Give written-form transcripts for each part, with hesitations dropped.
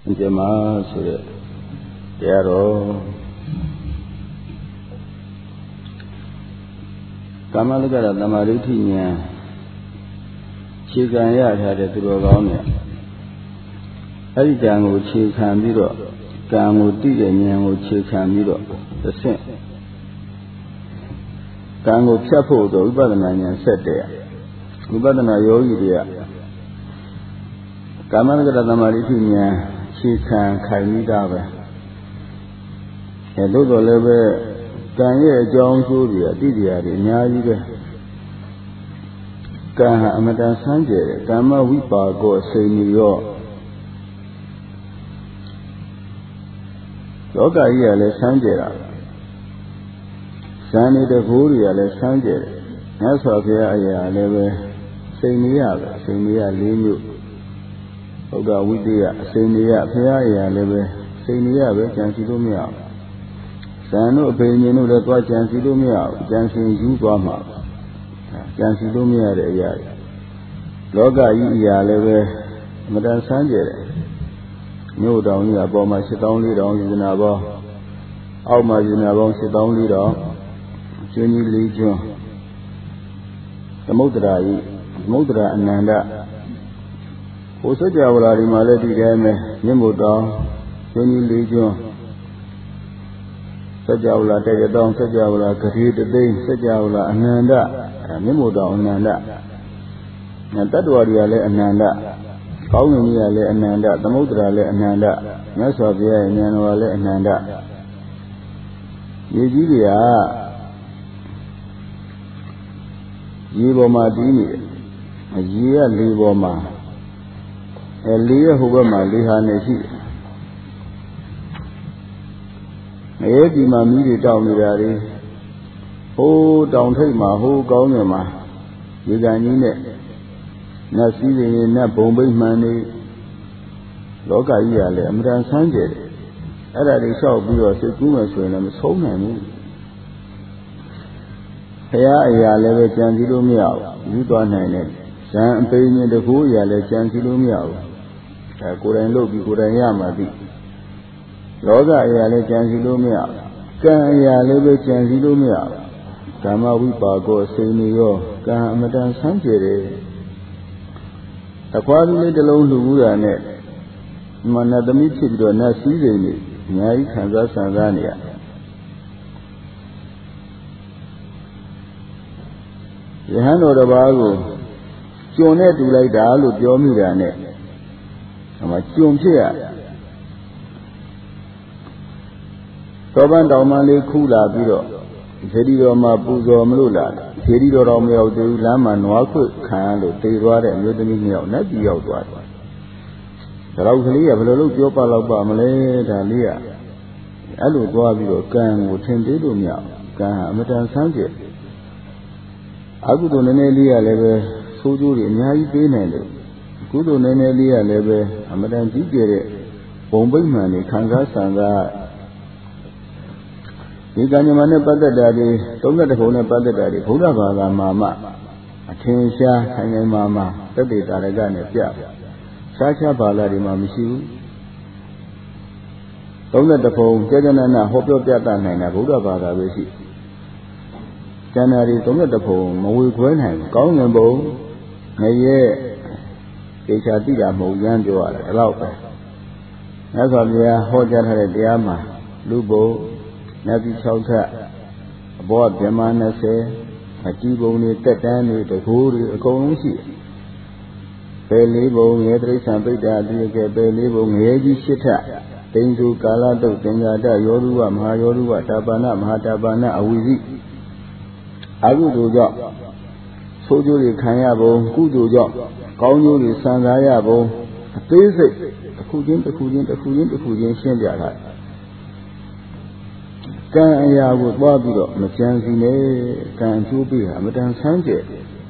Jama Sura Yaro Kamalagara Tamaritinya Chikanya had a Turonia Arijango Chikan Miro Kamu Digan Chikan Miro the same Kango Chapo, the Ubadana said there Ubadana Yogi Kamalagara Tamaritinya Chikan Kaimidava a little level Kanye John Julia Didia Nyariga Kaha Amadan Sanje Kama Wipa go say New York Yoga Yale Sanjera Sani the Huria Le Sanje Nasofia Leve Seniaga Senia Linu Oga Widia, Senia, Pia, Leve, Senia, Jansilumia. Sano opinion of the Jansilumia, Jansin Yubama, Jansilumia, the Yard. Loga Ia Leve, Madame Sanjay. No down here about my sit only down in the Nabo. Out my Zinabo sit only down. Junior Legion. The Mudra and Nanda. Osajawala Malati Game, Nimuda, Jenny Legion, Sajawla, take it down, Sajawla, Kati the day, Sajawla, Ananda, Nimuda, Ananda. And that was Yale Ananda, Kauni Yale Ananda, the Mudra Le Ananda, Nasavia, Yanuale Ananda. Yegilia Yiboma Dini, a year Liboma. Elia Hubama Liha Nesi Edi Mamidi down the Ho down take my whole Gaunama Yiganine Nasi na Bombay Mani Loga Yale Amran Sanje Ada de Shaw Bureau Segumas when I'm so many Hea Yale Janzilo Miao, you don't know. San Payne the Hu Yale Janzilo Miao. Couldn't look, you couldn't yamadi. Loga Yale Janzilumia, Kan Yale Janzilumia, Kama Wipa go say New York, Kan Madan Sanjere. A quarter little old Lura net, Manadami Chibdo Nasi, Nyai Kansas Tanzania. The hand of the Bago, Jonet to like the Alu Yomida. My chum here. Toban Domani Kula Biro, Zedido Mabuzo Mlula, Zedido Romeo de Lama, Noaku, Kano, Tewara, and Yudimio, not the outward. The Laukalia, Velo, Jopa Laba, Malay, Dalia. Alu Guavio, Kan, would tend to do me out, Kan, Metan Sanjay. I would on an Elia level, Soju in Yai Benelli. Kudo Nenelia Leve, Amadan Tigere, Bombay Mani, Kanga Sanga. Yiganamana Padadadi, Tonga the Hona Padadadi, Hudavaga Mama, Atensha, Hanging Mama, Tadi Taragana Pia, Sacha Baladi Mamishu. Tonga the phone, Jaganana, Hopo Piatan, and Hudavaga Vishi. Janari Tonga the phone, Mawi Gwenham, Gong and Bow, Naye. Chadida Moyan Joa, Laupa. Nazavia, Hojan Diama, Lubo, Nazi Chauta, Bob Yamana say, a Tiboni, Tatani, the Huri, a Consi. Belibo, Yedri Sampita, Belibo, Yegi Shita, Tenju Kalato, Tengada, Yorua, Mayorua, Tabana, Mahatabana, Awizi. Agudo, Sojuri Kayabo, Kudu Job. Kaunu Sangayabo, a basic, the Kujin, Shendia. Kan ya would Babido, Machanzine, Kan Tubi, Amadan Sanje.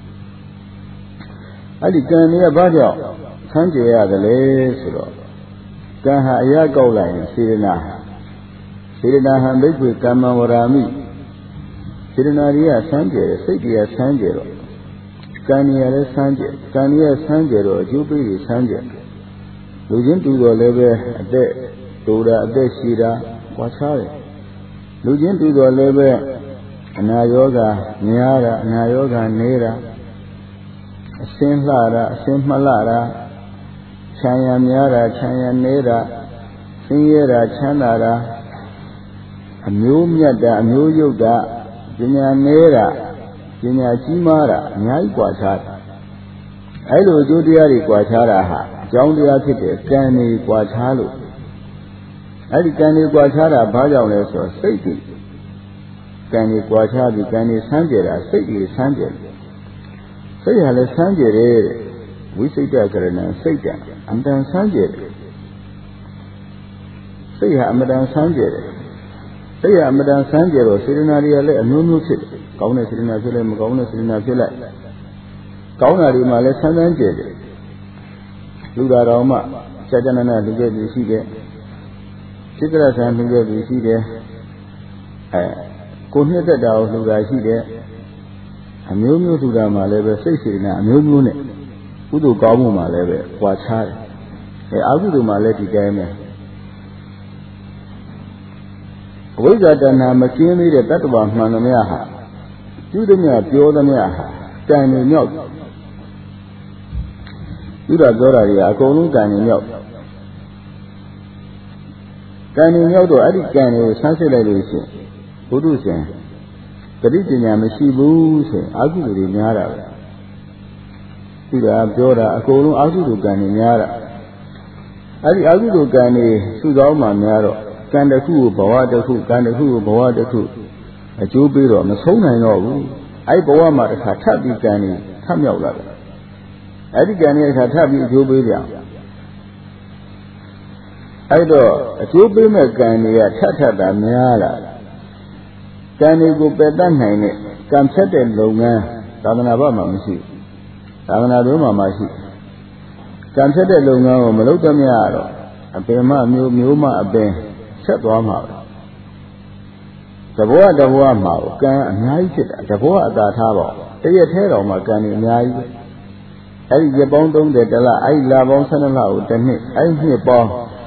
Ali Kan near Baja, Sanje the Lesro. Kan Hayago line, Sirena. Sirena Hambik with Kamawarami. Sirenaria Sanje, Sidia Sanjero. Kania Sanje, Jupiri Sanje, လူချင်းတူတော်လည်းပဲအသက်တူတာအသက်ရှည်တာကွာခြားတယ်လူချင်းတူတော်လည်းပဲအနာရောဂါများတာအနာရောဂါနေတာအစင်းလှတာအစင်းမလှတာခြံရံများတာခြံရံနေတာဆင်းရဲတာချမ်းသာတာအမျိုးမြတ်တာအမျိုးယုတ်တာပညာနေတာပညာကြီးမားတာအများကြီးကွာခြားတယ်အဲ့လိုအကျိုးတရားတွေကွာခြားတာဟာအကြောင်းတရားဖြစ်တဲ့ကံတွေကွာခြားလို့အဲ့ဒီကံတွေကွာခြားတာဘာကြောင့်လဲဆိုတော့စိတ်တွေကံတွေကွာခြားပြီးကံတွေဆန်းကြယ်တာစိတ်တွေဆန်းကြယ်စိတ်ဟာလည်းဆန်းကြယ်တယ်ဝိစိတ်တကရဏစိတ်ကအမတန်ဆန်းကြယ်တယ်စိတ်ဟာအမတန်ဆန်းကြယ်တယ်စိတ်ဟာအမတန်ဆန်းကြယ်တော့စေတနာတွေကလည်းအမျိုးမျိုးဖြစ်တယ်ကောင်းတဲ့စေတနာဖြစ်လိုက်မကောင်းတဲ့စေတနာဖြစ်လိုက်ကောင်းတာတွေမှလည်းဆန်းဆန်းကြယ်တယ်လူသားတော်မှစัจ jnana လူခဲ့ပြီးရှိတယ်စိတ္တရဆံလူခဲ့ပြီးရှိတယ်ကိုနှစ်သက်တာကိုလူတာရှိတယ်အမျိုးမျိုးလူတာမှလည်းပဲစိတ်စေတနာအမျိုးမျိုးနဲ့ကုသိုလ်ကောင်းမှုမှလည်းပဲကြွားချတယ်အကုသိုလ်မှလည်းဒီတိုင်းပဲအဝိဇ္ဇာတဏှာမကျင်းသေးတဲ့တတ္တဝါမှန်သမျှဟာပြုသမျှပြောသမျှဟာကံတွေမြောက်ပြုတာပြောတာတွေကအကုန်လုံးကံတွေမြောက်ကံတွေမြောက်တော့အဲ့ဒီကံတွေကိုဆန်းစစ်လိုက်လို့ရှိရင်ဘုဒ္ဓဆင်တတိပညာမရှိဘူးဆိုရင်အကုသိုလ်တွေများတာပဲပြုတာပြောတာအကုန်လုံးအကုသိုလ်ကံတွေများတာအဲ့ဒီအကုသိုလ်ကံတွေစုဆောင်းမှများတော့ကံတစ်ခုကိုဘဝတစ်ခုကံတစ်ခုကိုဘဝတစ်ခုအကျိုးပေးတော့မဆုံးနိုင်တော့ဘူးအဲ့ဘဝမှာတစ်ခါထပ်ပြီးကံတွေထပ်မြောက်လာတယ်အဲ့ဒီကံတွေတစ်ခါထပ်ပြီးအကျိုးပေးကြအဲ့တော့အကျိုးပေးမဲ့ကံတွေကထပ်ထပ်တာများလာကံတွေကိုပယ်တတ်နိုင်တဲ့ကံဖြတ်တဲ့လုပ်ငန်းသာသနာ့ဘမှာမရှိဘူးသာသနာ့ဘမှာမရှိကံဖြတ်တဲ့လုပ်ငန်းကိုမလုပ်တတ်မြတ်တော့အပင်မမျိုးမအပင်ဆက်သွားမှာပဲတဘောတဘောမှာကံအများကြီးဖြစ်တာတဘောအသာထားပါတရက်ထဲတော်မှာကံတွေအများကြီးအဲ့ဒီရပေါင်း30တလအဲ့ဒီလပေါင်း12လကိုတစ်နှစ်အဲ့ဒီနှစ်ပေါင်း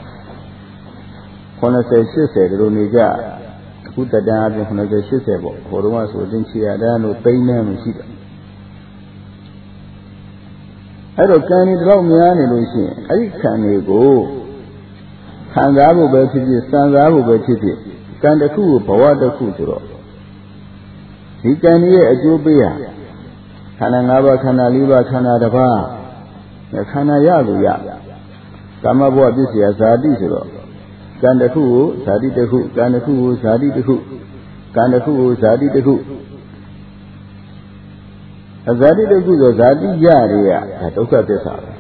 80 80ဒီလိုနေကြအခုတတန်းအပြင်80 80ပေါ့ဟိုတုန်းကဆိုတင်ချီရတန်းလို့သိန်းနဲ့မရှိတယ်အဲ့တော့ကံတွေဒီလောက်များနေလို့ရှိရင်အဲ့ဒီကံတွေကိုခံစားဖို့ပဲဖြစ်ဖြစ်စံစားဖို့ပဲဖြစ်ဖြစ်ကံတစ်ခုကိုဘဝတစ်ခုဆိုတော့ဒီကံရဲ့အကျိုးပေးရခန္ဓာ၅ပါးခန္ဓာ၄ပါးခန္ဓာတစ်ပါးခန္ဓာရလို့ရကာမဘဝပစ္စယဇာတိဆိုတော့ကံတစ်ခုကိုဇာတိတစ်ခုကံတစ်ခုကိုဇာတိတစ်ခုကံတစ်ခုကိုဇာတိတစ်ခုအဇာတိတစ်ခုဆိုဇာတိရတွေကဒုက္ခသစ္စာပဲ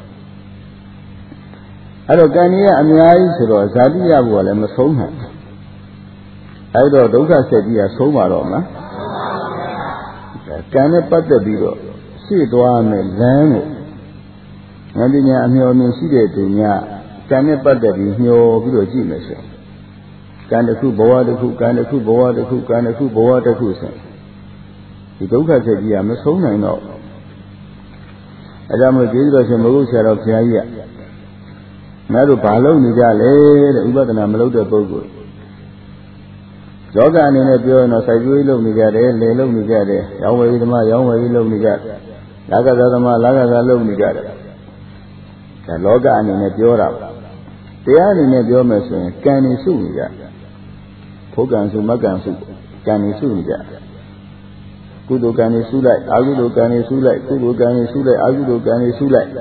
အဲ့တော့ကံကြီးကအများကြီးဆိုတော့ဇာတိရဖို့ကလည်းမဆုံးနိုင်အဲ့တော့ဒုက္ခဆက်ကြီးကဆုံးပါတော့မလားကံနဲ့ပတ်သက်ပြီးတော့ရှေ့သွားမယ်လမ်းကိုဉာဏ်ပညာအမျှော်မြင်ရှိတဲ့သူများကံနဲ့ပတ်သက်ပြီးမျှော်ပြီးတော့ကြည့်မယ်ဆိုကံတစ်ခုဘဝတစ်ခုကံတစ်ခုဘဝတစ်ခုကံတစ်ခုဘဝတစ်ခုဆိုဒီဒုက္ခဆက်ကြီးကမဆုံးနိုင်တော့အဲဒါမှကျေးဇူးတော်ရှင်မဟုတ်ဆရာတော်ဘုရားကြီးကငါတို့ဘာလုပ်နေကြလဲတဲ့ဥပဒနာမလုပ်တဲ့ပုဂ္ဂိုလ်ယောဂအနေနဲ့ပြောရင်တော့စိုက်ပျိုးရေးလုပ်နေကြတယ်လယ်လုပ်နေကြတယ်ရောင်းဝယ်ရေးသမားရောင်းဝယ်ရေးလုပ်နေကြတယ်လာကစားသမားလာကစားလုပ်နေကြတယ်ဒါလောကအနေနဲ့ပြောတာပါတရားအနေနဲ့ပြောမယ်ဆိုရင်ကံနေစုနေကြဘုကံစုမကံစုကံနေစုနေကြကုသိုလ်ကံနေစုလိုက်အကုသိုလ်ကံနေစုလိုက်ကုသိုလ်ကံနေစုလိုက်အကုသိုလ်ကံနေစုလိုက်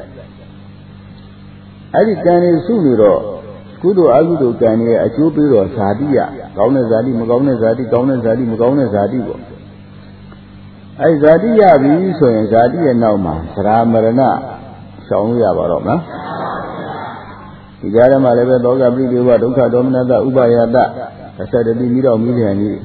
အဲ့ဒီကံတွေစုနေတော့ကုသိုလ်အကုသိုလ်ကံတွေရဲ့အကျိုးပေးတော့ဇာတိရကောင်းတဲ့ဇာတိမကောင်းတဲ့ဇာတိကောင်းတဲ့ဇာတိမကောင်းတဲ့ဇာတိပေါ့အဲ့ဇာတိရပြီဆိုရင်ဇာတိရဲ့နောက်မှာသရမရဏရှောင်လို့ရပါတော့မလားဒီကြားထဲမှာလည်းပဲသောကပရိဒေဝဒုက္ခဒေါမနတဥပါယတအဆက်တတိမိတော်မိလျံကြီး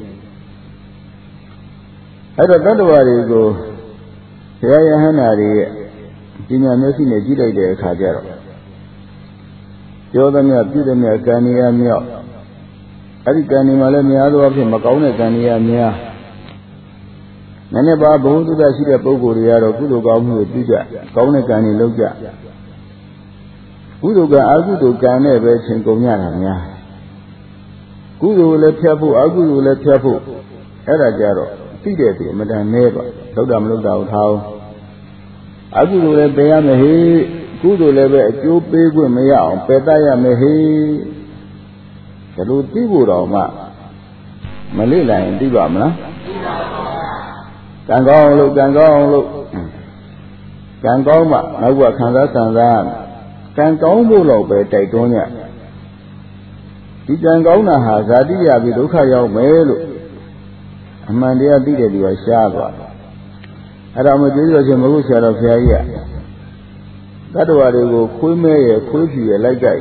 အဲ့တော့တတ္တဝါတွေကိုဘုရားယဟန္တာတွေရဲ့ပညာမျက်စိနဲ့ကြည့်လိုက်တဲ့အခါကျတော့ပြောသမျှပြုသမျှကံနေရမြောက်အဲ့ဒီကံနေမှာလည်းများသောအားဖြင့်မကောင်းတဲ့ကံနေရများနည်းနည်းပါဘုဟုတ္တရှိတဲ့ပုဂ္ဂိုလ်တွေကတော့ကုသိုလ်ကောင်းမှုတွေပြုကြကောင်းတဲ့ကံတွေလုပ်ကြကုသိုလ်ကအကုသိုလ်ကံနဲ့ပဲချင်းကုန်ရတာများကုသိုလ်လည်းဖြတ်ဖို့အကုသိုလ်လည်းဖြတ်ဖို့အဲ့ဒါကြတော့သိတဲ့သူအမှန်တန်နဲပါလောက်တာမလောက်တာကိုထားအောင်အကုသိုလ်လည်းပယ်ရမယ်ဟေ့ကုသိုလ်လည်းပဲအကျိုးပေးခွင့်မရအောင်ပယ်တတ်ရမယ်ဟေ့ဒါလိုသိဖို့တော့မှမလေ့လာရင်သိပါမလားကံကောင်းလို့ကံကောင်းလို့ကံကောင်းမှနောက်ကခံစားကံကောင်းဖို့တော့ပဲတိုက်တွန်းရဒီကံကောင်းတာဟာဇာတိရပြီးဒုက္ခရောက်မယ်လို့အမှန်တရားသိတဲ့သူကရှားသွားအဲ့ဒါမှကျေးဇူးတော်ရှင်မဟုတ်ဆရာတော်ဘုရားကြီးကတတ္တဝါတွေကိုခွေးမဲရခွေးဖြူရလိုက်ကြိုက်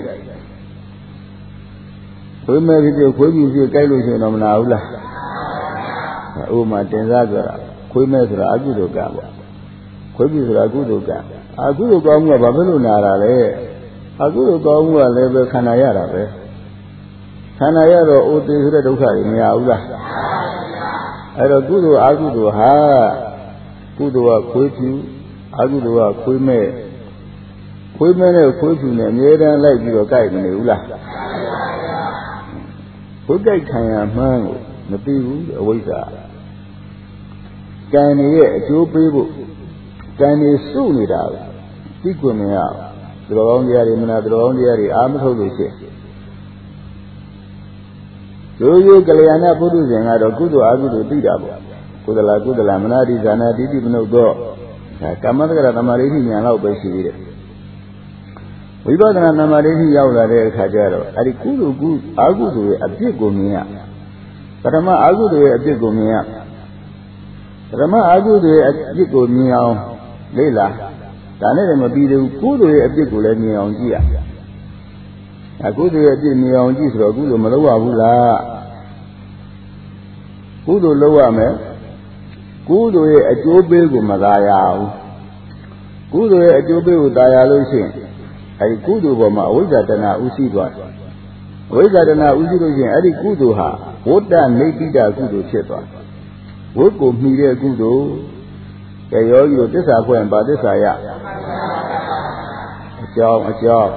ခွေးမဲဖြစ်ခွေးဖြူဖြစ်ကြိုက်လို့ရှိရင်တော့မနာဘူးလားဥပမာတင်စားဆိုတာခွေးမဲဆိုတာအကုသိုလ်ကံပေါ့ခွေးဖြူဆိုတာအကုသိုလ်ကံအကုသိုလ်ကောင်းမှုကဘာဖြစ်လို့နာတာလဲအကုသိုလ်ကောင်းမှုကလည်းပဲခန္ဓာရတာပဲခန္ဓာရတော့အိုသေးဆိုတဲ့ဒုက္ခတွေမရဘူးလားအဲ့တော့ကုသိုလ်အကုသိုလ်ဟာကုသိုလ်ကခွေးဖြူအကုသိုလ်ကခွေးမဲနဲ့ခွေးဖြူနဲ့အမြဲတမ်းလိုက်ပြီးတော့ကြိုက်မနေဘူးလားခွေးကြိုက်ခံရမှန်းကိုမသိဘူးအဝိဇ္ဇာကံရဲ့အကျိုးပေးဖို့ကံနေစုနေတာသိခွင့်မရဘူးတော်ကောင်းတရားတွေမနာတော်ကောင်းတရားတွေအာမထုတ်လို့ရှိရင်ရိုးကလျာဏပုထုဇဉ်ကတော့ကုသိုလ်အကုသိုလ်သိတာပေါ့ကုသလမနာတိဇာနာတိတိမနုဿောဒါကမ္မတက္ကရာသမာဓိဉာဏ်လောက်ပဲရှိသေးတယ်ဝိပဿနာသမာဓိရောက်လာတဲ့အခါကျတော့အဲ့ဒီကုသိုလ်အကုသိုလ်ရဲ့အပြစ်ကိုမြင်ရပထမအကုသိုလ်ရဲ့အပြစ်ကိုမြင်ရပထမအကုသိုလ်ရဲ့အပြစ်ကိုမြင်အောင်လေ့လာဒါနဲ့လည်းမပြီးသေးဘူးကုသိုလ်ရဲ့အပြစ်ကိုလည်းမြင်အောင်ကြည့်ရအကုသိုလ်ရဲ့အပြစ်မြင်အောင်ကြည့်ဆိုတော့ကုသိုလ်မလုပ်ရဘူးလားကုသိုလ်လုပ်ရမယ်ကုသိုလ်ရဲ့အကျိုးပေးကိုမသာရဘူးကုသိုလ်ရဲ့အကျိုးပေးကိုသာရလို့ရှိရင်အဲဒီကုသိုလ်ပေါ်မှာအဝိဇ္ဇာတဏှာဥရှိသွားတယ်အဝိဇ္ဇာတဏှာဥရှိလို့ရှိရင်အဲဒီကုသိုလ်ဟာဝတ္တနိတိတကုသိုလ်ဖြစ်သွားဝိတ်ကိုမှီတဲ့ကုသိုလ်ရဲ့ယောဂီတို့သစ္စာဖွင့်ပါသစ္စာရအကြောင်း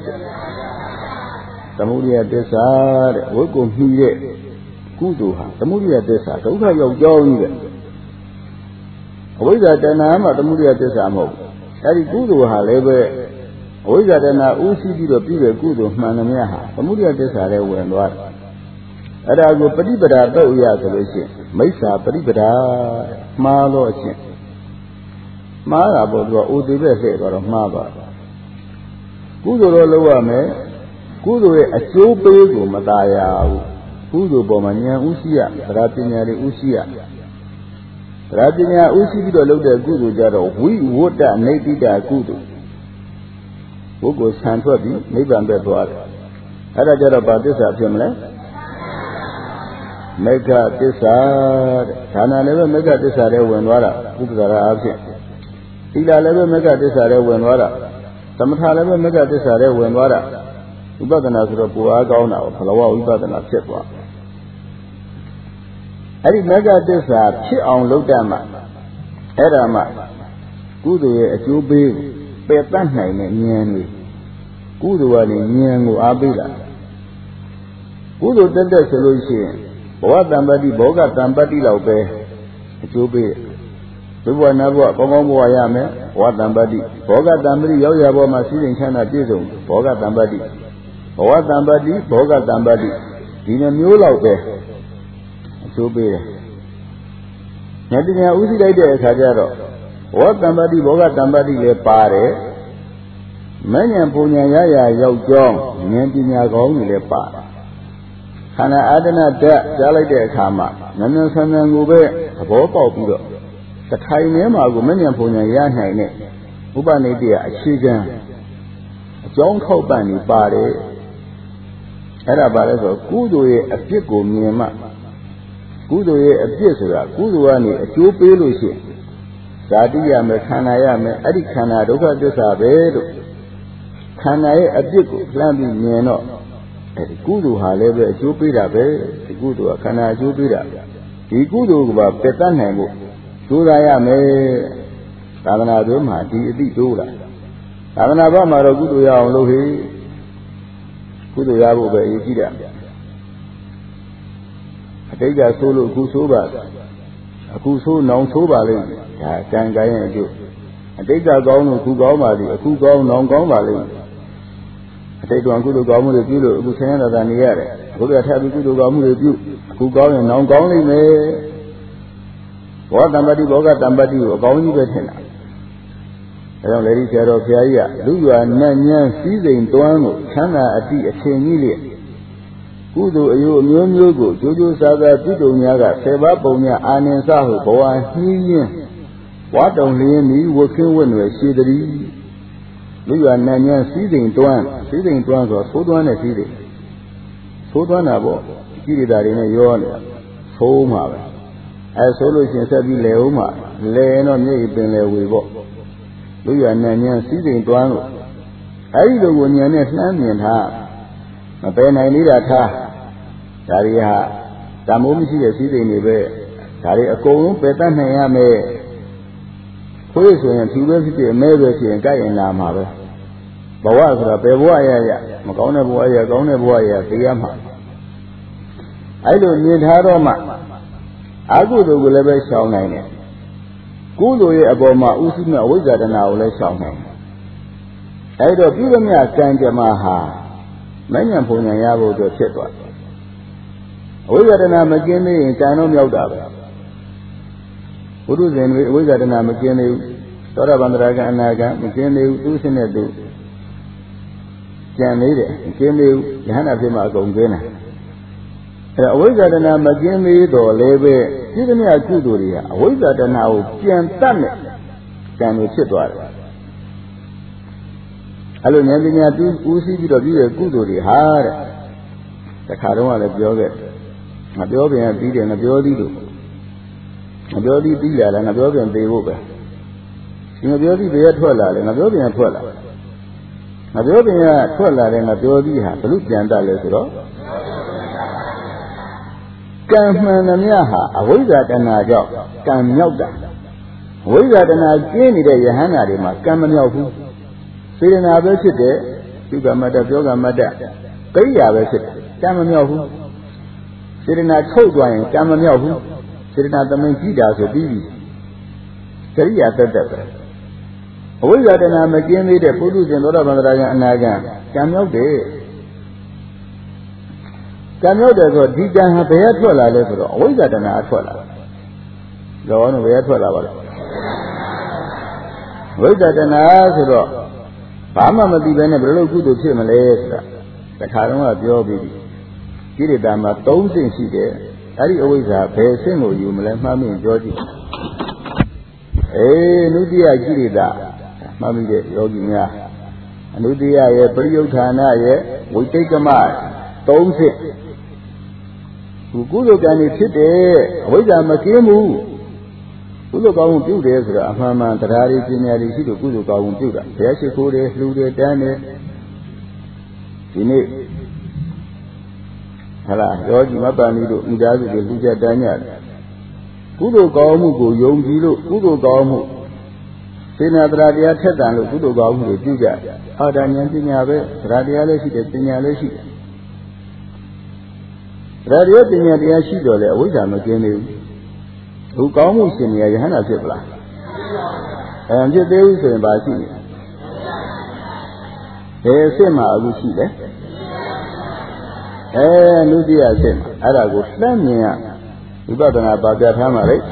သမုဒိယသစ္စာတဲ့ဝိတ်ကိုမှီတဲ့ကုသိုလ်ဟာသမုဒိယသစ္စာဒုက္ခရောက်ကြောင်းကြီးပဲအဝိဇ္ဇာတဏှာမှာသမုဒိယသစ္စာမဟုတ်ဘူးအဲဒီကုသိုလ်ဟာလည်းပဲအဝိဇ္ဇာတဏှာဥရှိပြီးတော့ပြီးတဲ့ကုသိုလ်မှန်သမျှဟာသမုဒိယသစ္စာလည်းဝင်သွားတယ်အဲ့ဒါကိုပฏิပဒါတော့ရဆိုလို့ရှိရင်မိစ္ဆာပฏิပဒါမှားလို့ချင်းမှားတာပေါ့သူကအိုသေးပဲလှည့်သွားတော့မှားသွားတယ်ကုသိုလ်တော့လုပ်ရမယ်ကုသိုလ်ရဲ့အကျိုးပေးကိုမตายရဘူးကုသိုလ်ပေါ်မှာဉာဏ်ဥရှိရသရပညာတွေဥရှိရသရပညာဥရှိပြီးတော့လုပ်တဲ့ကုသိုလ်ကြတော့ဝိဝတ္တနိတိတကုသိုလ်ပုဂ္ဂိုလ်ဆံထွက်ပြီးနိဗ္ဗာန်ပဲသွားတယ်အဲ့ဒါကြတော့ဘာသစ္စာဖြစ်မလဲမေဃသစ္စာတဲ့ဌာနလည်းပဲမေဃသစ္စာတွေဝင်သွားတာဥပ္ပဒါရအဖြစ်သီလလည်းပဲမေဃသစ္စာတွေဝင်သွားတာသမထလည်းပဲမေဃသစ္စာတွေဝင်သွားတာဝိပဿနာဆိုတော့ပူအားကောင်းတာဘလဝဝိပဿနာဖြစ်သွားအဲ့ဒီမေဃသစ္စာဖြစ်အောင်လုပ်တတ်မှအဲ့ဒါမှကုသိုလ်ရဲ့အကျိုးပေးပယ်တတ်နိုင်တဲ့ဉာဏ်တွေကုသိုလ်ကနေဉာဏ်ကိုအားပေးတာကုသိုလ်တက်ဆိုလို့ရှိရင်ဘဝတံပတ္တိဘောဂတံပတ္တိလောက်ပဲအကျိုးပေးတယ်ဘဝနာဘဝကောင်းကောင်းဘဝရမယ်ဘဝတံပတ္တိဘောဂတံပတ္တိရောက်ရဘောမှာစီးစိမ်ချမ်းသာပြည့်စုံဘောဂတံပတ္တိဘဝတံပတ္တိဘောဂတံပတ္တိဒီနှမျိုးလောက်ပဲအကျိုးပေးတယ်ဉာဏ်ပညာဥသိလိုက်တဲ့အခါကျတော့ဘောတံပတ္တိဘောဂတံပတ္တိလည်းပါတယ်မဉ္ဇဉ်ပူဉ္ဇဉ်ရရရောက်ကြောင်းဉာဏ်ပညာကောင်းတွေလည်းပါတယ်ခန္ဓာအာတနာဓာတ်ကြားလိုက်တဲ့အခါမှာဉာဏ်ဆန်းဆန်းကိုပဲသဘောပေါက်ပြီးတော့တထိုင်ထဲမှာကိုမဉ္ဇဉ်ပူဉ္ဇဉ်ရနိုင်တဲ့ဥပနိဒေယအခြေခံအကြောင်းထောက်ပံ့နေပါတယ်အဲ့ဒါပါလဲဆိုကုသိုလ်ရဲ့အပြစ်ကိုမြင်မှကုသိုလ်ရဲ့အပြစ်ဆိုတာကုသိုလ်ကနေအကျိုးပေးလို့ရှိရင်ဇာတိရမယ်ခန္ဓာရမယ်အဲ့ဒီခန္ဓာဒုက္ခသစ္စာပဲလို့ခန္ဓာရဲ့အပြစ်ကိုလှမ်းပြီးမြင်တော့အဲ့ဒီကုသိုလ်ဟာလည်းပဲအကျိုးပေးတာပဲဒီကုသိုလ်ကခန္ဓာအကျိုးပေးတာဒီကုသိုလ်ကပါပယ်တတ်နိုင်ဖို့ကြိုးစားရမယ်သာသနာ့တွင်မှာဒီအတိတိုးလာ Amana Bama Guduya on Lohi Guduyabu by Ikida. I take a solo Kusoba, a Kuso non soba, Tangayan. I take a gown of Kugoma, a Kugo non Gomali. I take one good gown with you, Busana than the other. Who got happy good gown with you, Kugo and non Gomli may. What somebody got somebody or Gomli better. Ladies and gentlemen, do you are Nanyan season Duano, Chana at the Chenilia? Kudo, you, Mugo, Jojo Saga, Pido Naga, Seba Bonia, Anan Sahu, Boa, Hiyan. What only me working when we see the do you are Nanyan season Duan, season Duan or Soduan a season. Soduan abo, Kiridarina Yola, Foma. As solution said, Leoma, Leno, maybe Lewibo. Do you are Nanyan season Duano? I do when you're not Nanyan ha. A pen I need at ha. Daria, Tamumsi a season in the bed. Daria a cold, better than me. Police and University and University and Guy in Lama. Bawazra, Bevoya, Macona Boya, Gona Boya, Tiama. I don't need Haroma. I go to Gulebe Shawnane. Kudo Aboma Usima Wizard and now let Shawnane. I don't give me a Sanja Maha. Many of Punayabo to Chetwa. Wizard and I'm again in Tano Yoda. Uru then we got an Amagini, Tora Bandraga and Naga, McKinney, Usinedu. Can lead it, Kimmy, Hana Vima Gongena. We got an Amagini, or Lebe, give me a Kuduria. We got an out, Kian Tammy. Can we sit water? Hello, Nandina, Usi, a Kuduri, hard. The Karoma of Yoga. A Yoga and Peter and a Yodi. A beauty dealer and a beauty and they over. In a beauty, they are 12 and a beauty and 12. A beauty and 12 and a beauty has a look and dollars. Kamanaha, a wizard and a job, Kam Yoda. Wizard and a genie day, Hanarima, Kamanofu. Sitting a visit, you got Mother Yoga Mother. Pay a visit, Kamanofu. Sitting at Kodwine, Kamanofu. Sitting at the main feed as a baby. Korea said that. We got an Amagini, the Pudus and Rodabandraga and Naga. Come out there. Come out there, so did I have a Yatola level? We got an Atola. The one of Yatola. We got an Azuro. Pama may be very good to see Malaysia. The Karama of your baby. Kiridama, don't think she there. I always have a single you, Mammy and Georgie. Eh, Nudia Girida, Mammy, Yogina. Nudia, Priotana, we take a mile. Don't sit. Kukulo can sit there. Wait, I'm a Kimu. Kulo do this, Rahama, Tarari, Tinari, Kulo do that. There's a good, Lude, Dane. Hala, George Mabani, Mudazi, Luja Daniel. Kudo Gamu, Yongi, Kudo Gamu. Senadradia Tetan, Kudo Gamu, Duja. Adanian Tinabe, Radialesi, Tinalesi. Radio Tinadia Shidole, which I'm again. Who Gamu Sinia, Johanna Zipla. And yet they will say by Sinia. There's Sema, we see that. Nudia Sim, Arago, Slamia. You got an about that hammer, right?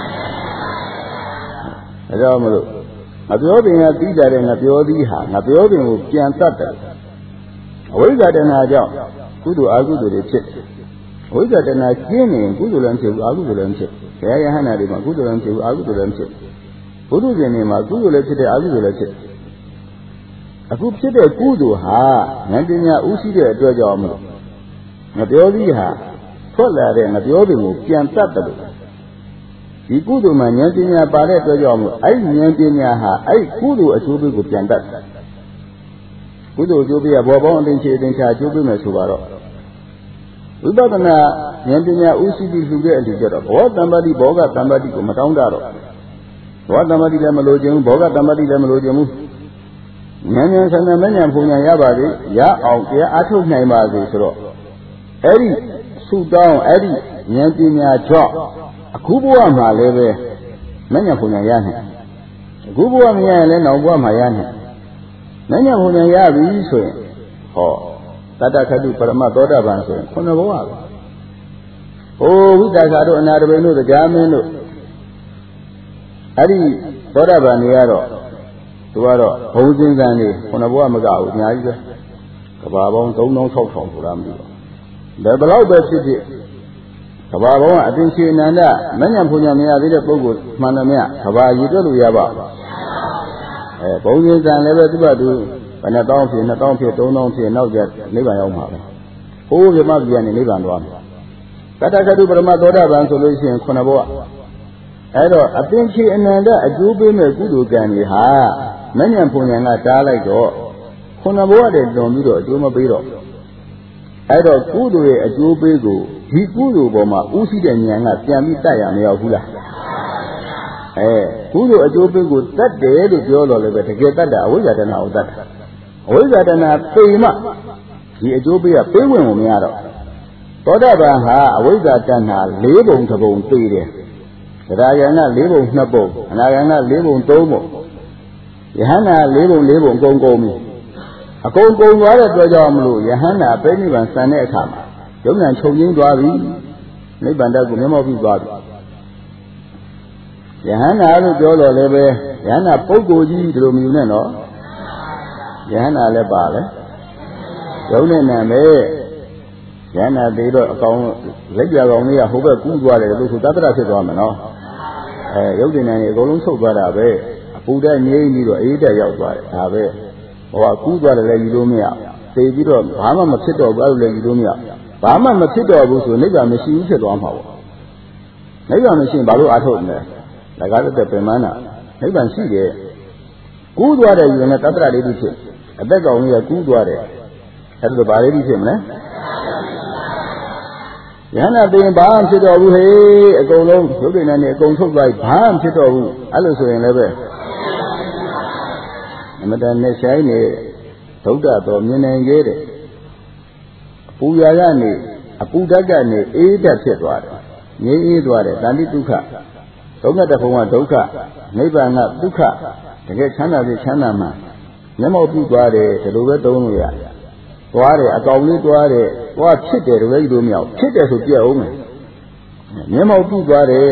A building a teacher and a building, a building with Kiantata. We got an idea. Kudu Agu to the chip. We got an idea, Kudulan to Agudulan chip. Kayahana, Kudulan to Agudulan chip. Kudu the name of Kudulan to the Agudulan chip. A good city of Kudu, ha, Nandinia Usi, a Georgia. A beauty ha, Tola and a beauty with Kiantata. You could do my Yantina Barret, I Yantina ha, I could do a Jubi with Kiantata. Could you be a Bobon in Jubi Mesubaro? We got an Yantina Usi to get together. What somebody Boga, somebody from Matangaro. What somebody Lamalogium, Boga, somebody Lamalogium. မြန်မြန်ဆန်ဆန်မဉဏ်ပုံညာရပါစေရအောင်တရားအားထုတ်နိုင်ပါစေဆိုတော့အဲ့ဒီဆုတောင်းအဲ့ဒီဉာဏ်ပညာကြောင့်အခုဘဝမှာလည်းပဲမဉဏ်ပုံညာရနိုင်အခုဘဝမရရင်လည်းနောက်ဘဝမှာရနိုင်မဉဏ်ပုံညာရပြီဆိုရင်ဟောတတ္တခတုပရမသောတာပန်ဆိုရင်ခုနဘဝပဲဟိုဝိတ္တကာတို့အနာတပိန်တို့တရားမင်းတို့အဲ့ဒီသောတာပန်တွေကတော့သူကတော့ဘုံစင်ကံနေခုနဘဝမကဘူးအများကြီးပဲကဘာပေါင်း3000 6000ဆိုတာမသိဘူးဘယ်လောက်ပဲဖြစ်ဖြစ်ကဘာပေါင်းကအတင်ရှိအနန္တမဉ္ဇဉ်ဘုံညာမရသေးတဲ့ပုဂ္ဂိုလ်မှန်တယ်မြကဘာရည်တွက်လို့ရပါဘုံစင်ကံလည်းပဲသူ့ဘာသူဘယ်နဲ့တောင်းဖြစ်2000ဖြစ်3000ဖြစ်နောက်ကျနိဗ္ဗာန်ရောက်မှာပဲဟိုးပြမပြန်နေနိဗ္ဗာန်သွားမှာတတ္တကတုပရမသောတာပန်ဆိုလို့ရှိရင်ခုနဘဝအဲ့တော့အပင်ချေအနန္တအကျိုးပေးမဲ့ကုသိုလ်ကံတွေဟာမဉ္ဇဉ်ဘုံညာကတားလိုက်တော့ခုနဘဝတည်းလွန်ပြီးတော့အကျိုးမပေးတော့အဲ့တော့ကုသိုလ်ရဲ့အကျိုးပေးကိုဒီကုသိုလ်ပေါ်မှာဥသိတဲ့ဉာဏ်ကပြန်ပြီးတတ်ရမရောက်ဘူးလားကုသိုလ်အကျိုးပေးကိုတတ်တယ်လို့ပြောတော့လည်းပဲတကယ်တတ်တာအဝိဇ္ဇာတဏှာကိုတတ်တာအဝိဇ္ဇာတဏှာသိမှဒီအကျိုးပေးကပေးဝင်ကိုမရတော့သောတာပန်ဟာအဝိဇ္ဇာတဏှာ၄ပုံတစ်ပုံသိတယ်သရယနာ၄ပုံ၂ပုံအနာယနာ၄ပုံ၃ပုံယဟန္တာ၄ပုံ၄ပုံကုန်ကုန်ပြီအကုန်ကုန်သွားတဲ့အတွက်ကြောင့်မလို့ယဟန္တာပြိဋိဘံစံတဲ့အခါမှာယုံဉာဏ်ချုပ်ငင်းသွားပြီနိဗ္ဗာန်တက်ကိုမျက်မှောက်ပြုသွားပြီယဟန္တာလို့ပြောတော့လည်းပဲယဟန္တာပုဂ္ဂိုလ်ကြီးဒီလိုမြင်နဲ့နော်ယဟန္တာလည်းပါပဲယုံနဲ့နာမယ်ယဟန္တာသေးတော့အကောင်လက်ပြကောင်လေးကဟိုဘက်ကူးသွားတယ်လို့ဆိုတတ္တရဖြစ်သွားမှာနော်ရုပ်တင်နေအကုန်လုံးဆုတ်သွားတာပဲအပူတက်ငြိမ်းပြီးတော့အေးတက်ရောက်သွားတယ်ဒါပဲဟိုကကူးသွားတယ်လည်းယူလို့မရသိပြီးတော့ဘာမှမဖြစ်တော့ဘူးအဲ့လိုလည်းယူလို့မရဘာမှမဖြစ်တော့ဘူးဆိုနိဗ္ဗာန်မရှိဘူးဖြစ်သွားမှာပေါ့နိဗ္ဗာန်မရှိရင်ဘာလို့အားထုတ်မလဲလကားတက်ပင်မနာနိဗ္ဗာန်ရှိတယ်ကူးသွားတယ်ယူရင်တတ္တရလေးဖြစ်အသက်ကောင်ကြီးကကူးသွားတယ်အဲ့ဒါဘာလေးဖြစ်မလဲယန္တာသိရင်ဘာမှဖြစ်တော့ဘူးဟေးအကုန်လုံးရုပ်တည်နေအကုန်ထုတ်သွားပြီဘာမှဖြစ်တော့ဘူးအဲ့လိုဆိုရင်လည်းပဲအမတန်နဲ့ဆိုင်နေဒုက္ခတော်မြင်နိုင်ခဲ့တယ်အပူရာကနေအပူဓာတ်ကနေအေးဓာတ်ဖြစ်သွားတယ်ငြိမ်းအေးသွားတယ်တဏှိဒုက္ခဒုက္ခတဖုံကဒုက္ခနိဗ္ဗာန်ကဒုက္ခတကယ်ချမ်းသာပြီးချမ်းသာမှမျက်မှောက်ပြုသွားတယ်ဒီလိုပဲသုံးလို့ရတယ်သွားတယ်အကောင်လေးသွားတယ်သွားဖြစ်တယ်တကယ်လို့မရဘူးဖြစ်တယ်ဆိုပြည့်အောင်မယ်မျက်မှောက်ပြုသွားတယ်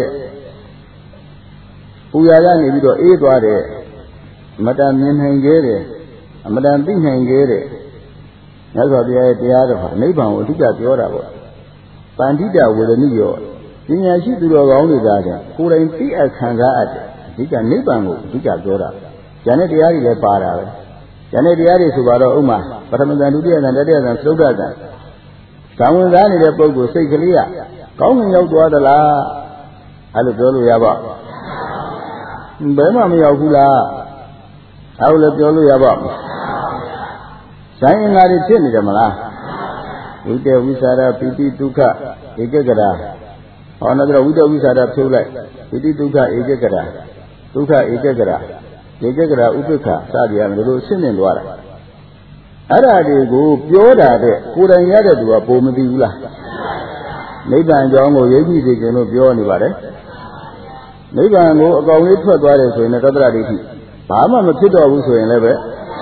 ပူရာကနေပြီးတော့အေးသွားတယ်အမတန်မြင်နိုင်ခဲ့တယ်အမတန်သိနိုင်ခဲ့တယ်မြတ်စွာဘုရားရဲ့တရားတော်ဟာနိဗ္ဗာန်ကိုအဓိကပြောတာပေါ့ပန္တိတဝေဒနိယောပညာရှိသူတော်ကောင်းတွေကလည်းကိုယ်တိုင်သိအပ်ခံစားအပ်တယ်အဓိကနိဗ္ဗာန်ကိုအဓိကပြောတာဉာဏ်နဲ့တရားတွေလည်းပါတာပဲဉာဏ်နဲ့တရားတွေဆိုတော့ဥမာပထမဇန်ဒုတိယဇန်တတိယဇန်သုဒ္ဓဇန်ဇံဝင်စားနေတဲ့ပုဂ္ဂိုလ်စိတ်ကလေးကကောင်းငင်ရောက်သွားသလားအဲ့လိုပြောလို့ရပါဘယ်မှမရောက်ဘူးလားအဲ့လိုလည်းပြောလို့ရပါဇာယင်္ဂါတွေဖြစ်နေတယ်မလားဝိတ္တဝိသရာပိတိဒုက္ခဧကဂရာဟောနောက်တော့ဝိတ္တဝိသရာဖြုတ်လိုက်ပိတိဒုက္ခဧကဂရာဒုက္ခဧကဂရာဧကဂရာဥပ္ပခစသည်အရလို့ရှင်းနေသွားတာအဲ့ဒါတွေကိုပြောတာတဲ့ကိုယ်တိုင်ရတဲ့သူကပုံမသိဘူးလားနိဗ္ဗာန်အကြောင်းကိုရိပ်ကြည့်စေခြင်းလို့ပြောနေပါတယ်နိဗ္ဗာန်ကိုအကောင်လေးထွက်သွားတယ်ဆိုရင်သတ္တရဒိဋ္ဌိဘာမှမဖြစ်တော့ဘူးဆိုရင်လည်းပဲ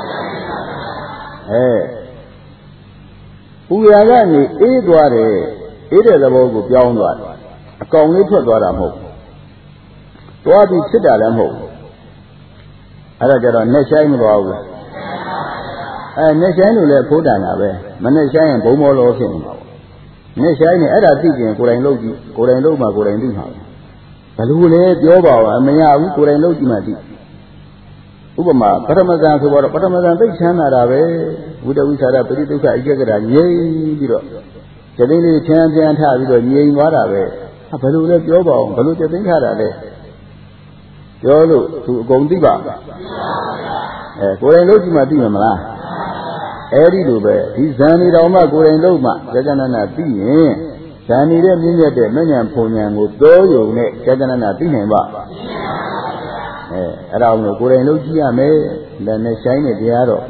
ပူရာကနေအေးသွားတယ်အေးတဲ့သဘောကိုပြောင်းသွားတယ်အကောင်လေးထွက်သွားတာမဟုတ်ဘူးသွားပြီးဖြစ်တာလည်းမဟုတ်ဘူးအဲ့ဒါကြတော့နဲ့ဆိုင်မသွားဘူးနဲ့ဆိုင်လို့လည်းဖိုးတန်တာပဲမနဲ့ဆိုင်ရင်ဘုံမောလောဖြစ်နေမှာပေါ့နဲ့ဆိုင်နေအဲ့ဒါသိကျင်ကိုယ်တိုင်လုပ်ကြည့်ကိုယ်တိုင်လုပ်မှကိုယ်တိုင်သိမှာဘယ်လိုလဲပြောပါဦးမရဘူးကိုယ်တိုင်လုပ်ကြည့်မှသိဥပမာပထမဇန်ဆိုတော့ပထမဇန်သိချမ်းသာတာပဲဝိတ္တဝိသရာပရိဒုက္ခဧကဂရာငြိမ်ပြီးတော့ကျသိန်းလေးချမ်းပြန်ထပြီးတော့ငြိမ်သွားတာပဲဘယ်လိုလဲပြောပါဦးဘယ်လိုကျသိန်းထားတာလဲပြောလို့သူအကုန်သိပါကိုယ်တိုင်လုပ်ကြည့်မှသိမှာမလားအဲ့ဒီလိုပဲဒီဇန်နေတော်မှကိုယ်တိုင်လုပ်မှကြာကြာနာနာသိရင်ဇန်နေတဲ့မြင့်မြတ်တဲ့မဉ္ဇဉ်ဖုန်ဉဏ်ကိုတောယုံနဲ့ကြာကြာနာနာသိနိုင်ပါအဲ့ဒါကိုကိုယ်တိုင်လုပ်ကြည့်ရမယ်လက်နဲ့ဆိုင်တဲ့တရားတော့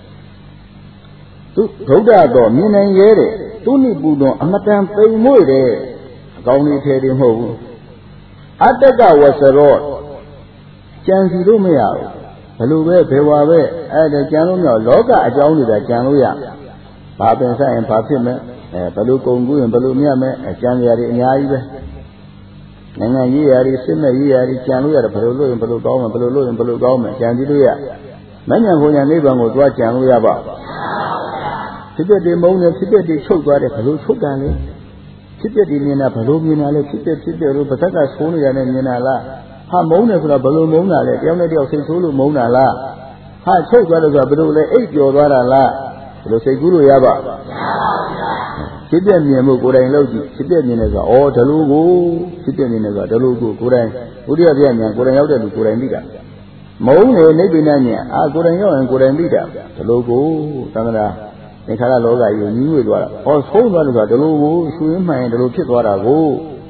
သူဗုဒ္ဓတော်မြင်နိုင်ရဲတဲ့သူနိပူတော်အမတန်ပိန်မွေ့တဲ့အကောင်းလေးထဲတွေမဟုတ်ဘူးအတ္တကဝဆရောကြံစီလို့မရဘူးဘယ်လိုပဲဘယ်ဝါပဲအဲ့ဒါကြံလို့မရလောကအကြောင်းတွေကကြံလို့ရဘာပင်ဆိုင်ရင်ဘာဖြစ်မယ်ဘယ်လိုကုန်ကူးရင်ဘယ်လိုမြတ်မယ်ကြံရည်အများကြီးပဲနိုင်ငံရေးရာတွေစစ်မဲ့ရေးရာတွေကြံလို့ရတယ်ဘယ်လိုလုပ်ရင်ဘယ်လိုကောင်းမယ်ဘယ်လိုလုပ်ရင်ဘယ်လိုကောင်းမယ်ကြံပြီးလို့ရမဉ္ဇဉ်ဘုံညာနိဗ္ဗာန်ကိုသွားကြံလို့ရပါဖြစ်တဲ့ဒီမုံနဲ့ဖြစ်တဲ့ဒီချုပ်သွားတယ်ဘယ်လိုချုပ်တယ်လဲဖြစ်တဲ့ဒီမြင်တာဘယ်လိုမြင်တာလဲဖြစ်တဲ့လို့ပါဇက်ကဆိုးနေရတယ်မြင်တာလားဟာမုံတယ်ဆိုတော့ဘယ်လိုမုံတာလဲတယောက်နဲ့တယောက်စိတ်ဆိုးလို့မုံတာလားဟာချုပ်သွားလို့ဆိုတော့ဘယ်လိုလဲအိပ်ပျော်သွားတာလားဘယ်လိုစိတ်ကူးလို့ရပါဖြစ်တဲ့မြင်မှုကိုယ်တိုင်လုပ်ကြည့်ဖြစ်တဲ့မြင်တယ်ဆိုတော့ဩဒလိုကိုဖြစ်တဲ့မြင်တယ်ဆိုတော့ဒလိုကိုကိုယ်တိုင်ဘုရားပြညာကိုယ်တိုင်ရောက်တဲ့လူကိုယ်တိုင်သိတာမုံနေနိဗ္ဗာန်ညာကိုယ်တိုင်ရောက်ရင်ကိုယ်တိုင်သိတာဒလိုကိုသံဃာသင်္ခါရလောကကြီးညီးဝေသွားတာဟောဆုံးသွားလို့ဆိုတာဒလိုကိုရှုရင်းမှန်ရင်ဒလိုဖြစ်သွားတာကို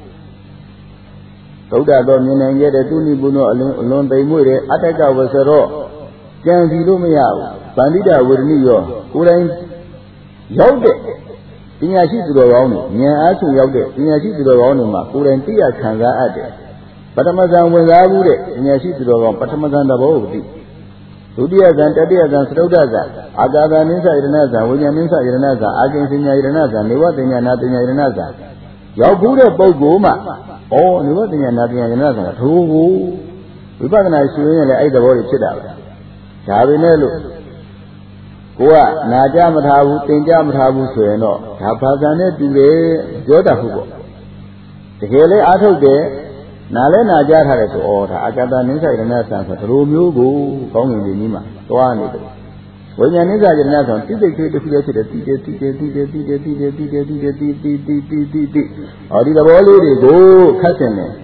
သုဒ္ဓတော်မြင်နိုင်ခဲ့တဲ့သူနိပုနောအလွန်သိမ်မွေ့တဲ့အတ္တကဝဆရောကြံစီလို့မရဘူးဗန္ဓိတဝေဒနိရောကိုယ်တိုင်ရောက်တဲ့ပညာရှိသူတော်ကောင်းတွေဉာဏ်အားဖြင့်ရောက်တဲ့ပညာရှိသူတော်ကောင်းတွေမှာကိုယ်တိုင်သိရခံစားအပ်တယ်ပထမဇန်ဝင်စားမှုတဲ့ပညာရှိသူတော်ကောင်းပထမဇန်သဘောကိုသိဒုတိယဇန်တတိယဇန်သတုဒ္ဒဇန်အာဂါသနိစ္စယရဏဇန်ဝိညာဉ်နိစ္စယရဏဇန်အာကိဉ္စညာယရဏဇန်နေဝတ္တညာနာတညာယရဏဇန်ရောက်ဘူးတဲ့ပုဂ္ဂိုလ်မှာနေဝတ္တညာနာတညာယရဏဇန်ထိုးကိုဝိပဿနာရှုရင်းလည်းအဲ့သဘောတွေဖြစ်တာပဲဒါပေမဲ့လို့ကိုကနာကြမထားဘူးသင်ကြမထားဘူးဆိုရင်တော့ဒါဘာသာနဲ့တူတယ်ပြောတတ်ဘူးပေါ့တကယ်လည်းအားထုတ်တယ်နာလဲနာကြထားတယ်ဆိုဒါအာကတနိစ္စယရဏဇန်ဆိုဒီလိုမျိုးကိုကောင်းငင်ကြီးမှာသွားနေတယ်ဝိညာဉ်နိစ္စယရဏဇန်တိတိတ်တိတစ်ခုလေးဖြစ်တယ်တိတိတိတိတိတိတိတိတိတိတိတိတိတိတိတိတိဒီသဘောလေးတွေကိုခတ်စင်တယ်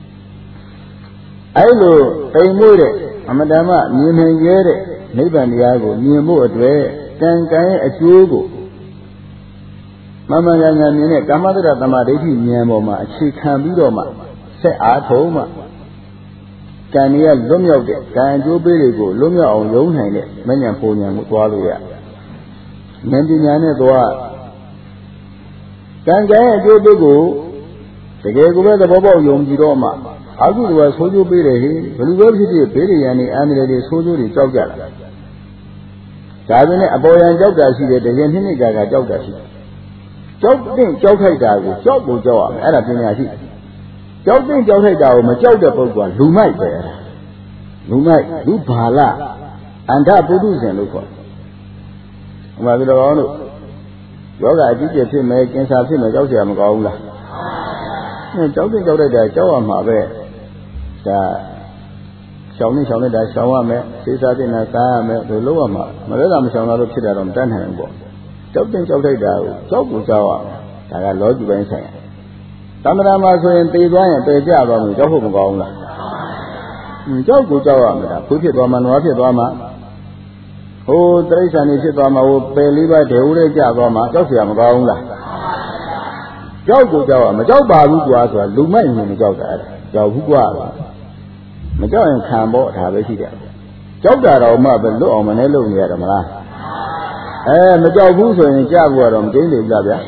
အဲ့လိုပိန်မှုတဲ့အမတ္တမမြင်နိုင်ခဲ့တဲ့နိဗ္ဗာန်တရားကိုမြင်ဖို့အတွက်ကံကံရဲ့အကျိုးကိုမမှန်ကန်ကန်မြင်တဲ့ကာမတ္တရသမာဓိဋ္ဌိဉာဏ်ပေါ်မှာအခြေခံပြီးတော့မှဆက်အားထုတ်မှကံကြီးကလွတ်မြောက်တဲ့ကံအကျိုးပေးတွေကိုလွတ်မြောက်အောင်ယုံနိုင်တဲ့မဉ္ဇဉ်ပုံဉာဏ်ကိုသွားလို့ရဉာဏ်ပညာနဲ့သွားကံရဲ့အကျိုးပေးကိုတကယ်ကိုပဲသဘောပေါက်ယုံကြည်တော့မှအကုသိုလ်ကဆိုးကျိုးပေးတယ်ဟိဘယ်လိုပဲဖြစ်ဖြစ်ဘေးရန်နေအန္တရာယ်တွေဆိုးကျိုးတွေကြောက်ကြတာဒါပေမဲ့အပေါ်ယံကြောက်တာရှိတယ်တကယ်နှစ်ကာကြောက်တာရှိတယ်ကြောက်တဲ့ကြောက်ထိုက်တာကိုကြောက်ကိုကြောက်ရမယ်အဲ့ဒါပညာရှိကြောက်တဲ့ကြောက်ထိုက်တာကိုမကြောက်တဲ့ပုဂ္ဂိုလ်ကလူမိုက်ပဲလူမိုက်လူဘာလအန္တပုထုဇဉ်လို့ခေါ်တယ်ဟိုမှာဒီလိုကောင်းလို့ယောဂအကြီးကျယ်ဖြစ်မယ်ကင်ဆာဖြစ်မယ်ကြောက်เสียမကောင်းဘူးလားကြောက်တဲ့ကြောက်တဲ့တာကြောက်ရမှာပဲဒါရှောင်းနေတာရှောင်းရမယ်စေစားတင်တာစားရမယ်ဒီလိုလုပ်ရမှာမလဲတာမရှောင်းတာလို့ဖြစ်တာတော့မတတ်နိုင်ဘူးပေါ့ကြောက်တဲ့ကြောက်တဲ့တာကိုကြောက်ကိုကြောက်ရမယ်ဒါကလောကီပိုင်းဆိုင်ရာသမဏမှာဆိုရင်သေသွားရင်ပယ်ကြသွားမယ်ကြောက်ဖို့မကောင်းဘူးလားကြောက်ကိုကြောက်ရမယ်ဒါဖူးဖြစ်သွားမှနွားဖြစ်သွားမှဟိုတိရစ္ဆာန်တွေဖြစ်သွားမှဟိုပယ်လေးပါးဒေဝရဲကြသွားမှကြောက်เสียမကောင်းဘူးလားကြောက်ကိုကြောက်ရမကြောက်ပါဘူးကွာဆိုတာလူမိုက်နေမကြောက်တာအဲ့ဒါကြောက်ဘူးကွာမကြောက်ရင်ခံဖို့ဒါပဲရှိတယ်ကြောက်တာတော့မှပဲလွတ်အောင်မနဲ့လုပ်နေရတယ်မလားမကြောက်ဘူးဆိုရင်ကြဖို့ကတော့မတင်းနေဘူးလားဗျာ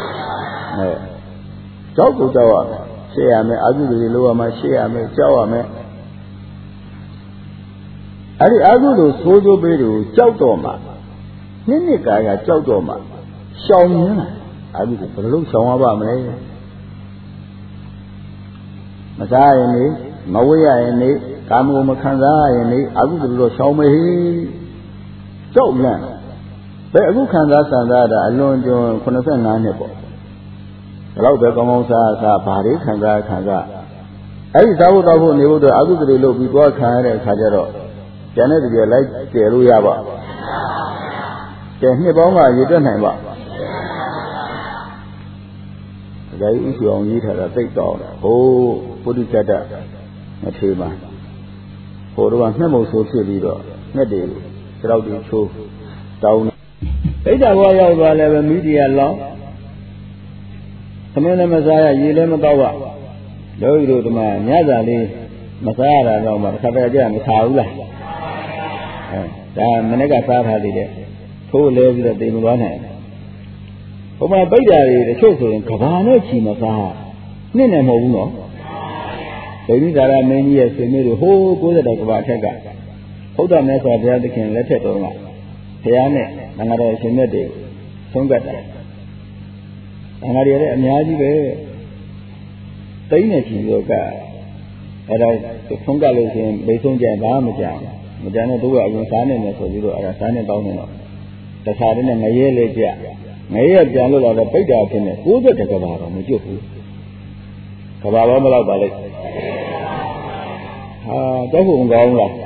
ကြောက်ကိုကြောက်ရမယ်ရှေ့ရမယ်အာဟုတွေလိုရမယ်ရှေ့ရမယ်ကြောက်ရမယ်အဲ့ဒီအာဟုတို့သိုးသိုးပေးတွေကိုကြောက်တော့မှနှစ်ကာကကြောက်တော့မှရှောင်ရင်းလာအာဟုဘယ်လိုရှောင်ရပါမလဲမစားရင်နေမဝေးရရင်နေကာမဂုဏ်မခံစားရရင်နေအာဟုတို့ရှောင်မေဟိကြောက်လန့်ဘယ်အခုခံစားဆန္ဒတာအလွန်ကျွံ85နှစ်ပေါ့ဒါတော့ပဲကောင်းကောင်းစားဘာတွေခံစားအဲ့ဒီစားဖို့တော့ဖို့နေဖို့တော့အာဟုတွေလို့ပြီးသွားခံရတဲ့အခါကျတော့ကျန်တဲ့တကယ်လိုက်ကျယ်လို့ရပါကျယ်နှစ်ပေါင်းကရည်တွက်နိုင်ပါဒါကြီးဥစ္စာအောင်ရေးထားတာသိတော့ဟိုပုရိသတ္တမထေပါဟိုတော့ငှက်မုံဆိုးဖြစ်ပြီးတော့ငှက်တွေကိုခြေထောက်တွေချိုးတောင်းပိဋကဘွားရောက်သွားလည်းပဲမိဒီယာလောင်းသမင်းလည်းမစားရရေလည်းမတော့ရလောကီတို့ဒီမှာညစာလေးမစားရတာတော့မှတစ်ခါတည်းကြမစားဘူးလားဒါမနေ့ကစားထားသေးတယ်ထိုးလဲပြီးတော့တိမ်မသွားနိုင်ဘုမပိတ်တာတွေတချို့ဆိုရင်ကဘာနဲ့ချီမစားနှစ်နဲ့မဟုတ်ဘူးနော်ဗိမိသာရမင်းကြီးရဲ့ဆွေမျိုးတွေဟိုး90ကဘာထက်ကဘုရားမြတ်စွာဘုရားသခင်လက်ထက်တော်ကဘုရားနဲ့ငါတော်ရှင်မြတ်တွေဆုံးကတ်တယ်ငါတွေလည်းအများကြီးပဲတိမ့်နေချီလို့ကအဲ့ဒါဆုံးကတ်လို့ရှိရင်ဘိဆုံးကြဘာမှမကြဘူးမကြမ်းတော့သူကအရင်စားနေတယ်ဆိုပြီးတော့အဲ့ဒါစားနေတောင်းနေတော့တခါတည်းနဲ့ငရဲလေးကြငရဲပြန်လို့လာတော့ပိတ်တာဖြစ်နေ90ကဘာတော့မကျွတ်ဘူးကဘာဘောမလောက်ပါလိမ့်ဟာတော့ဘုံကောင်းလား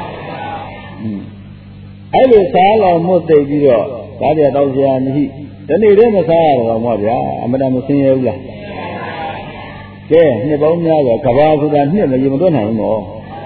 အဲ့လိုစားလောင်မှုသိပြီးတော့ဒါပြတောင်းစရာမရှိဒီနေ့တည်းမစားရတော့မှဗျာအမတန်မစင်းရဘူးလားကဲနှစ်ပေါင်းများစွာကဘာဆိုတာနှစ်မရေမတွက်နိုင်ဘူးနော်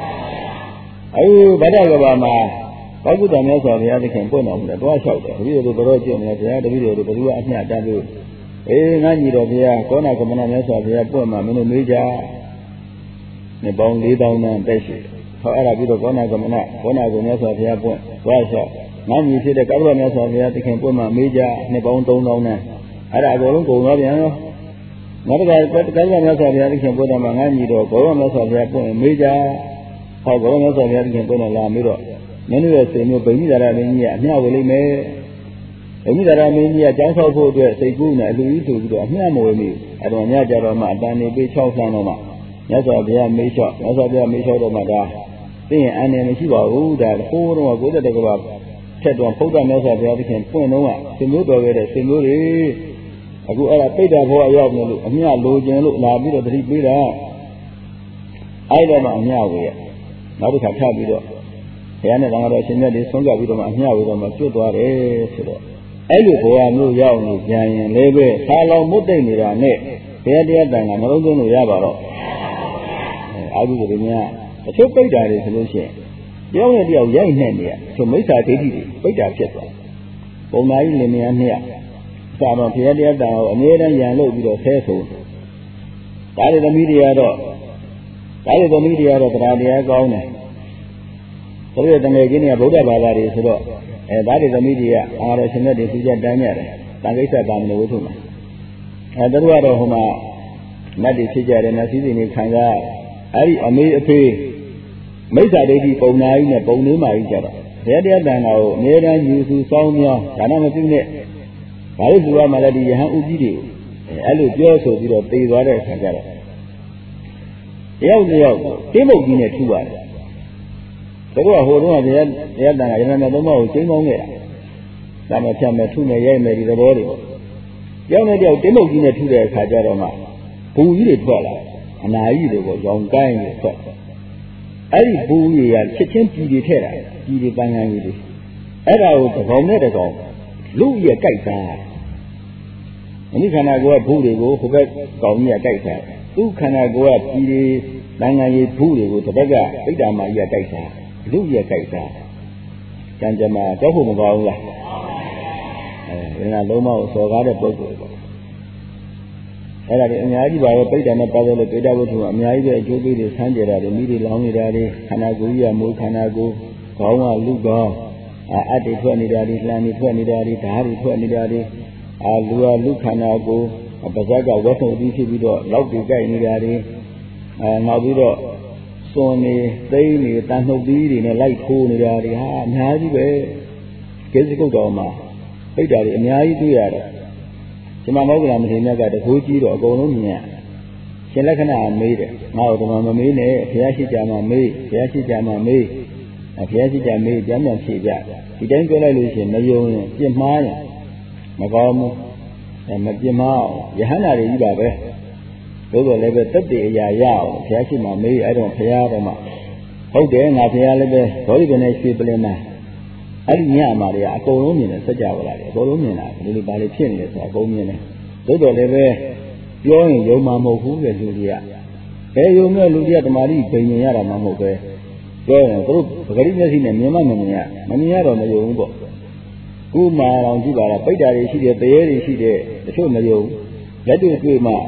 ဗဒကဘာမှာဘောဂုတ္တမြတ်စွာဘုရားသခင်ပွင့်တော်မူတယ်တွားလျှောက်တယ်တပည့်တို့တော်ကြည့်နေတယ်ဘုရားတပည့်တို့ဘယ်သူကအမျှတတ်လို့ငါညီတော်ဘုရားကောဏကမဏမြတ်စွာဘုရားပွင့်မှာမင်းတို့မေးကြနှစ်ပေါင်း4000နဲ့တက်ရှိဟောအဲ့ဒါပြီးတော့ကောဏကမဏကောဏကိုမြတ်စွာဘုရားပွင့်တွားလျှောက်ငါညီဖြစ်တဲ့ကောဏမြတ်စွာဘုရားသခင်ပွင့်မှာမေးကြနှစ်ပေါင်း3000နဲ့အဲ့ဒါအကုန်လုံးကုန်သွားပြန်ရောနောက်တစ်ခါကောဏမြတ်စွာဘုရားသခင်ပွင့်တော်မှာငါညီတော်ကောဏမြတ်စွာဘုရားပွင့်မေးကြဟောကောဏမြတ်စွာဘုရားသခင်ပွင့်တော်လာမေးတော့မင်းတို့ရဲ့စိတ်မျိုးဗိမိသာရမင်းကြီးကအမျှဝေလိမ့်မယ်ဗိမိသာရမင်းကြီးကကျောင်းဆောက်ဖို့အတွက်စိတ်ကူးနဲ့အလူကြီးဆိုပြီးတော့အမျှမဝေမိအဲ့တော့ညကြတော့မှအတန်နေပေး6ဆန်းတော့မှမြတ်စွာဘုရားမေးလျှော့မြတ်စွာဘုရားမေးလျှော့တော့မှဒါသိရင်အန်နေမရှိပါဘူးဒါဟိုးတော့90ကဘာထက်တော့ဘုရားမြတ်စွာဘုရားသခင်ပွင့်တော့ကစိတ်မျိုးတော်ခဲ့တဲ့စိတ်မျိုးတွေအခုအဲ့ဒါပိဋကဘောအရောက်နေလို့အမျှလိုချင်လို့လာပြီးတော့တတိပေးတာအဲ့တော့မှအမျှဝေရနောက်တစ်ခါထပ်ပြီးတော့ဘုရားနဲ့တန်ခါတော်ရှင်မြတ်တွေဆုံးကြပြီးတော့မှအမျှဝေတော့မှကျွတ်သွားတယ်ဆိုတော့အဲ့လိုဘဝမျိုးရောက်နေကြရင်လည်းပဲသာလောင်မွတ်တိတ်နေတာနဲ့ဘုရားတရားတန်ခါနှလုံးသွင်းလို့ရပါတော့အာဟုတွေများအချို့ပိတ်တာတွေဆိုလို့ရှိရင်တယောက်နဲ့တယောက်ရိုက်နှက်နေရဆိုမိစ္ဆာဒိဋ္ဌိတွေပိတ်တာဖြစ်သွားပုံနာကြီးလင်မယားနှစ်ယောက်သာတော့ဘုရားတရားတန်ခါကိုအမြဲတမ်းရန်လို့ပြီးတော့ဆဲဆိုဒါတွေသမီးတွေကတော့တရားတရားကောင်းတယ်သူတို့ရဲ့တငယ်ချင်းတွေကဗုဒ္ဓဘာသာတွေဆိုတော့ဒါတွေသမီးတွေကအာရရှင်မြတ်တွေသူကြတန်းရတယ်တန်ခိစ္စတာမဏေဝိထုမှာသူတို့ကတော့ဟိုမှာမတ်တွေဖြစ်ကြတယ်နတ်စည်းစိမ်တွေခံကြအဲ့ဒီအမေအဖေမိစ္ဆာဒိဋ္ဌိပုံနာကြီးနဲ့ပုံလေးမာကြီးကြတော့ဘုရားတရားတန်ခါကိုအမြဲတမ်းယူစုစောင်းမြောင်းဒါနမပြုနဲ့ဘာလို့ဆိုရမှလဲဒီယဟန်ဥကြီးတွေအဲ့လိုပြောဆိုပြီးတော့တည်သွားတဲ့အခါကျတော့တယောက်တင်းပုတ်ကြီးနဲ့ထူပါတယ်သူကဟိုတုန်းကတရားတန်ခါရဟန်းသုံးပါးကိုကျင်းပေါင်းခဲ့တာဒါမှဖြတ်မယ်ထုမယ်ရိုက်မယ်ဒီသဘောတွေပေါ့ကြောက်နေတယောက်တင်းပုတ်ကြီးနဲ့ထူတဲ့အခါကျတော့မှဘူကြီးတွေထွက်လာအနာကြီးတွေပေါ့ရောင်ကိုင်းတွေထွက်အဲ့ဒီဘူကြီးကချက်ချင်းပြည်တွေထဲတာပြည်တွေပန်းကန်းကြီးတွေအဲ့ဒါကိုတစ်ကောင်နဲ့တစ်ကောင်လူရဲ့ကြိုက်တာအနိခန္ဓာကိုယ်ကဘူတွေကိုဟိုဘက်ကောင်ကြီးကကြိုက်တာသူ့ခန္ဓာကိုယ်ကပြည်တွေပန်းကန်းကြီးဘူတွေကိုတစ်ဘက်ကပိဋ္ဌာမကြီးကကြိုက်တာလူရဲ့ကြိုက်တာကံကြမ္မာတော့ဖို့မကောင်းဘူးလားဒီကလုံးမကိုစော်ကားတဲ့ပုဂ္ဂိုလ်ပေါ့အဲ့ဒါတွေအများကြီးပါပဲပိဋကနဲ့ပတ်သက်လို့ပိဋကဝတ္ထုကအများကြီးပဲအကျိုးပေးတွေဆန်းကြတာတွေမိတွေလောင်းနေတာတွေခန္ဓာကိုယ်ကြီးကမိုးခန္ဓာကိုယ်ခေါင်းကလူကောင်းအတ္တိထွက်နေတာတွေလှန်နေထွက်နေတာတွေဓာတ်တွေထွက်နေတာတွေလူကလူခန္ဓာကိုယ်ပါဇက်ကဝတ်ထုပ်ပြီးဖြစ်ပြီးတော့လောက်တွေကြိုက်နေတာတွေနောက်ပြီးတော့စွန်နေသိန်းနေတန်နှုတ်သီးတွေနဲ့လိုက်ထိုးနေတာတွေဟာအများကြီးပဲကိစ္စကုတ်တော်မှာပိဋကတွေအများကြီးတွေ့ရတယ်ဒီမှာမောက္ကလမထေရမြတ်ကတကူကြီးတော့အကုန်လုံးမြင်ရှင်လက္ခဏာမေးတယ်ငါ့ကိုဒီမှာမမေးနဲ့ဘုရားရှိခိုးမှမေးဘုရားရှိခိုးမှမေးဘုရားရှိခိုးမေးပြန်ဖြေကြဒီတိုင်းပြောလိုက်လို့ရှိရင်မယုံရင်ပြစ်မှားရင်မကောင်းဘူးမပြစ်မှားယဟန္တာတွေကြီးပါပဲသို့တော်လည်းပဲတက်တည်အရာရအောင်ဘုရားရှိမှမေးအဲ့တော့ဘုရားတော်မှာဟုတ်တယ်ငါဘုရားလည်းပဲဘောဓိပင်နဲ့ရွှေပလင်မှာအဲ့ဒီညမှာတွေကအကုန်လုံးမြင်တယ်စัจ java လာတယ်အကုန်လုံးမြင်တာဒီလိုပါလေဖြစ်နေတယ်ဆိုတာအကုန်မြင်တယ်သို့တော်လည်းပဲပြောရင်ယုံမှာမဟုတ်ဘူးတဲ့လူတွေကဘယ်ယုံမဲ့လူတွေကတမာတိဘိညာရတာမှမဟုတ်ပဲပြောရင်သူတို့ပဂရိမျက်စိနဲ့မြင်မှမမြင်ရတော့မယုံဘူးပေါ့ခုမှအောင်ကြည့်ပါလားပိဋ္ဌာတွေရှိတယ်တရေတွေရှိတယ်တချို့မယုံလက်တွေ့တွေ့မှ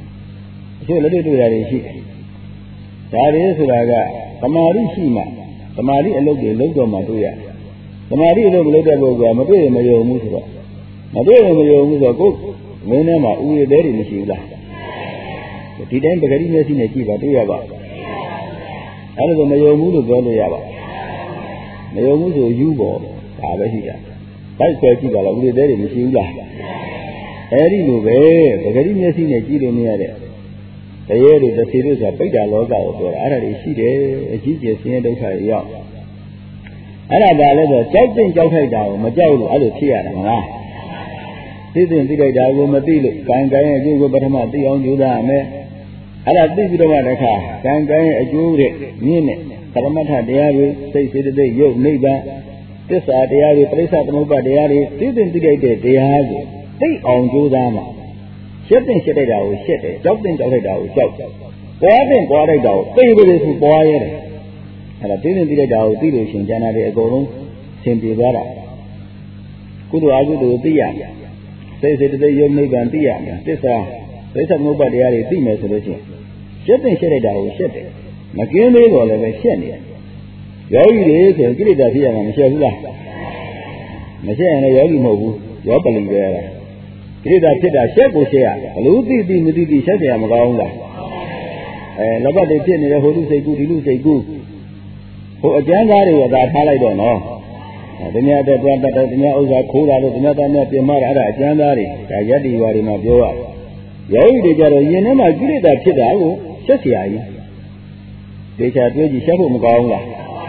တချို့လက်တွေ့တွေ့တာတွေရှိတယ်ဒါတွေဆိုတာကတမာတိရှိမှသမာဓိအလုပ်တွေလုပ်တော့မှတွေ့ရသမာဓိအလုပ်မလုပ်တဲ့ပုဂ္ဂိုလ်ကမတွေ့ရင်မယုံဘူးဆိုတော့မတွေ့ရင်မယုံဘူးဆိုတော့ကိုယ်မင်းထဲမှာဥရသေးတွေမရှိဘူးလားဒီတိုင်းပဂတိမျက်စိနဲ့ကြည့်ပါတွေ့ရပါအဲ့ဒါဆိုမယုံဘူးလို့ပြောလို့ရပါမယုံဘူးဆိုယူပေါ်ဒါပဲရှိတာဘိုက်ဆွဲကြည့်ပါလားဥရသေးတွေမရှိဘူးလားအဲ့ဒီလိုပဲပဂတိမျက်စိနဲ့ကြည့်လို့မရတဲ့တရားတွေတစ်စီတို့ဆိုတာပိဋကလောကကိုပြောတာအဲ့ဒါတွေရှိတယ်အကြီးကျယ်ဆင်းရဲဒုက္ခတွေရောက်အဲ့ဒါပါလဲဆိုကြောက်တင်ကြောက်ထိုက်တာကိုမကြောက်လို့အဲ့လိုဖြစ်ရတာမလားသိသိသိလိုက်တာကိုမသိလို့ကံကံရဲ့အကျိုးကိုပထမသိအောင်ကြိုးစားရမယ်အဲ့ဒါသိပြီးတော့မှတခါကံကံရဲ့အကျိုးတွေမြင့်တဲ့ပရမတ္ထတရားတွေစိတ်စေတသိက်ရုပ်နိဗ္ဗာန်သစ္စာတရားတွေပရိစ္ဆသမုပ္ပါတရားတွေသိသိသိလိုက်တဲ့တရားကိုသိအောင်ကြိုးစားမှာရှက်တင်ရှက်တိုက်တာကိုရှက်တယ်ကြောက်တင်ကြောက်လိုက်တာကိုကြောက်ပွားတင်ပွားလိုက်တာကိုသိပြီလေသူပွားရတယ်အဲ့ဒါသိသိသိလိုက်တာကိုသိလို့ရှင်ကျန်တာတွေအကုန်လုံးသင်ပြေသွားတာကုသိုလ်အကုသိုလ်သိရမယ်စိတ်စေတသိက်ယုံနိဗ္ဗာန်သိရမယ်သစ္စာပရိစ္ဆသမုပ္ပါတရားတွေသိမယ်ဆိုလို့ရှိရင်ရှက်တင်ရှက်လိုက်တာကိုရှက်တယ်မကင်းသေးတော့လည်းပဲရှက်နေတယ်ယောဂီတွေဆိုရင်ကိလေသာဖြစ်ရမှာမရှက်ဘူးလားမရှက်ရင်လည်းယောဂီမဟုတ်ဘူးယောပလင်ပဲရတာကိလေသာဖြစ်တာရှက်ကိုရှက်ရဘလို့သိသိမသိသိရှက်ကြရမကောင်းဘူးလားလောဘတွေဖြစ်နေတဲ့ဟိုလူစိတ်ကူးဒီလူစိတ်ကူးဟိုအကျမ်းသားတွေကသာထားလိုက်တော့နော်တမယတဲ့တွားတတ်တယ်တမယဥစ္စာခိုးတာလို့တမယသားများပြင်မတာအဲ့ဒါအကျမ်းသားတွေဒါယတ္တိဝါတွေမှာပြောရတယ်ယောဂီတွေကြတော့ယင်ထဲမှာကိလေသာဖြစ်တာကိုရှက်เสียကြီးဒေချာတွေးကြည့်ရှက်ဖို့မကောင်းဘူးလား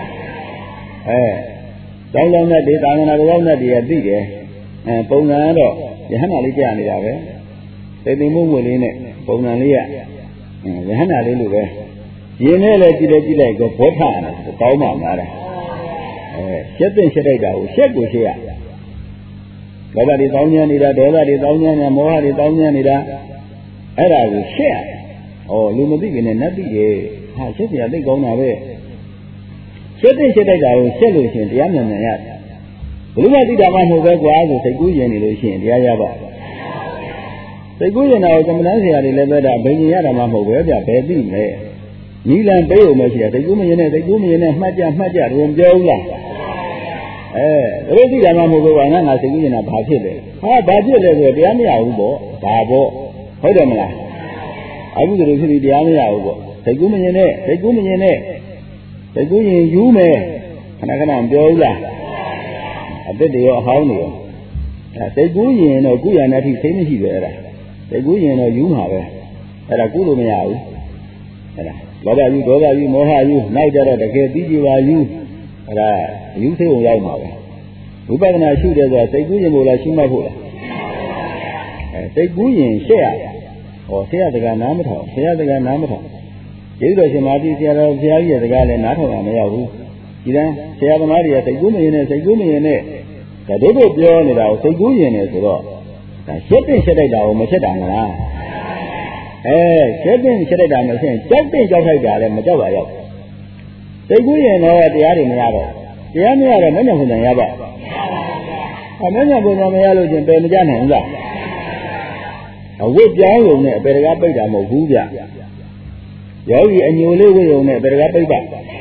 တောင်းလောင်းတဲ့ဒေသာငနာတော်နဲ့တည်းကသိတယ်ပုံစံကတော့ယဟန္တာလေးကြာနေတာပဲသိသိမှုဝင်လေးနဲ့ပုံစံလေးကယဟန္တာလေးလိုပဲယင်နဲ့လည်းကြည့်လိုက်တော့ဘောထရတယ်ကောင်းမှမှားတယ်ရှက်တဲ့ရှက်လိုက်တာကိုရှက်ကိုရှက်ရလောဘတွေတောင်းညံနေတာဒေါသတွေတောင်းညံနေတာမောဟတွေတောင်းညံနေတာအဲ့ဒါကိုရှက်ရလူမသိခင်နဲ့နတ်သိတယ်ဟာရှက်เสียသိကောင်းတာပဲရှက်တဲ့ရှက်လိုက်တာကိုရှက်လို့ရှိရင်တရားမြန်မြန်ရတယ်ဘယ်လိုမှသိတာမှမဟုတ်ပဲကွာဆိုစိတ်ကူးရင်နေလို့ရှိရင်တရားရပါစိတ်ကူးရင်တော့သမဏဆရာတွေလည်းပဲဒါဘယ်ရင်ရတာမှမဟုတ်ပဲဗျဘယ်သိမလဲနီလန်ပေးုံမရှိတာစိတ်ကူးမရင်နဲ့စိတ်ကူးမရင်နဲ့မှတ်ကြတော့ပြောဘူးလားဘယ်သိတာမှမဟုတ်ဘူးကွာငါစိတ်ကူးရင်တာဘာဖြစ်လဲဘာဖြစ်လဲဆိုတရားမရဘူးပေါ့ဒါပေါ့ဟုတ်တယ်မလားအခုဒီလိုဖြစ်ပြီးတရားမရဘူးပေါ့စိတ်ကူးမရင်နဲ့စိတ်ကူးရင်ယူမယ်ခဏမပြောဘူးလားအသက်တွေရောအဟောင်းတွေရောစိတ်ကူးရင်တော့ကုရဏအထိသိမရှိပဲအဲ့ဒါစိတ်ကူးရင်တော့ယူမှာပဲအဲ့ဒါကုလို့မရဘူးအဲ့ဒါလောဘယူဒေါသယူမောဟယူနောက်ကြတော့တကယ်သိကြပါယူအဲ့ဒါယူစိတ်ုံရောက်မှာပဲဝိပဿနာရှုတယ်ဆိုတာစိတ်ကူးရင်မို့လားရှုမှတ်ဖို့လားစိတ်ကူးရင်ရှက်ရဆရာစကားနားမထောင်ဆရာစကားနားမထောင်ကျေးဇူးတော်ရှင်မာတိဆရာတော်ဘုရားကြီးရဲ့စကားလည်းနားထောင်ရမရဘူးဒီတန်းဆရာသမားတွေကစိတ်ကူးမရင်နဲ့စိတ်ကူးမရင်နဲ့ဒါတို့ပြောနေတာကိုစိတ်ကူးရင်နဲ့ဆိုတော့ဒါရှက်တင်ရှက်လိုက်တာကိုမရှက်တာမလားရှက်တင်ရှက်လိုက်တာမရှက်ကြောက်တင်ကြောက်ထိုက်တာလည်းမကြောက်ပါရောက်စိတ်ကူးရင်တော့တရားတွေမရတော့တရားမရတော့မညံ့ဖွယ်ရပါမညံ့ဖွယ်မရလို့ချင်းပယ်မကြနိုင်ဘူးလားအဝတ်ပြောင်းုံနဲ့အပေတကားပိတ်တာမဟုတ်ဘူးဗျယောဂီအညိုလေးဝိယုံနဲ့အပေတကားပိတ်ပါ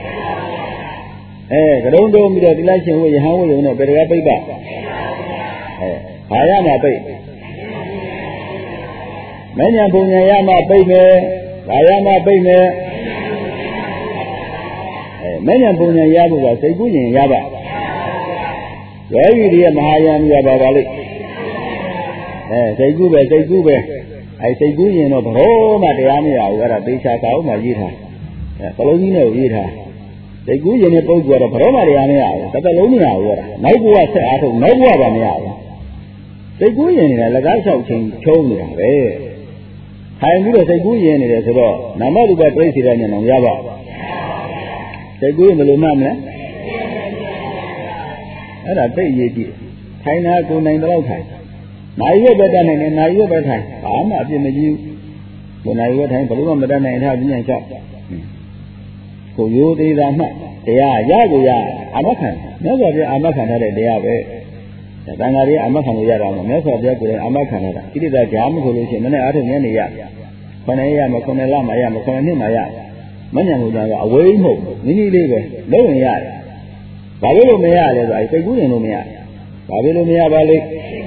ကရုံတုံးပြီးတော့သီလရှင်ဝိယဟန်ဝိယုံနဲ့အပေတကားပိတ်ပါဘာရမှာပိတ်မဉ္ဇဉ်ပုံဉ္ဇဉ်ရမှာပိတ်မယ်ဘာရမှာပိတ်မယ်မဉ္ဇဉ်ပုံဉ္ဇဉ်ရဖို့ကစိတ်ကူးရင်ရပါယောဂီတွေမဟာယံရပါပါလိမ့်စိတ်ကူးပဲစိတ်ကူးရင်တော့ဘရောမှတရားမရဘူးအဲ့ဒါသေချာကောင်းမှရေးထားကလုံးကြီးနဲ့ရေးထားစိတ်ကူးရင်တဲ့ပုဂ္ဂိုလ်ကတော့ဘရောမှတရားမရဘူးတစ်သက်လုံးမရဘူးအဲ့ဒါနောက်ဘဝဆက်အားထုတ်နောက်ဘဝပါမရဘူးစိတ်ကူးရင်လည်းလက်ကားလျှောက်ချင်းချုံးနေတာပဲထိုင်ပြီးတော့စိတ်ကူးရင်နေတယ်ဆိုတော့နာမရူပပြိစိရဉာဏ်အောင်ရပါစိတ်ကူးရင်ဘယ်လိုမှမလဲအဲ့ဒါသိအရေးကြီးထိုင်တာကိုနိုင်တော့ထိုင်နိုင်ရွက်ပဲတတ်နိုင်တယ်နိုင်ရွက်ပဲထိုင်ဘာမှအပြစ်မကြီးဘူးကိုနိုင်ရွက်ထိုင်ဘယ်လိုမှမတတ်နိုင်ထားပြညာလျှောက်ကိုရိုးသေးတာမှတရားရကိုရအာမခံမြတ်စွာဘုရားအာမခံထားတဲ့တရားပဲတန်ဃာတွေအာမခံလို့ရတာမဟုတ်မြတ်စွာဘုရားကိုယ်တိုင်အာမခံထားတာဣတိတကြားမဆိုလို့ရှိရင်မနေ့အားထုတ်ညနေရ9ရက်ရမ9လမှရမ9နှစ်မှရမညံလို့ကအဝေးမဟုတ်မိနည်းလေးပဲလုံးဝင်ရတယ်ဘာလို့မရလဲဆိုအဲစိတ်ကူးရင်လို့မရဘာဖြစ်လို့မရပါလဲ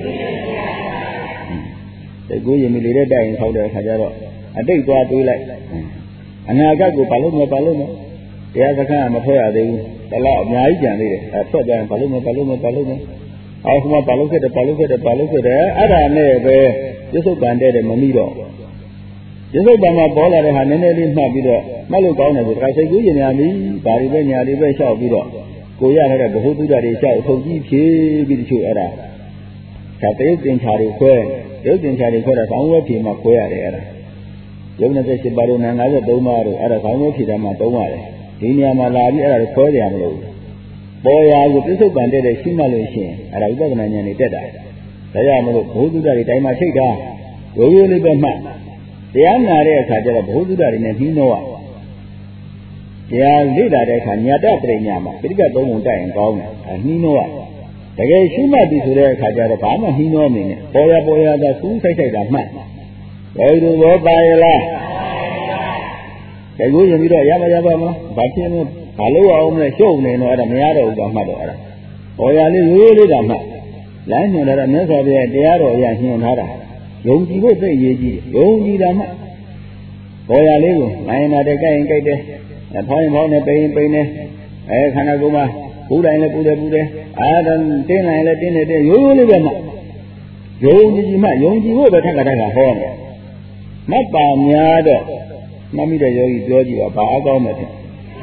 စိတ်ကူးရင်မိလေတဲ့တိုင်ထောက်တဲ့အခါကျတော့အတိတ်သွားတွေးလိုက်အနာဂတ်ကိုဘာလို့မတရားစခန်းကမထွက်ရသေးဘူးတလောက်အများကြီးကြံသေးတယ်အဲထွက်ကြရင်ဘာလို့မအောက်မှာဘာလို့ခဲ့တယ်အဲ့ဒါနဲ့ပဲပြစ္ဆုတ်ပန်တဲ့မမိတော့ပြစ္ဆုတ်ပန်မှာပေါ်လာတဲ့ဟာနည်းနည်းလေးမှတ်ပြီးတော့မှတ်လို့ကောင်းတယ်ဆိုတခါစိတ်ကူးရင်များပြီဘာတွေပဲညာတွေပဲလျှောက်ပြီးတော့ကိုရတဲ့ဗဟုသုတတွေလျှောက်ထုတ်ကြည့်ဖြည့်ပြီးတချို့အဲ့ဒါဒါတရုပ်တင်ချာတွေခွဲတာဆောင်းဝဲဖြေမှာခွဲရတယ်အဲ့ဒါရုပ်28ပါးတို့နာ53ပါးတို့အဲ့ဒါဆောင်းဝဲဖြေတာမှာသုံးရတယ်ဒီနေရာမှာလာပြီးအဲ့ဒါခွဲကြရမလို့ပေါ်ရာကိုပြစ္ဆုတ်ပန်တဲ့ရှိမှလို့ရှိရင်အဲ့ဒါဝိပဿနာဉာဏ်တွေတက်တာဒါကြောင့်မလို့ဘုဟုတ္တတွေတိုင်းမှာချိန်တာရိုးရိုးလေးပဲမှတ်တရားနာတဲ့အခါကျတော့ဘုဟုတ္တတွေနဲ့နှီးနှောတရားလေ့လာတဲ့အခါညာတပရိညာမှာပိဋကသုံးပုံတိုက်ရင်ကောင်းတယ်နှီးနှောတကယ်ရှိမှတ်ပြီဆိုတဲ့အခါကျတော့ဘာမှနှီးနှောနေနဲ့ပေါ်ရသာစူးဆိုင်တာမှတ်ဘယ်လိုရောပါရလားတကူရင်ပြီးတော့ရမပါမဘာဖြစ်လို့ဘာလို့အောင်မလဲရှုပ်နေတော့အဲ့ဒါမရတော့ဘူးကမှတ်တော့အဲ့ဒါပေါ်ရလေးရိုးရိုးလေးကမှတ်လမ်းညွှန်တာမြတ်စွာဘုရားတရားတော်အရာညွှန်ထားတာယုံကြည်ဖို့သိရေးကြည့်ယုံကြည်တာမှပေါ်ရလေးကိုနိုင်နာတဲ့ကြိုက်ရင်ကြိုက်တယ်ဖောင်းရင်ဖောင်းတယ်ပိန်တယ်ခန္ဓာကိုယ်မှာပူတိုင်းလည်းပူတယ်အားတော့တင်းလိုက်လည်းတင်းတယ်ရိုးရိုးလေးပဲမှယုံကြည်မှယုံကြည်ဖို့ပဲထက်ကဟောတယ်မတ်ပါများတော့မှတ်မိတဲ့ယောဂီပြောကြည့်ပါဘာအကောင်းမဲ့တယ်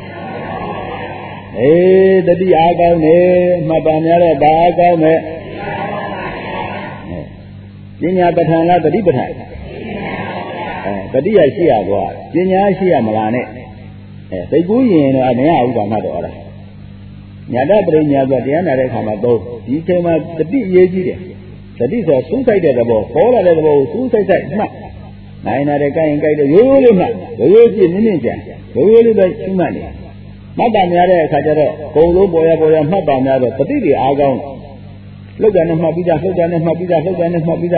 တတိအားကောင်းတယ်မှတ်ပါများတော့ဘာအကောင်းမဲ့ပညာပဋ္ဌာန်လားတတိပဋ္ဌာန်တတိယရှိရသွားပညာရှိရမလားနဲ့သိကူးရင်တော့မရဘူးကမှတ်တော့အဲ့ဒါညာတပရိညာဆိုတရားနာတဲ့အခါမှာသုံးဒီချိန်မှာတတိအရေးကြီးတယ်တတိဆိုစူးစိုက်တဲ့သဘောပေါ်လာတဲ့သဘောကိုစူးစိုက်မှတ်နိုင်နာတဲ့ကြိုက်ရင်ကြိုက်တယ်ရိုးရိုးလေးမှရိုးရိုးကြည့်မြင့်ကြံရိုးရိုးလေးပဲရှိမှတ်နေမှတ်ပါများတဲ့အခါကျတော့ဘုံလုံးပေါ်ရမှတ်ပါများတော့တတိတွေအားကောင်းလှုပ်တယ်နဲ့မှတ်ပြီးသားဘုသူကတွေမကြွယ်ဝတော့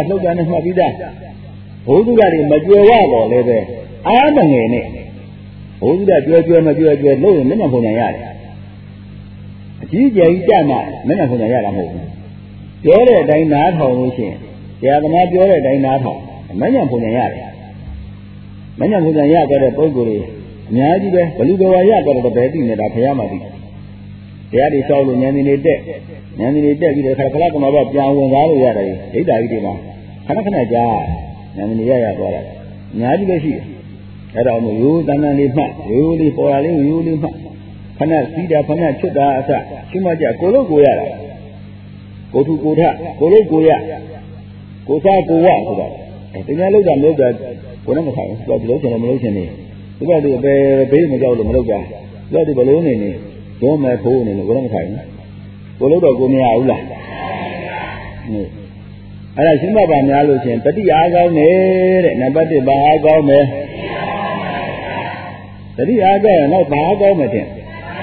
လည်းပဲအားမငယ်နဲ့ဘုသူကကြွယ်မကြွယ်လို့ရင်မျက်နှာပုံညာရတယ်အကြီးကျယ်ကြီးကြမှာမျက်နှာပုံညာရတာမဟုတ်ဘူးပြောတဲ့အတိုင်းနားထောင်လို့ရှိရင်တရားသမားပြောတဲ့အတိုင်းနားထောင်မျက်နှာပုံညာရတယ်မျက်နှာပုံညာရကြတဲ့ပုဂ္ဂိုလ်တွေအများကြီးပဲဘလူတော်ရကြတော့ဘယ်သိနေတာဘုရားမှသိတရားတွေလျှောက်လို့ဉာဏ်တွေတက်ပြီးတဲ့အခါခလကမဘပြန်ဝင်သားလို့ရတယ်ဒိဋ္ဌာကြီးတွေမှာခဏကြာဉာဏ်တွေရသွားတာအများကြီးပဲရှိတယ်အဲ့တော့မို့ရိုးတန်လေးမှတ်ရိုးလေးပေါ်လာလေးရိုးလေးမှတ်ခဏစီးတာခဏချွတ်တာအစရှိမှကြကိုလို့ကိုရတာကိုထုကိုထကိုလို့ကိုရကိုစားကိုဝဆိုတာတရားလောက်တာမလို့တာကိုနဲ့မဆိုင်ဘူးသူကဒီလိုချင်တယ်မလို့ချင်နေသူကဒီပဲဘေးမကြောက်လို့မလုပ်တာသူကဒီဘလုံးနေရုံးမဲ့ဖိုးနေလို့ကိုလည်းမဆိုင်ဘူးကိုလို့တော့ကိုမရဘူးလားအဲ့ဒါရှင်းမပါများလို့ရှင်တတိအားကောင်းနေတဲ့နံပါတ်1ဘာအားကောင်းမယ်တတိအားကောင်းရင်တော့ဘာအားကောင်းမယ်တဲ့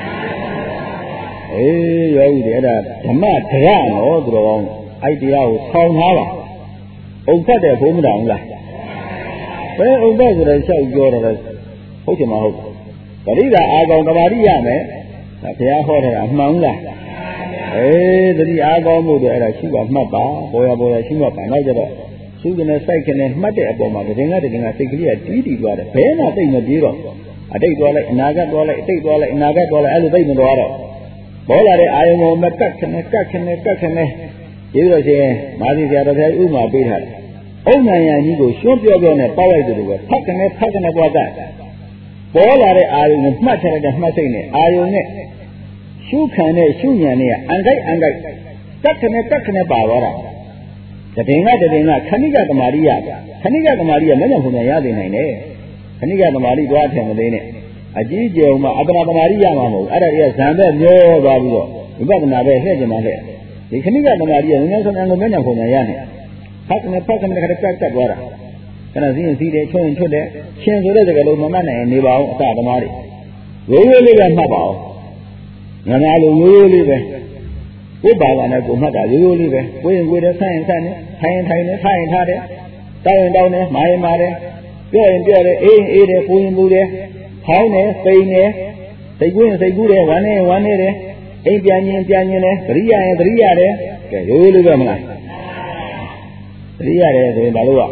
ယောဂီတွေအဲ့ဒါဓမ္မဒရနော်သူတော်ကောင်းအဲ့တရားကိုဆောင်းထားပါဥပ္ပတ်တဲ့ဘုံမတော်ဘူးလားဘယ်ဥပ္ပတ်ဆိုတော့လျှောက်ပြောတော့ဟုတ်ချင်မဟုတ်ပရိဒါအာကောင်ကဘာရိရမယ်ဘုရားဟောတာအမှန်ဘူးလားတတိအားကောင်းမှုတွေအဲ့ဒါရှိပါမှတ်ပါပေါ်ရရှိမှတ်ပါနောက်ကြတော့သူကနေစိုက်ကနေမှတ်တဲ့အပေါ်မှာတကယ်စိတ်ကလေးကတီးသွားတယ်ဘယ်မှသိမပြေတော့အတိတ်သွားလိုက်အနာဂတ်သွားလိုက်အတိတ်သွားလိုက်အနာဂတ်သွားလိုက်အဲ့လိုသိမသွားတော့ပေါ်လာတဲ့အာယုံကိုမကတ်ခနဲ့ဒီလိုချင်းမာသီဆရာတော်ဘုရားဥမာပေးထားတယ်အုံနိုင်ရကြီးကိုရှင်းပြောနဲ့ပေါက်လိုက်တယ်လို့ပဲဖတ်ကနေပွားတတ်ပေါ်လာတဲ့အာယုံကိုမှတ်ထားတဲ့မှတ်စိတ်နဲ့အာယုံနဲ့ရှုခံတဲ့ရှုဉဏ်နဲ့အန်ကိုက်တက်ခနဲ့ပါသွားတာတည်ငါခဏိကသမารိယခဏိကသမารိယမညံဖုန်ရရနိုင်တယ်ခဏိကသမารိသွားထင်မသေးနဲ့အကြီးကျယ်မှာအပ္ပနာသမารိယမှာမဟုတ်အဲ့ဒါတွေကဇံပဲမျောသွားပြီးတော့ဝိပဿနာပဲလှည့်ကြမှာလှည့်ဒီခဏိကသမารိယငြိမ်းဆုံးအံကိုမညံဖုန်ရရနေဖတ်ကနေတက်သွားတာခဏစီးရင်စီးတယ်ချွတ်ရင်ချွတ်တယ်ရှင်ဆိုတဲ့စကားလုံးမမှတ်နိုင်ရင်နေပါအောင်အစသမားတွေရိုးရိုးလေးပဲမှတ်ပါအောင်ငါလိုရိုးလေးပဲကိုယ်ပါကနဲ့ကိုမှတ်တာရိုးလေးပဲကိုယ်ရင်ကိုယ်တဲ့ဆိုင်ရင်ထိုင်ရင်ထားတယ်တောင်းရင်တောင်းတယ်မာရင်မာတယ်ပြောရင်ပြောတယ်အေးတယ်ပူရင်ပူတယ်ဖောင်းတယ်ပိန်တယ်စိတ်ကူးရင်စိတ်ကူးတယ်ဝမ်းနေတယ်အိမ်ပြန်ရင်သတိရရင်သတိရတယ်ကဲရိုးရိုးလေးပဲမလားသတိရတယ်ဆိုရင်ဘာလို့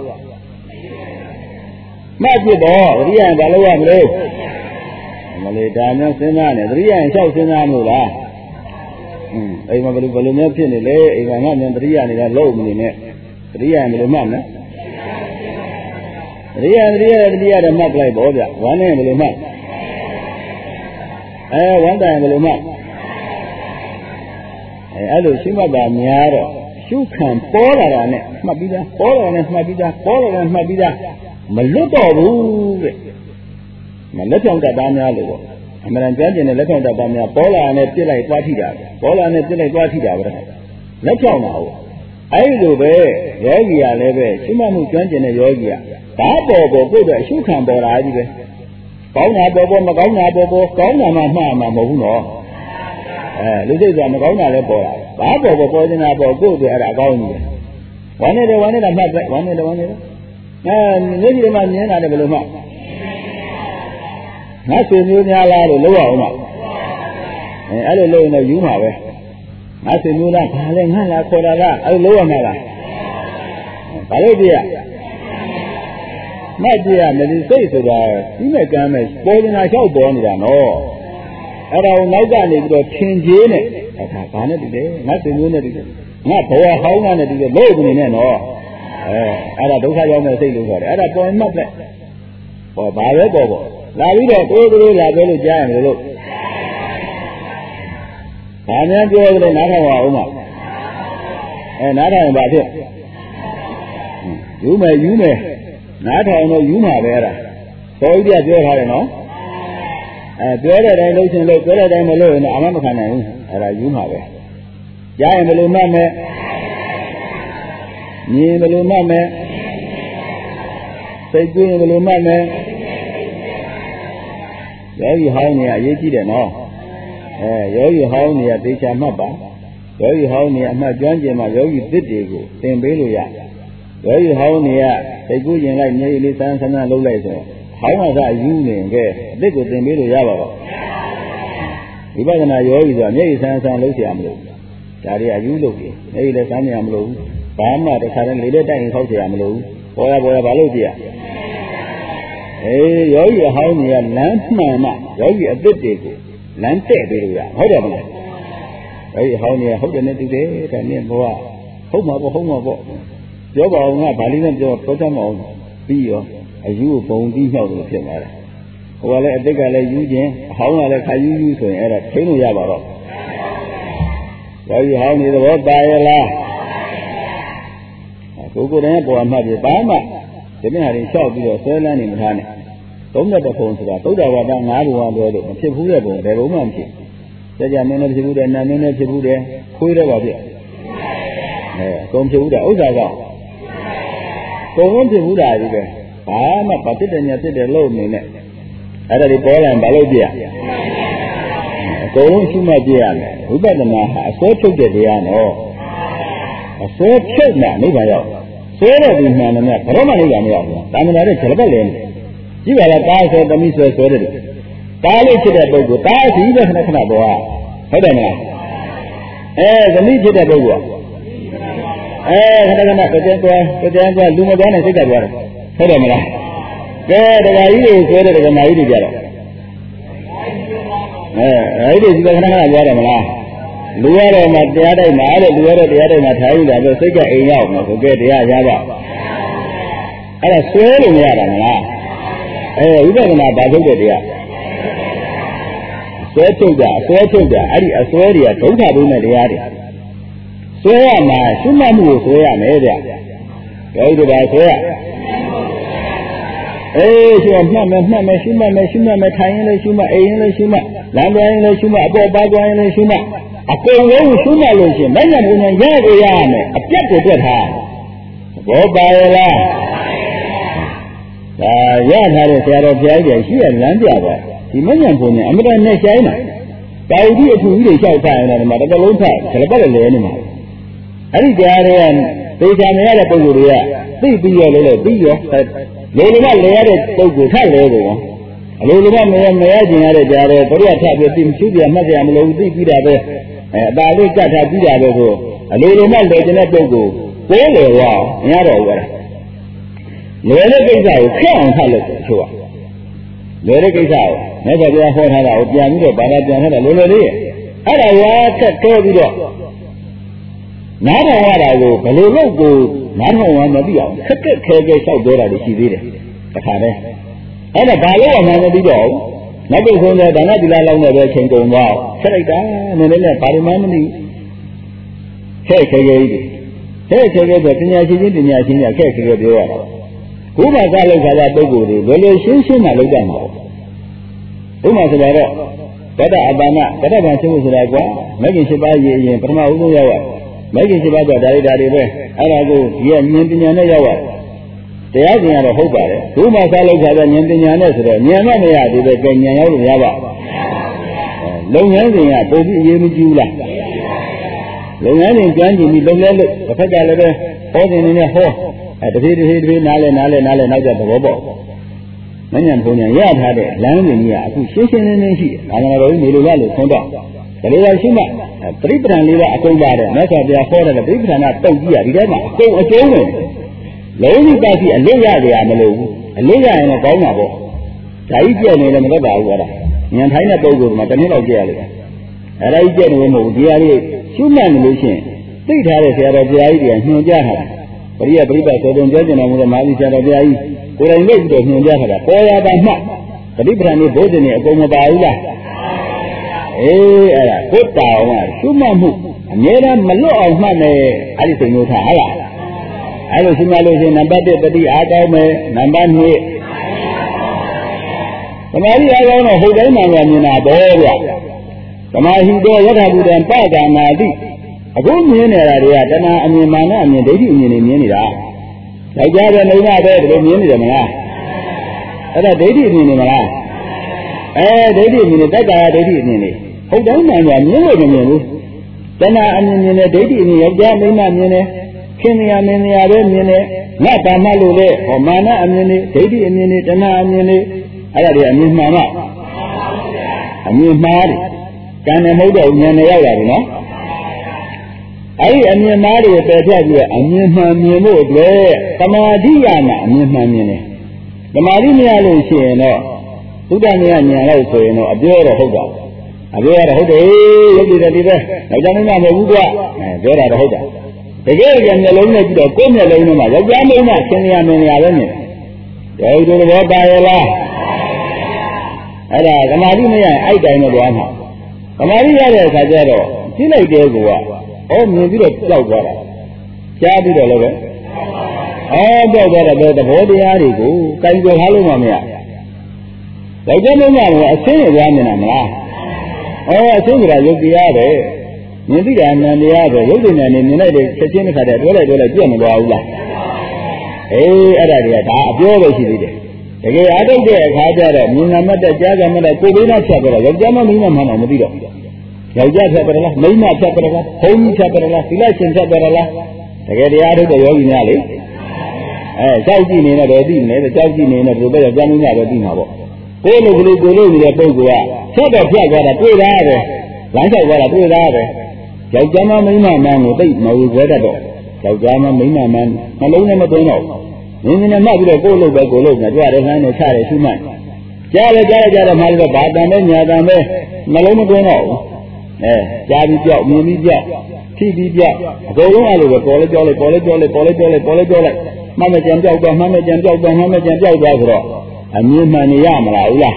မှတ်ပြတော့သတိရရင်ဘာလို့ရမလို့မလေးဒါမျိုးစဉ်းစားနေသတိရရင်လျှောက်စဉ်းစားမလို့လားအိမ်မှာဘယ်လိုမျိုးဖြစ်နေလဲအိမ်မှာငါမြန်သတိရနေတာလုံးမနေနဲ့သတိရရင်ဘယ်လိုမှတ်မလဲသတိရတယ်မှတ်လိုက်ပေါ့ဗျဝမ်းနဲ့ဘယ်လိုမှတ်ဝမ်းတိုင်ဘယ်လိုမှအဲ့လိုရှုမှတ်တာများတော့ရှုခံပေါ်လာတာနဲ့မှတ်ပြီးသားပေါ်လာတာနဲ့မှတ်ပြီးသားပေါ်လာတာနဲ့မှတ်ပြီးသားမလွတ်တော့ဘူးတဲ့လက်ဖြောင်းတတ်သားများလို့ပေါ့အမှန်တန်ကြမ်းကျင်တဲ့လက်ဖြောင်းတတ်သားများပေါ်လာနဲ့ပြစ်လိုက်သွားထိတာပေါ်လာနဲ့ပြစ်လိုက်သွားထိတာပဲလက်ဖြောင်းတာဟုတ်အဲ့လိုပဲယောဂီကလည်းပဲရှုမှတ်မှုကြမ်းကျင်တဲ့ယောဂီကဒါပေါ်ကိုယ့်အတွက်အရှုခံပေါ်လာကြီးပဲကောင်းတာပေါ်မကောင်းတာပေါ်ကောင်းတာမှမှားမှာမဟုတ်ဘူးနော်လူစိတ်ကမကောင်းတာလည်းပေါ်လာဘာပေါ်နေတာပေါ်ကိုယ့်အတွက်အဲ့ဒါအကောင်းကြီးပဲဝမ်းနေတယ်မှတ်လိုက်ဝမ်းနေတယ်မျက်စိထဲမှာမြင်တာလည်းဘယ်လိုမှငါဆွေမျိုးများလားလို့လောက်အောင်မှအဲ့လိုလုပ်ရင်တော့ယူမှာပဲငါဆွေမျိုးလားဘာလဲငါလားခေါ်တာလားအဲ့လိုလုပ်ရမှာလားဘာလို့ပြရမှတ်ပြရမယ်ဒီစိတ်ဆိုတာဒီမဲ့ကမ်းမဲ့ပေါ်နေတာလျှောက်ပေါ်နေတာနော်အဲ့ဒါကိုနောက်ကနေပြီးတော့ထင်ကြီးနဲ့ဒါဘာနဲ့တူတယ်ငါဆွေမျိုးနဲ့တူတယ်ငါဘဝဟောင်းနဲ့တူတယ်လို့နေနဲ့နော်အဲ့ဒါဒုက္ခရောက်မဲ့စိတ်လို့ခေါ်တယ်အဲ့ဒါပေါ်မှတ်တဲ့ဘာပဲပေါ်လာပြီးတော့တိုးလာပဲလို့ကြားရတယ်လို့ဘာများပြောကြလဲနားထောင်အောင်ပါနားထောင်ပါဖြစ်ယူမယ်နားထောင်တော့ယူမှာပဲအဲ့ဒါတော်ကြီးကပြောထားတယ်နော်ပြောတဲ့တိုင်းလုပ်ရှင်လို့ပြောတဲ့တိုင်းမလုပ်ရင်တော့အမှမခံနိုင်ဘူးအဲ့ဒါယူမှာပဲကြားရင်ဘယ်လိုမှတ်မယ်မြင်ဘယ်လိုမှတ်မယ်စိတ်ကူးရင်ဘယ်လိုမှတ်မယ်ယောဂီဟောင်းနေအရေးကြီးတယ်နော်ယောဂီဟောင်းနေသေချာမှတ်ပါယောဂီဟောင်းနေအမှတ်ကျွမ်းကျင်မှယောဂီသစ်တွေကိုသင်ပေးလို့ရယောဂီဟောင်းနေစိတ်ကူးရင်လိုက်မြေလေးစမ်းစမ်းလုပ်လိုက်ဆိုဟောင်းကစားယူနေခဲ့အသစ်ကိုသင်ပေးလို့ရပါတော့ဝိပဿနာယောဂီဆိုတာမြေစမ်းစမ်းလုပ်เสียမလို့ဒါတွေအယူလုပ်တယ်မြေလည်းစမ်းရမလို့ဘာမှတခါတည်းလေတဲ့တိုင်ခောက်เสียမလို့ပေါ်ရဘာလို့ကြည့်ယောဂီအဟောင်းကြီးကလမ်းမှန်မှယောဂီအသစ်တွေကိုလမ်းတဲ့ပေးလို့ရဟုတ်တယ်မလားယောဂီအဟောင်းကြီးကဟုတ်တယ်နဲ့တူတယ်ဒါနဲ့ဘောကဟုတ်မှာပေါ့ပြောပါအောင်ငါဗာလိနဲ့ပြောတတ်မအောင်ပြီးရောအယူကိုပုံပြီးမြောက်လို့ဖြစ်သွားတယ်ဟိုကလည်းအသစ်ကလည်းယူခြင်းအဟောင်းကလည်းခါယူဆိုရင်အဲ့ဒါထိလို့ရပါတော့ယောဂီဟောင်းကြီးသဘောပါရဲ့လားကိုယ်တိုင်ပေါ်မှပြပါမှဒီနေ့ဟာရင်လျှောက်ပြီးတော့ဆွဲလန်းနေမထားနဲ့31ပုံဆိုတာသုဒ္ဓဝါဒ9ဘုံလွဲလို့မဖြစ်ဘူးတဲ့ပုံဘယ်ဘုံမှမဖြစ်ကြမင်းလည်းဖြစ်ဘူးတဲ့နာမင်းလည်းဖြစ်ဘူးတဲ့ခွေးတော့ပါပြအကုန်ဖြစ်ဘူးတဲ့ဥစ္စာကကုန်လုံးဖြစ်ဘူးတာကြီးပဲဘာမှပဋိတ္တညာဖြစ်တယ်လို့နေနဲ့အဲ့ဒါဒီပေါ်လာရင်ဘာလို့ပြအကုန်လုံးရှိမှပြရမယ်ဝိပဿနာဟာအစွဲထုတ်တဲ့တရားနော်အစွဲထုတ်မှနိဗ္ဗာန်ရောက်ဆွဲတဲ့ဒီမှန်တယ်ဘယ်တော့မှနိဗ္ဗာန်မရောက်ဘူးတာမန်တဲ့ခြေလက်လဲကြည့်ပါလားတားဆွဲသမီးဆွဲတယ်တားလေးဖြစ်တဲ့ပုဂ္ဂိုလ်တားစီပဲခဏခဏတော့ဟုတ်တယ်မလားသမီးဖြစ်တဲ့ပုဂ္ဂိုလ်ခဏခဏကြဲလူမသွားနဲ့စိတ်ကသွားတယ်ဟုတ်တယ်မလားကဲတရားကြီးတွေဆွဲတဲ့ဒကာမကြီးတွေကြတော့အဲ့ဒီစီကခဏခဏသွားတယ်မလားလူရတော့မှတရားတိုက်မှာတဲ့လူရတော့တရားတိုက်မှာထိုင်နေတာပဲစိတ်ကအိမ်ရောက်မှာဆိုကြတရားရပါအဲ့ဒါဆွဲလို့မရတာမလားဝိပဿနာဘာထုတ်တဲ့တရားဆွဲထုတ်တာအဲ့ဒီအဆွဲတွေကဒုက္ခဘုံနဲ့တရားတွေဆွဲရမှာရှုမှတ်မှုကိုဆွဲရမယ်ဗျယောဂီတို့ကဆွဲရရှုမှတ်မယ်ရှုမှတ်မယ်ထိုင်ရင်လည်းရှုမှတ်အိမ်ရင်လည်းရှုမှတ်လမ်းသွားရင်လည်းရှုမှတ်အပေါ်ပါသွားရင်လည်းရှုမှတ်အကုန်လုံးရှုမှတ်လို့ရှိရင်မဲ့ညာဘုံနဲ့ရကိုရမယ်အပြတ်ကိုတွက်ထားဘောပါရလားဒါရထားတဲ့ဆရာတော်ဘုရားကြီးရှိရလမ်းပြပါဒီမဲ့ညာဘုံနဲ့အမတန်နဲ့ဆိုင်တာတာဝတိအထူကြီးတွေလျှောက်ထားရင်တော့ဒီမှာတစ်လုံးထားခလပတ်လည်းလဲနေမှာအဲ့ဒီကြားတွေကသေချာမရတဲ့ပုဂ္ဂိုလ်တွေကသိပြီးရောလဲပြီးရောလေမလဲရတဲ့ပုဂ္ဂိုလ်ထက်လဲပေါ့အလိုလိုမရကျင်ရတဲ့ကြားတော့တို့ရထပြီးတိမရှိပြမှတ်ရမလို့သိပြီးတာပဲအသာလေးကြက်ထားပြီးတာပဲဆိုအလိုလိုမှလေကျင်တဲ့ပုဂ္ဂိုလ်ကိုလေဝါမရတော့ဘူးလေတဲ့ကိစ္စကိုခက်အောင်ဖတ်လို့ဆိုရလေတဲ့ကိစ္စကိုမြတ်စွာဘုရားဟောထားတာကိုပြန်ပြီးတော့ဘာသာပြန်ထားတာလိုလေးအဲ့ဒါဝါဆက်တော့ပြီးတော့နားထောင်ရတာကိုဘယ်လိုလုပ်ကိုနားထောင်ရမသိအောင်ခက်ခဲလျှောက်ပြောတာတွေရှိသေးတယ်တခါတည်းအဲ့ဒါဘာလို့မှမသိတော့ဘူးနောက်တစ်ခုကဒါနသီလလောက်နဲ့ပဲချိန်ကုန်သွားဆက်လိုက်တာနည်းနည်းနဲ့ဘာလို့မှမသိခဲခဲကြီးဆိုပညာရှိချင်းခဲခဲပြောရတာဘုရားကလောက်ခါတာပုဂ္ဂိုလ်တွေဘယ်လိုရှင်းရှင်းမှလောက်တတ်မှာဥပမာဆိုတော့ဗဒ္ဒအပါဏဗဒ္ဒဗံရှိမှုဆိုတာကွာမဂ္ဂင်7ပါးရည်ရင်ပထမဦးဆုံးရောက်ရမဂ္ဂင်7ပါးကဒါတွေပဲအဲ့ဒါကိုဒီကဉာဏ်ပညာနဲ့ရောက်ရတရားကျင်ရတော့ဟုတ်ပါတယ်ဘုရားကလောက်ခါတာဉာဏ်ပညာနဲ့ဆိုတော့ဉာဏ်မမရသေးပဲဉာဏ်ရောက်လို့ရပါလုပ်ငန်းစဉ်ကပုံပြီးအရေးမကြီးဘူးလားလုပ်ငန်းစဉ်ကြမ်းကြည့်ပြီးလုပ်လဲလို့တစ်ဖက်ကလည်းပဲဟောတင်နေဟောတဖြည်းဖြည်းနားလဲနောက်ကျသဘောပေါက်မဉဏ်ဘုံဉဏ်ရထားတဲ့လမ်းစဉ်ကြီးကအခုရှင်းရှင်းလင်းလင်းရှိတယ်။ဒါကြောင့်တော်ကြီးနေလို့ရလို့ဆုံးတော့ဒါလေးရောက်ရှိမှပရိပဒံလေးကအကုန်ပါတယ်မြတ်စွာဘုရားဟောတဲ့ပရိပဒံကတုတ်ကြည့်ရဒီထဲမှာအကုန်အကျုံးတယ်လုံးဝပါစီအလွတ်ရကြရမလို့ဘူးအလွတ်ရရင်တော့ကောင်းမှာပေါ့ဒါကြီးပြည့်နေတယ်မတော့ပါဘူးကွာဉာဏ်ထိုင်းတဲ့ပုဂ္ဂိုလ်ကမှတစ်နည်းလောက်ကြည့်ရလိမ့်မယ်အဲဒါကြီးပြည့်နေမဟုတ်ဘူးဒီဟာလေးရှုမှတ်နေလို့ရှိရင်သိထားတဲ့ဆရာတော်ဘုရားကြီးတွေကညွှန်ကြားထားတယ်ပရိယပရိပတ်ဆိုတဲ့ပြောကျင်တော်မူတဲ့မာသီဆရာတော်ဘုရားကြီးကိုယ်တိုင်လုပ်ပြီးတော့ညွှန်ကြားထားတာပေါ်ရတာမှပရိပဒံนี่ဘုဒ္ဓနေအကုန်မပါဘူးလားအေးအဲ့ဒါကိုတာအောင်ရှုမှတ်မှုအများအားမလွတ်အောင်မှတ်နေအဲ့ဒီစိတ်မျိုးထားဟုတ်လားအဲ့လိုရှုမှတ်လို့ရှိရင်နံပါတ်1ပฏิအားကောင်းမယ်နံပါတ်2သမာဓိအားကောင်းတော့ဟုတ်တိုင်းမှမြင်တာပေါ့ဗျသမာဟိတောယထာဘုဒ္ဓံပဒနာတိအခုမြင်နေတာတွေကတဏှာအမြင်မာနအမြင်ဒိဋ္ဌိအမြင်တွေမြင်နေတာယောက်ျားပဲမိန်းမပဲဒီလိုမြင်နေတယ်မလားအဲ့ဒါဒိဋ္ဌိအမြင်နေမလားဒိဋ္ဌိအမြင်နဲ့တက္ကာယဒိဋ္ဌိအမြင်နေဟုတ်တိုင်းမှမြင်လို့မမြင်ဘူးတဏှာအမြင်မြင်နဲ့ဒိဋ္ဌိအမြင်ယောက်ျားမိန်းမမြင်တယ်ခင်ဗျာမင်းများပဲမြင်တယ်ငါကာမလို့လေဟောမာနအမြင်နေဒိဋ္ဌိအမြင်နေတဏှာအမြင်နေအဲ့ဒါတွေအမြင်မှန်မှအမြင်မှားတယ်ကံနဲ့မဟုတ်တော့ဉာဏ်နဲ့ရောက်ရတယ်နော်အဲ့ဒီအမြင်မှားတွေပယ်ဖြတ်ပြီးအမြင်မှန်မြင်ဖို့အတွက်သမာဓိရမှာအမြင်မှန်မြင်တယ်သမာဓိမရလို့ရှိရင်တော့သုဒ္ဓမြတ်ဉာဏ်လို့ဆိုရင်တော့အပြောတော့ဟုတ်တာအပြောရတော့ဟုတ်တယ်ရုပ်တည်တယ်ဒီပဲယောက်ျားမင်းမမဟုတ်ဘူးကွာပြောတာတော့ဟုတ်တာတကယ်ကြမျက်လုံးနဲ့ကြည့်တော့ကိုယ်မျက်လုံးထဲမှာယောက်ျားမင်းမဆင်းရဲမင်းရပဲမြင်တယ်ဒီလိုတော့ပါရလားအဲ့ဒါသမာဓိမရရင်အဲ့တိုင်းတော့သွားမှာသမာဓိရတဲ့အခါကျတော့ကြည့်လိုက်တဲ့ကောမြင်ပြီးတော့ကြောက်သွားတာကြားပြီးတော့လည်းပဲကြောက်သွားတဲ့သဘောတရားတွေကိုကြိုင်ကြော်ထားလို့မှမရယောက်ျားမင်းကအဆင်းရသွားနေတာမလားအဆင်းကြတာယုတ်တရားပဲမြင်သိတာနံတရားပဲရုပ်ဉာဏ်နဲ့မြင်လိုက်တဲ့ချက်ချင်းတစ်ခါတည်းတွဲလိုက်ပြတ်မသွားဘူးလားအဲ့ဒါတွေကဒါအပြောပဲရှိသေးတယ်တကယ်အားထုတ်တဲ့အခါကျတော့မြင်နာမှတ်တဲ့ကြားကမှတ်တဲ့ကိုယ်လေးနဲ့ဖြတ်ကြတော့ယောက်ျားမမိန်းမမှန်းတော့မသိတော့ယောက်ျားဖြတ်ကြလားမိန်းမဖြတ်ကြလားဘုန်းကြီးဖြတ်ကြလားသီလရှင်ဖြတ်ကြလားတကယ်တရားထုတ်တဲ့ယောဂီများလေကြောက်ကြည့်နေတော့သိနေတယ်ကြောက်ကြည့်နေတော့ဒီဘက်ယောက်ျားမင်းများပဲသိမှာပေါ့ကိုယ်လိုကလေးကိုယ်လိုနေတဲ့ပုဂ္ဂိုလ်ကဖြတ်တော့ဖြတ်သွားတာတွေ့တာပဲလမ်းလျှောက်သွားတာတွေ့တာပဲယောက်ျားမမိန်းမမှန်းကိုသိမဝေခွဲတတ်တော့ယောက်ျားမမိန်းမမှန်းနှလုံးနဲ့မသွင်းတော့နင်းနေမှတ်ပြီးတော့ကိုယ်လိုပဲကိုယ်လိုပဲကြွတယ်ဟန်းနဲ့ချတယ်ရှုမှတ်ကြားတယ်မှလည်းဘာတန်ပဲညာတန်ပဲနှလုံးမသွင်းတော့ကြားပြီးကြောက်မြင်ပြီးကြောက်ထိပြီးကြောက်အကုန်လုံးအဲ့လိုပဲပေါ်လဲကြောက်လိုက်မှမကြံကြောက်တော့မှမကြံကြောက်တော့ဆိုတော့အမြင်မှန်နေရမလားဟုတ်လား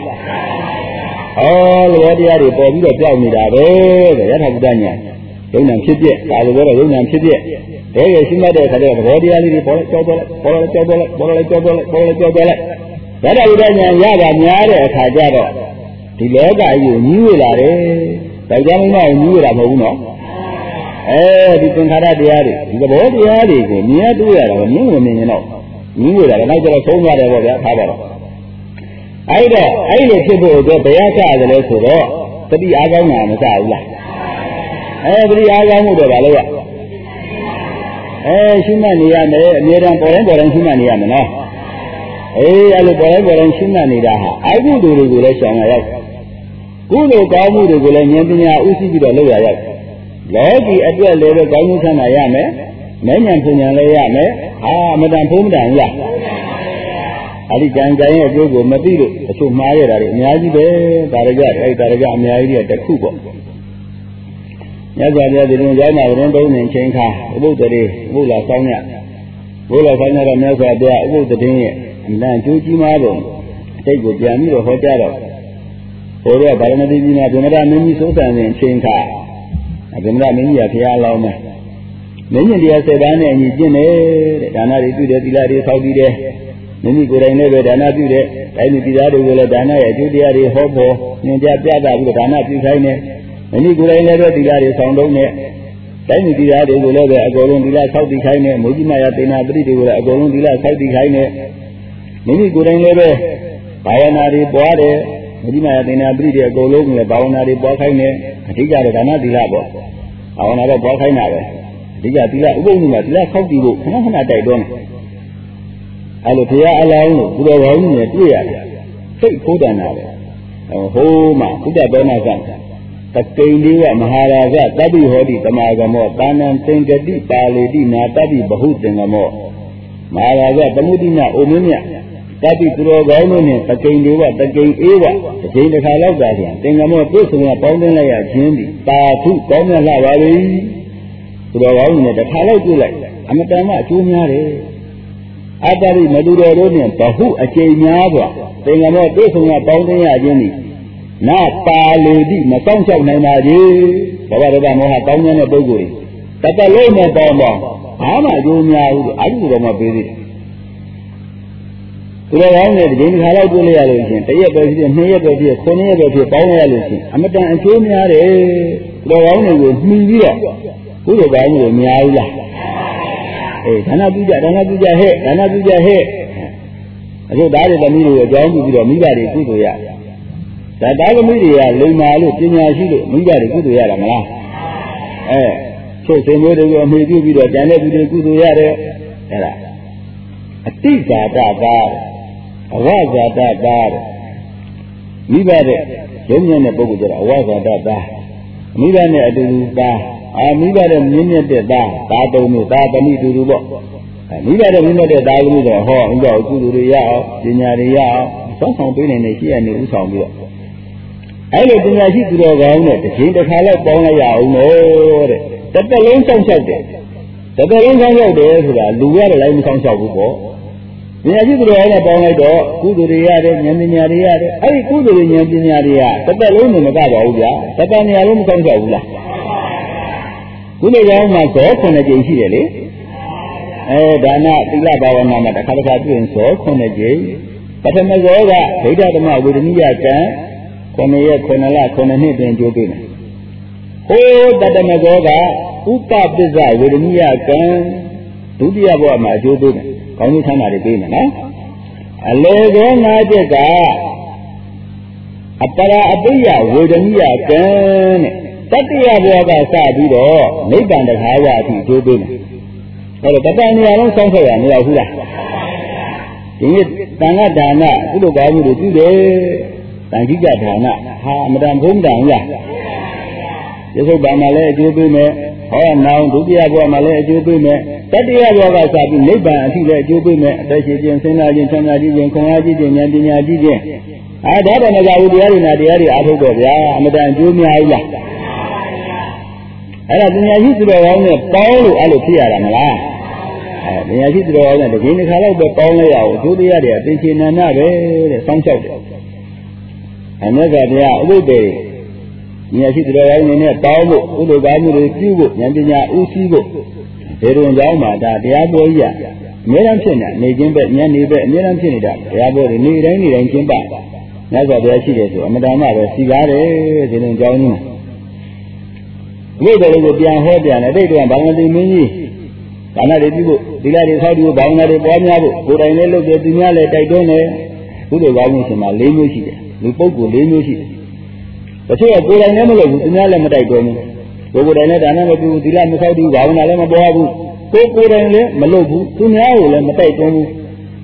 လောတရားတွေပေါ်ပြီးတော့ကြောက်နေတာပဲတဲ့ယထာဘုဒ္ဓညာယုံနာဖြစ်ပြဒါလိုပြောတော့ယုံနာဖြစ်ပြတကယ်ရှိမှတဲ့အခါကျတော့သဘောတရားလေးတွေပေါ်လဲကြောက်တော့လိုက်ယထာဘုဒ္ဓညာရတာများတဲ့အခါကျတော့ဒီလောကကြီးကိုညီးဝေလာတယ်ဒါကြောင့်မင်းကညီးဝေတာမဟုတ်ဘူးနော်ဒီသင်္ခါရတရားတွေဒီသဘောတရားတွေကိုမြင်ရတွေ့ရတာမြင်ဝင်နေရင်တော့ညီးဝေတာလည်းနောက်ကျတော့ဆုံးသွားတယ်ပေါ့ဗျာထားပါတော့အဲ့လိုဖြစ်ဖို့အတွက်ဘယ်ရကတယ်လဲဆိုတော့တတိအားကောင်းတာမစဘူးလားတတိအားကောင်းမှုတော့ဗာလို့ရှုမှတ်နေရမယ်အမြဲတမ်းပေါ်တိုင်းရှုမှတ်နေရမယ်နော်အဲ့လိုပေါ်တိုင်းရှင်းနေနေတာဟာအကုသိုလ်တွေကိုလည်းရှောင်ရရောက်ကုသိုလ်ကောင်းမှုတွေကိုလည်းဉာဏ်ပညာဥသိပြီးတော့လုပ်ရရောက်လောကီအတွက်လည်းပဲကောင်းကျိုးချမ်းသာရမယ်။မဲ့ဉာဏ်ပညာလည်းရမယ်။မတန်ဖုံးမတန်ရ။အဲ့ဒီကံကြိုင်းရဲ့အကျိုးကိုမသိလို့အချို့မှားရတာတွေအများကြီးပဲ။ဒါရကြအများကြီးတွေတစ်ခုပေါ့။ညဇာပြဒီလိုရောက်မှာရင်သုံးနေချင်းခါဥပုသ္တေဘုလားဆောင်းရဘုလားဆောင်းရတော့မြတ်စွာဘုရားဥပုသ္တေရဲ့အလံကျိုးကြီးမားပုံအတိတ်ကိုပြန်ပြီးတော့ဟောကြားတော့ဘုရားဗာရဏသီကြီးမှာဗုဒ္ဓမင်းကြီးစိုးစံနေချင်းခါဗုဒ္ဓမင်းကြီးကဘုရားလောင်းမယ်မင်းကြီးတရား7ပါးနဲ့အညီကျင့်တယ်တဲ့ဒါနတွေပြုတယ်သီလတွေဆောက်တည်တယ်မင်းကြီးကိုယ်တိုင်လည်းပဲဒါနပြုတယ်တိုင်းလူပြည်သားတွေကိုလည်းဒါနရဲ့အကျိုးတရားတွေဟောဖို့ညွှန်ကြားပြသပြီးတော့ဒါနပြုခိုင်းတယ်မင်းကြီးကိုယ်တိုင်လည်းပဲသီလတွေဆောင်တုံးတယ်တိုင်းလူပြည်သားတွေကိုလည်းပဲအကုန်လုံးသီလဆောက်တည်ခိုင်းတယ်မုကြီးမယသေနာပရိတွေကိုလည်းအကုန်လုံးသီလဆောက်တည်ခိုင်းတယ်မင်းကြီးကိုယ်တိုင်လည်းပဲဘာဝနာတွေပွားတယ်မုကြီးမယသေနာပရိတွေအကုန်လုံးလည်းဘာဝနာတွေပွားခိုင်းတယ်အဓိကတော့ဒါနသီလပေါ့ဘာဝနာတော့ပွားခိုင်းတာပဲအဓိကသီလဥပုသ်နေ့မှာသီလဆောက်တည်ဖို့ခဏခဏတိုက်တွန်းတယ်အဲ့လိုဘုရားအလောင်းကိုဘုရားကောင်းကြီးနဲ့တွေ့ရတယ်စိတ်ဖိုးတန်တာပဲဟိုးမှာဘုဒ္ဓဘောနာကတကိန်လေးကမဟာရာဇတပိဟောတိတမဂမောတာနံသင်္ကတိပါဠိတိနာတပိဘဟုသင်္ကမောမဟာရာဇသမုဒိနာအိုမင်းမြတ်တပိသူတော်ကောင်းတို့နဲ့တကိန်လေးကတကိန်အေးကတစ်ချိန်တစ်ခါလောက်သာပြန်သင်္ကမောပြည့်စုံရပေါင်းတင်လိုက်ရခြင်းသည်တာထုကောင်းမြတ်လာပါလေသူတော်ကောင်းနဲ့တစ်ခါလောက်တွေ့လိုက်အမတန်မှအကျိုးများတယ်အတ္တရိမတူတော်တို့နဲ့ဘဟုအကျိန်များစွာသင်္ကမောပြည့်စုံရပေါင်းတင်ရခြင်းသည်နာပါဠိတိမဆောင်ချောက်နိုင်ပါကြီးဘဝရတမောဟကောင်းမြတ်တဲ့ပုဂ္ဂိုလ်တွေတတလုံးနဲ့ပေါင်းဘာမှအကျိုးများဘူးအကျိုးတော်မှပေးသေးတယ်သူတော်ကောင်းနဲ့ဒီခါလောက်တွေ့လိုက်ရလို့ရှင်တရက်ပဲဖြစ်2ရက်ပဲဖြစ်9ရက်ပဲဖြစ်ပေါင်းရလို့ရှင်အမတန်အကျိုးများတယ်သူတော်ကောင်းတွေကိုမှီပြီးတော့ဘုရားကောင်းတွေများဘူးလားဒါနပြုကြဟဲ့ဒါနပြုကြဟဲ့အခုသားတွေသမီးတွေအကြောင်းပြုပြီးတော့မိဘတွေကုသိုလ်ရဒါသားသမီးတွေကလိမ္မာလို့ပညာရှိလို့မိဘတွေကုသိုလ်ရတာမလားချုပ်စင်မျိုးတွေကိုအမေပြုပြီးတော့ကျန်တဲ့သူတွေကုသိုလ်ရတယ်အဲ့ဒါအတိဇာတကားအဝဇာတကားမိဘတဲ့ရုံးမြတ်တဲ့ပုဂ္ဂိုလ်ကျတော့အဝဇာတကားမိဘနဲ့အတူတူသားမိဘတဲ့မြင့်မြတ်တဲ့သားသုံးမျိုးသားသမီးတူတူပေါ့မိဘတဲ့မြင့်မြတ်တဲ့သားသမီးတော့ဟောဥပ္ပကုသိုလ်တွေရအောင်ပညာတွေရအောင်စောင့်ဆောင်ပေးနေရှိရနေဥဆောင်ပြီးတော့အဲ့လိုပညာရှိသူတော်ကောင်းနဲ့တစ်ချိန်တစ်ခါလောက်ပေါင်းလိုက်ရအောင်လို့တဲ့တစ်သက်လုံးစောင့်ရှောက်တယ်တစ်သက်လုံးစောင့်ရှောက်တယ်ဆိုတာလူရတယ်လည်းမစောင့်ရှောက်ဘူးပေါ့ပညာရှိသူတော်ကောင်းနဲ့ပေါင်းလိုက်တော့ကုသိုလ်တွေရတယ်ဉာဏ်ပညာတွေရတယ်အဲ့ဒီကုသိုလ်တွေဉာဏ်ပညာတွေကတစ်သက်လုံးနဲ့မကပါဘူးဗျာတစ်သက်နေရာလုံးမစောင့်ရှောက်ဘူးလားကုသိုလ်ကောင်းမှာဇော9ကြိမ်ရှိတယ်လေဒါနသီလဘာဝနာမှာတစ်ခါတစ်ခါပြုရင်ဇော9ကြိမ်ပထမဇောကဒိဋ္ဌဓမ္မဝေဒနိယကံ9ရက်9လ9နှစ်တွင်ကျိုးပေးတယ်ဟိုတတမဇောကဥပပစ္စဝေဒနိယကံဒုတိယဘဝမှာအကျိုးပေးတယ်ကောင်းကျိုးချမ်းသာတွေပေးမယ်နော်အလေဇော5ချက်ကအပရာအပိယဝေဒနိယကံတဲ့တတိယဘဝကစပြီးတော့နိဗ္ဗာန်တခါဝအထိကျိုးပေးမယ်အဲ့တော့တတန်နေရာလုံးစောင့်ခဲ့ရမရဘူးလားဒီနေ့တန်ခါဒါနကုသိုလ်ကောင်းမှုတွေပြုတယ်တန်ကြီးကြဒါနအမတန်ဘုံတန်လားဒီသုတ်ပါမှာလည်းအကျိုးပေးမယ်ဟောနောင်ဒုတိယဘဝမှာလည်းအကျိုးပေးမယ်တတိယဘဝကစပြီးနိဗ္ဗာန်အထိလည်းအကျိုးပေးမယ်အသက်ရှင်ခြင်းဆင်းရဲခြင်းချမ်းသာခြင်းခွန်အားကြီးခြင်းဉာဏ်ပညာကြီးခြင်းဒါတော့မကြဘူးတရားတွေနဲ့တရားတွေအားထုတ်တော့ဗျာအမတန်အကျိုးများဘူးလားအဲ့ဒါပညာရှိသူတော်ကောင်းနဲ့ပေါင်းလို့အဲ့လိုဖြစ်ရတာမလားပညာရှိသူတော်ကောင်းနဲ့ဒီနေ့ခါတော့ပဲပေါင်းလိုက်ရအောင်အကျိုးတရားတွေအသိဉာဏ်နာပဲတဲ့စောင့်ရှောက်တယ်အမြတ်စွာဘုရားဥပုဒ်တွေဉာဏ်ရှိသူတော်ကောင်းနဲ့ပေါင်းဖို့ဥဒ္ဒကာမှုတွေပြုဖို့ဉာဏ်ပညာဥသိဖို့ဒေရုံကြောင်းမှာဒါတရားပေါ်ကြီးအများအားဖြင့်နေခြင်းပဲဉာဏ်နေပဲအများအားဖြင့်နေတာတရားပေါ်တွေနေတိုင်းကျင့်ပါမြတ်စွာဘုရားရှိတယ်ဆိုအမတန်မှပဲစီကားတယ်ဒီလိုကြောင်းကြီးမှာဒီလိုတွေကိုပြန်ဟောပြန်တယ်တိတ်တော့ဘာဝတိမင်းကြီးဒါနတွေပြုဖို့သီလတွေဆောက်တည်ဖို့ဘာဝနာတွေပွားများဖို့ကိုယ်တိုင်လည်းလုပ်တယ်သူများလည်းတိုက်တွန်းတယ်ကုသိုလ်ကောင်းမှုရှင်မှာ၄မျိုးရှိတယ်လူပုဂ္ဂိုလ်၄မျိုးရှိတယ်တချို့ကကိုယ်တိုင်လည်းမလုပ်ဘူးသူများလည်းမတိုက်တွန်းဘူးကိုယ်တိုင်လည်းဒါနမပြုဘူးသီလမဆောက်တည်ဘာဝနာလည်းမပွားဘူးကိုယ်တိုင်လည်းမလုပ်ဘူးသူများကိုလည်းမတိုက်တွန်းဘူး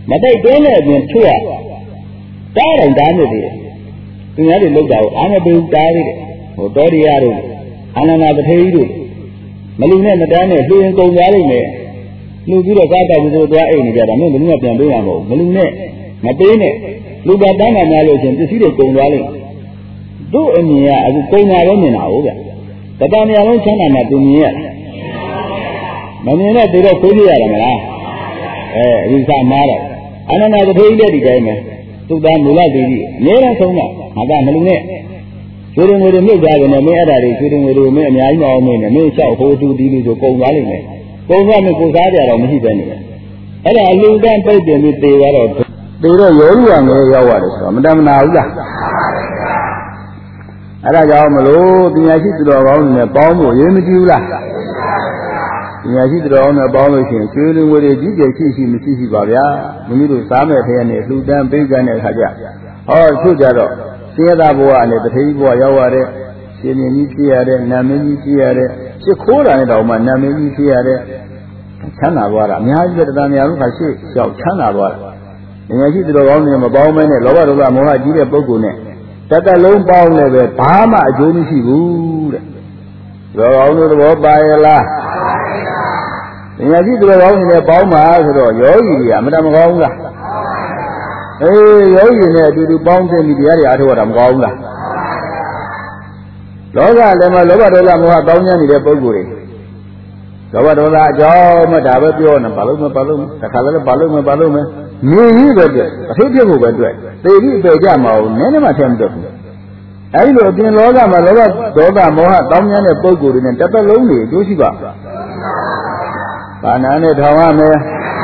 မတိုက်တွန်းတဲ့အပြင်ချွတ်ရတားတယ်တားနေတယ်သူများတွေလောက်တာကိုအားမပေးတားသေးတယ်ဟိုတော်ရရတို့အာနန္ဒပထေကြီးတို့မလူနဲ့မတန်းနဲ့လှူရင်ကုန်သွားလိမ့်မယ်လှူပြီးတော့ကားတောက်ပြီးတော့သွားအိမ်နေကြတာမင်းဘယ်နည်းပြန်ပေးရမှာမဟုတ်မလူနဲ့မပေးနဲ့လူပါတန်းတာများလို့ရှင်ပစ္စည်းတွေကုန်သွားလိမ့်တို့အမြင်ကအခုကုန်တာပဲမြင်တာဟုတ်ဗျတတနေရာလုံးချမ်းသာမှသူမြင်ရမမြင်တဲ့သူတော့ခိုးပြရတယ်မလားအယူဆမှားတယ်အာနန္ဒပထေကြီးလည်းဒီတိုင်းပဲသူသားမူလသေးကြီးအများအားဆုံးတာငါကမလူနဲ့ရွှေငွေတွေမြုပ်သွားတယ်နဲ့မင်းအဲ့ဒါတွေရွှေငွေတွေမင်းအများကြီးမအောင်မင်းနဲ့မင်းလျှောက်ဟိုတူဒီလူဆိုကုန်သွားလိမ့်မယ်ကုန်သွားမယ်ကိုစားကြတော့မရှိပဲနေတယ်အဲ့ဒါအလူတန်းပိတ်တင်ပြီးသေသွားတော့သေတော့ရောလူရငယ်ရောက်ရတယ်ဆိုတော့မတမနာဘူးလားအဲ့ဒါကြောင့်မလို့ပညာရှိသူတော်ကောင်းတွေနဲ့ပေါင်းဖို့ရေးမကြည့်ဘူးလားပညာရှိသူတော်ကောင်းနဲ့ပေါင်းလို့ရှိရင်ရွှေငွေတွေကြီးကျယ်ရှိမရှိပါဗျာမိမိတို့စားမဲ့ဖရဲနဲ့လှူဒန်းပေးကမ်းတဲ့အခါကျဟောသူကြတော့ဆင်းရဲသားဘဝနဲ့တထေးဘဝရောက်ရတဲ့ရှင်မြင်းကြီးဖြစ်ရတဲ့နာမင်းကြီးဖြစ်ရတဲ့ရှစ်ခိုးတာနဲ့တောင်မှနာမင်းကြီးဖြစ်ရတဲ့ချမ်းသာသွားတာအများကြီးပဲတရားများလို့ခါရှေ့လျှောက်ချမ်းသာသွားတာပညာရှိသူတော်ကောင်းတွေမပေါင်းမဲနဲ့လောဘဒေါသမောဟကြီးတဲ့ပုဂ္ဂိုလ်နဲ့တသက်လုံးပေါင်းလည်းပဲဘာမှအကျိုးမရှိဘူးတဲ့တော်ကောင်းတို့သဘောပါရဲ့လားပညာရှိသူတော်ကောင်းတွေနဲ့ပေါင်းပါဆိုတော့ယောဂီတွေကအမတမကောင်းဘူးလားယောဂီနဲ့အတူတူပေါင်းတဲ့မိတရားတွေအားထုတ်ရတာမကောင်းဘူးလားလောကလည်းမလောဘဒေါသမောဟတောင်းကျမ်းနေတဲ့ပုဂ္ဂိုလ်တွေလောဘဒေါသအကြောင်းမှဒါပဲပြောနေဘာလို့မတခါလည်းဘာလို့မနေကြီးပဲတွေ့အထိတ်ဖြစ်ဖို့ပဲတွေ့သေပြီးအပေကြမအောင်နည်းနည်းမှထင်မတတ်ဘူးအဲဒီလိုအပြင်လောကမှာလောဘဒေါသမောဟတောင်းကျမ်းတဲ့ပုဂ္ဂိုလ်တွေနဲ့တစ်သက်လုံးနေကျိုးရှိပါဘာနာနဲ့ထောင်ရမယ်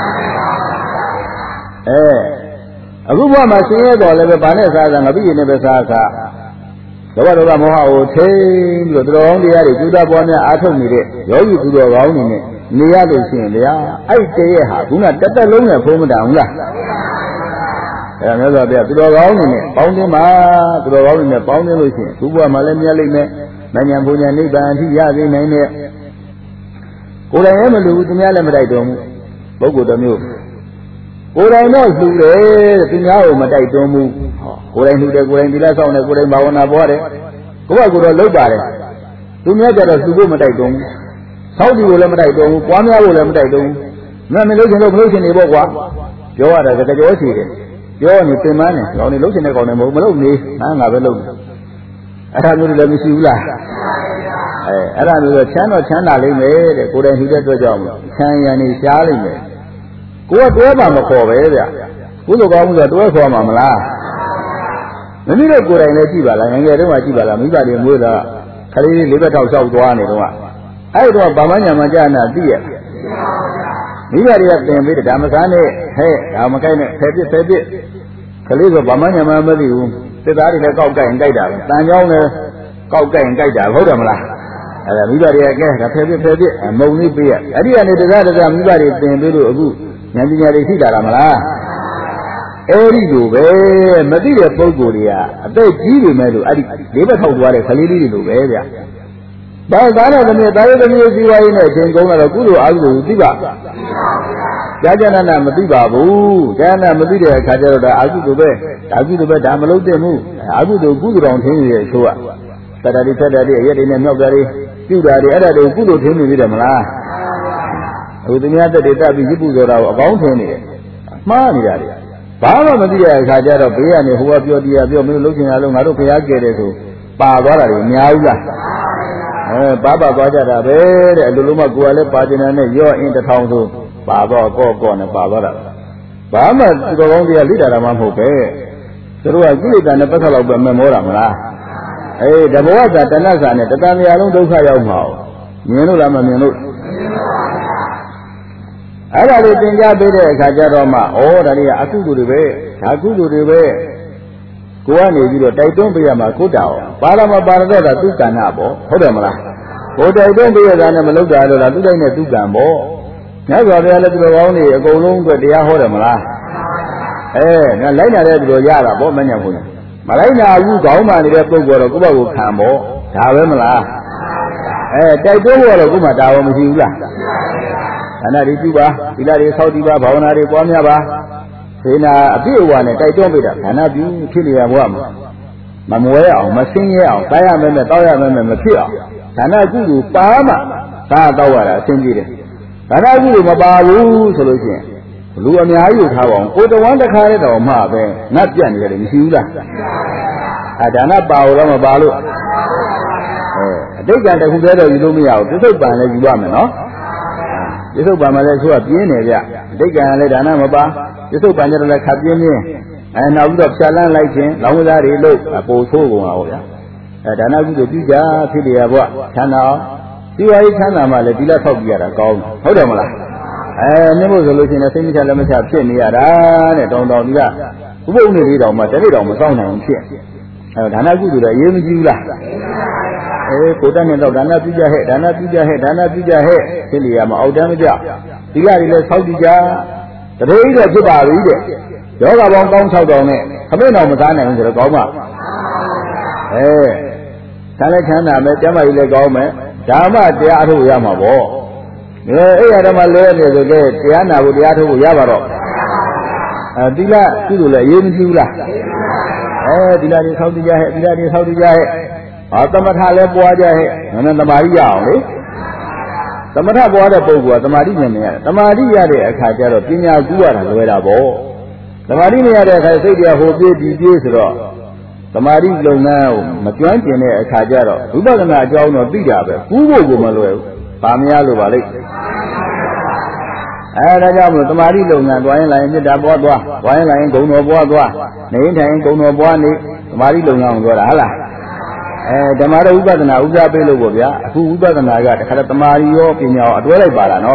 အခုဘဝမှာဆင်းရဲတော်လည်းပဲဘာနဲ့စားငါပြည့်နေပဲစားလောဘဒေါသမောဟကိုထိန်းပြီးတော့သူတော်ကောင်းတရားတွေကျူးတာပွားများအားထုတ်နေတဲ့ယောဂီသူတော်ကောင်းတွေနဲ့နေရလို့ရှိရင်ဗျာအဲ့တည်းရဲ့ဟာခုနတစ်သက်လုံးနဲ့ဖုံးမတန်ဘူးလားမြတ်စွာဘုရားသူတော်ကောင်းတွေနဲ့ပေါင်းတင်ပါသူတော်ကောင်းတွေနဲ့ပေါင်းတင်လို့ရှိရင်သူ့ဘဝမှာလည်းမြတ်လိမ့်မယ်မဉ္ဇဉ်ဘုံညာနိဗ္ဗာန်အထိရသေးနိုင်တဲ့ကိုယ်တိုင်လည်းမလူဘူးသူများလည်းမတိုက်တော်ဘူးပုဂ္ဂိုလ်တစ်မျိုးကိုယ်တိုင်တော့လှူတယ်သူများကိုမတိုက်တွန်းဘူးကိုယ်တိုင်လှူတယ်ကိုယ်တိုင်သီလဆောင်တယ်ကိုယ်တိုင်ဘာဝနာပွားတယ်ကိုယ့်ဘက်ကတော့လုပ်ပါတယ်သူများကြတော့လှူဖို့မတိုက်တွန်းဘူးဆောက်တည်ကိုလည်းမတိုက်တွန်းဘူးပွားများဖို့လည်းမတိုက်တွန်းဘူးမလုပ်ချင်လို့မလုပ်ချင်နေပေါ့ကွာပြောရတာစကားကြောရှိတယ်ပြောနေပင်မနဲ့ကောင်းနေလုပ်ချင်တဲ့ကောင်းနေမဟုတ်မလုပ်နေငါပဲလုပ်တယ်အဲ့ဒါမျိုးလည်းမရှိဘူးလားအဲ့ဒါမျိုးတော့ချမ်းတော့ချမ်းသာလိမ့်မယ်တဲ့ကိုယ်တိုင်လှူတဲ့အတွက်ကြောင့်ချမ်းရံနေရှားလိမ့်မယ်ကိုယ်ကတွဲပါမခေါ်ပဲဗျကုသိုလ်ကောင်းမှုဆိုတွဲခေါ်မှာမလားမင်းတို့ကိုယ်တိုင်လည်းကြည့်ပါလားငယ်ငယ်တုန်းကကြည့်ပါလားမိဘတွေမွေးတာခလေးလေးလေးဘက်ထောက်လျှောက်သွားနေတော့အဲ့တော့ဗမာညာမှာကြာနာသိရမိဘတွေကသင်ပေးတယ်ဒါမစားနဲ့ဒါမကိုက်နဲ့ဖယ်ပစ်ခလေးဆိုဗမာညာမှာမသိဘူးစစ်သားတွေလည်းကောက်ကြိုက်ရင်ကြိုက်တာပဲတန်ကြောင်းလည်းကောက်ကြိုက်ရင်ကြိုက်တာဟုတ်တယ်မလားအဲ့ဒါမိဘတွေကကဲဒါဖယ်ပစ်မုံလေးပေးရအဲ့ဒီကနေတစားမိဘတွေသင်ပေးလို့အခုဉာဏ်ပညာတွေရှိလာတာမလားအဲ့ဒီလိုပဲမသိတဲ့ပုဂ္ဂိုလ်တွေကအသက်ကြီးနေမဲ့လို့အဲ့ဒီလေးဘက်ထောက်သွားတဲ့ခလေးလေးတွေလိုပဲဗျဒါသားတဲ့သမီးတာရသမီးစီဝါရေးနဲ့အချိန်ကုန်တော့ကုသိုလ်အာဟုသိပါကြာကြာနာမသိပါဘူးကြာနာမသိတဲ့အခါကျတော့ဒါအာဟုပဲဒါမလုပ်သင့်ဘူးအာဟုကုသိုလ်တော်ထင်းနေတဲ့အချို့ကသတ္တတိဆက်တာတွေအရက်တွေနဲ့မြောက်တာတွေပြုတာတွေအဲ့ဒါတွေကုသိုလ်ထင်းနေပြီတယ်မလားအခုသူများတက်တွေတက်ပြီးရစ်ပူဆိုတာကိုအကောင်းထင်းနေတယ်မှားနေတာတွေဘာမှမသိတဲ့အခါကျတော့ဘေးကနေဟိုကပြောတရားပြောမင်းတို့လုပ်ချင်တာလို့ငါတို့ဖျားကြဲတယ်ဆိုပါသွားတာတွေအများကြီးလားပါသွားကြတာပဲတဲ့အလိုလိုမှကိုယ်ကလည်းပါကျင်တယ်နဲ့ရော့အင်းတစ်ထောင်ဆိုပါတော့ကော့နဲ့ပါသွားတာဘာမှသူတော်ကောင်းတရားလိတာမှမဟုတ်ပဲသူတို့ကကိလေသာနဲ့ပတ်သက်တော့ပဲမမောတာမလားတဘောကတဏှစာနဲ့တဏှာများလုံးဒုက္ခရောက်မှာမြင်လို့လားမမြင်လို့အဲ့ဒါလေးသင်ကြားပေးတဲ့အခါကျတော့မှဒါတွေကအကုသိုလ်တွေပဲဒါကုသိုလ်တွေပဲကိုကနေပြီးတော့တိုက်တွန်းပေးရမှာကိုတာအောင်ပါရမပါရတော့တာသူကဏ္ဍပေါ့ဟုတ်တယ်မလားကိုတိုက်တွန်းပေးရတာနဲ့မလုပ်တာလို့လားသူတိုင်းနဲ့သူကံပေါ့ညဇော်တရားလည်းသူတော်ကောင်းတွေအကုန်လုံးအတွက်တရားဟောတယ်မလားငါလိုက်နာတဲ့သူတော်ရတာပေါ့မညံ့ဘူးမလိုက်နာဘူးခေါင်းမှနေတဲ့ပုဂ္ဂိုလ်တော့ကိုယ့်ဘက်ကိုခံပေါ့ဒါပဲမလားတိုက်တွန်းဖို့တော့ကိုယ်မှတာဝန်မရှိဘူးလားဒါနတွေပြုပါသီလတွေဆောက်တည်ပါဘာဝနာတွေပွားများပါ Pena a bit one, I don't be that, and I do kill you a woman. Mamuel, Massinia, Diamond, Diamond, Matia, and I do Pama, Tadawara, Singing. And I do Mabaru solution. Luamiayu, how put the one that carried on Marbe, not January, Hula. I done not bow on a balu. They got a whoever you do me out, this is by the woman, no? This is by my legs who are being here. They can let Anamaba, this is by the like Habini, and out of Shalan like him, long as I look, a post hole out. And I do the Bija, Fidia, Chana, see why Chana, the Dilla of Yara, called Hodamala. Never solution, I think I must have seen here, and don't know that. Who only read on my telegram, sound and shit. And I go to the Yemula. Put on the Dana Pija head, Dana Pija head, Dana Pija head, Tiliam, Audamija. Tila is Saudija. The day of Juba read it. Yoga won't come out on it. Come in on the Dana into the Goma. Salachana, Metama ile Goma, Dama, the Atu Yamabo. Adama learned the gate, Tiana with the Atu Yavaro. Dila, Tudula, Yemula. Dila is Saudija, Dila is Saudija. Automata Lebuaja, and then the Maria only. The Mata Boada Bogua, the Marina, the Maria, a Kajaro, Pina Gua, and Luerabo. The Marina, as I say, they are who did these the Maria now, Matuanti, a Kajaro, who doesn't have John or Bida, who will go Maluel. Pamialu Valley. And I got the Marilo and Wine Line, the Dabwa, Wine Line, go no Boa, Nain, go no Boani, the Marilo now, Gorala. The Mara Ubadana, Uga Belovia, who Ubadana got the Mario Pino, Adwele Barano.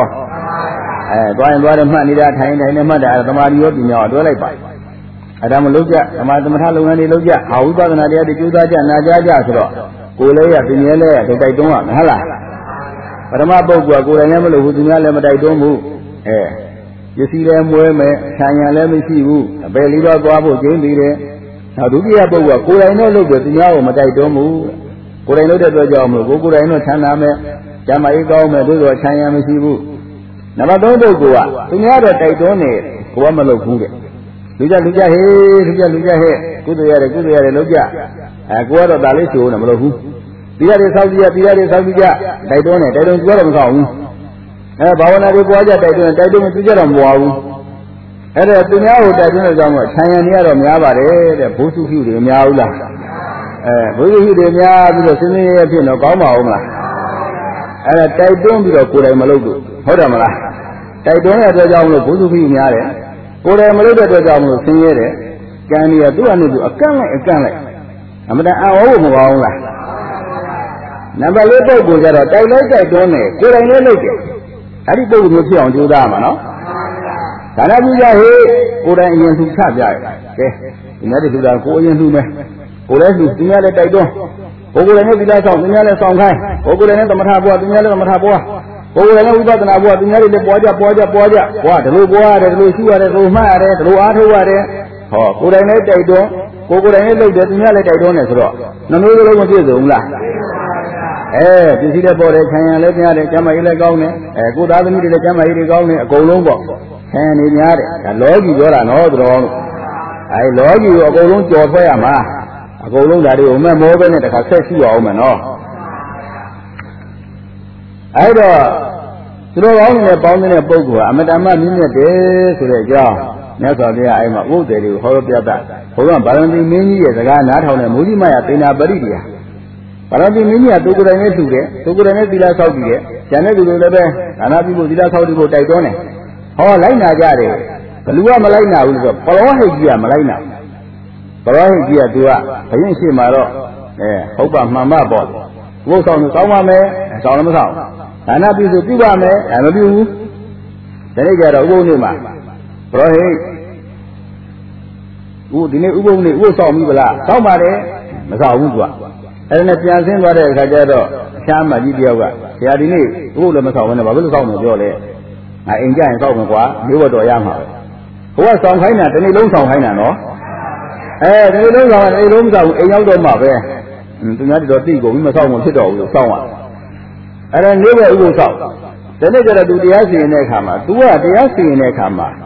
Wine Water Money that time, and the mother, the Mario Pino, Adwele Bar. Adam Luja, the Madamalu and Luja, how Ubadana, the Judaja, Naja, Kulea, Pinele, the Taidoma, Hala. Ramabo, Guaguanamel, who do not let I don't move. You see them where me, China, let me see you, a believer, Guabo, Jamie. Now, do you have a work? Could I know look at the Yao, but I don't move? Could I know that the Jamu? Could I know Chaname, Jamaica, Medu, China, Messibu? Never don't go up. To me, I don't need Guamalo Kuga. Luja, hey, good year, Luja. A quarter of Balisho, Namalu. Dia is Saudi, they don't go on. Bavana Guaja, they don't figure on wow. And the Tunao, they don't know China near Miavare, the Busu, the Miaula. Busu, the Mia, the Sini, no Gama. And they don't do a Kura Malugu. Hodamala. They don't have the Jamu Busu Miare. Kura Maluga, the Jamu Siniere. Can you do a can? I'm going to Number later goes out, I like I don't know. Could I know it? I did go with you on Judama, no? Can I be here? Could I even to Saja? In order to that, go into me. Could I do the other I don't? Could I know the song, the other song high? Could I know the Matabua, the other Matabua? Could I know that I was the other Boja? What? The Lua, the Lucia, the Roma, the Luatu, could I know I don't? Could I know that the other I don't as well? No, no, no, you see the body, can let me at a Jama Ilegone, a good avenue to the Jama Ilegone, a Colombo, and in the area, a log you are an order. I log you a Golum to Oyama, a Golum that you remember more than a success you are, man. I throw on a pound in a book, I'm a minute to the job. Never there, I'm a wood that you hold your back. Hold on, Barangi many years ago, not on a movie, my Athena Baridia. Parati Minia took an etude, took an Edila Saudi, Janet to the Anabi Dila Saudi go Taitone. How Laina Jare, Palua Malina with a Palawagia Malina. Palawagia Dua, I didn't see Maro, Hopa Mama Bob. Goes on the Samame and Solomon. Anabi to Tibame and a view. Then they get a Wunima. Prohe. Who didn't Ugo saw me, somebody, Mazawua. And the Piazin was a Gajado, Shama Gidioga, Yadini, who the Masawan of a song of Jole. I enjoy Salma, you were to Yama. Who was on Hina, and he don't on Hina, no? They don't know a room down a young Mabe. Do not do Tigo, we must almost hit all someone. And then never will south. Then they got to do the Asi in Ekama, do what the Asi in Ekama.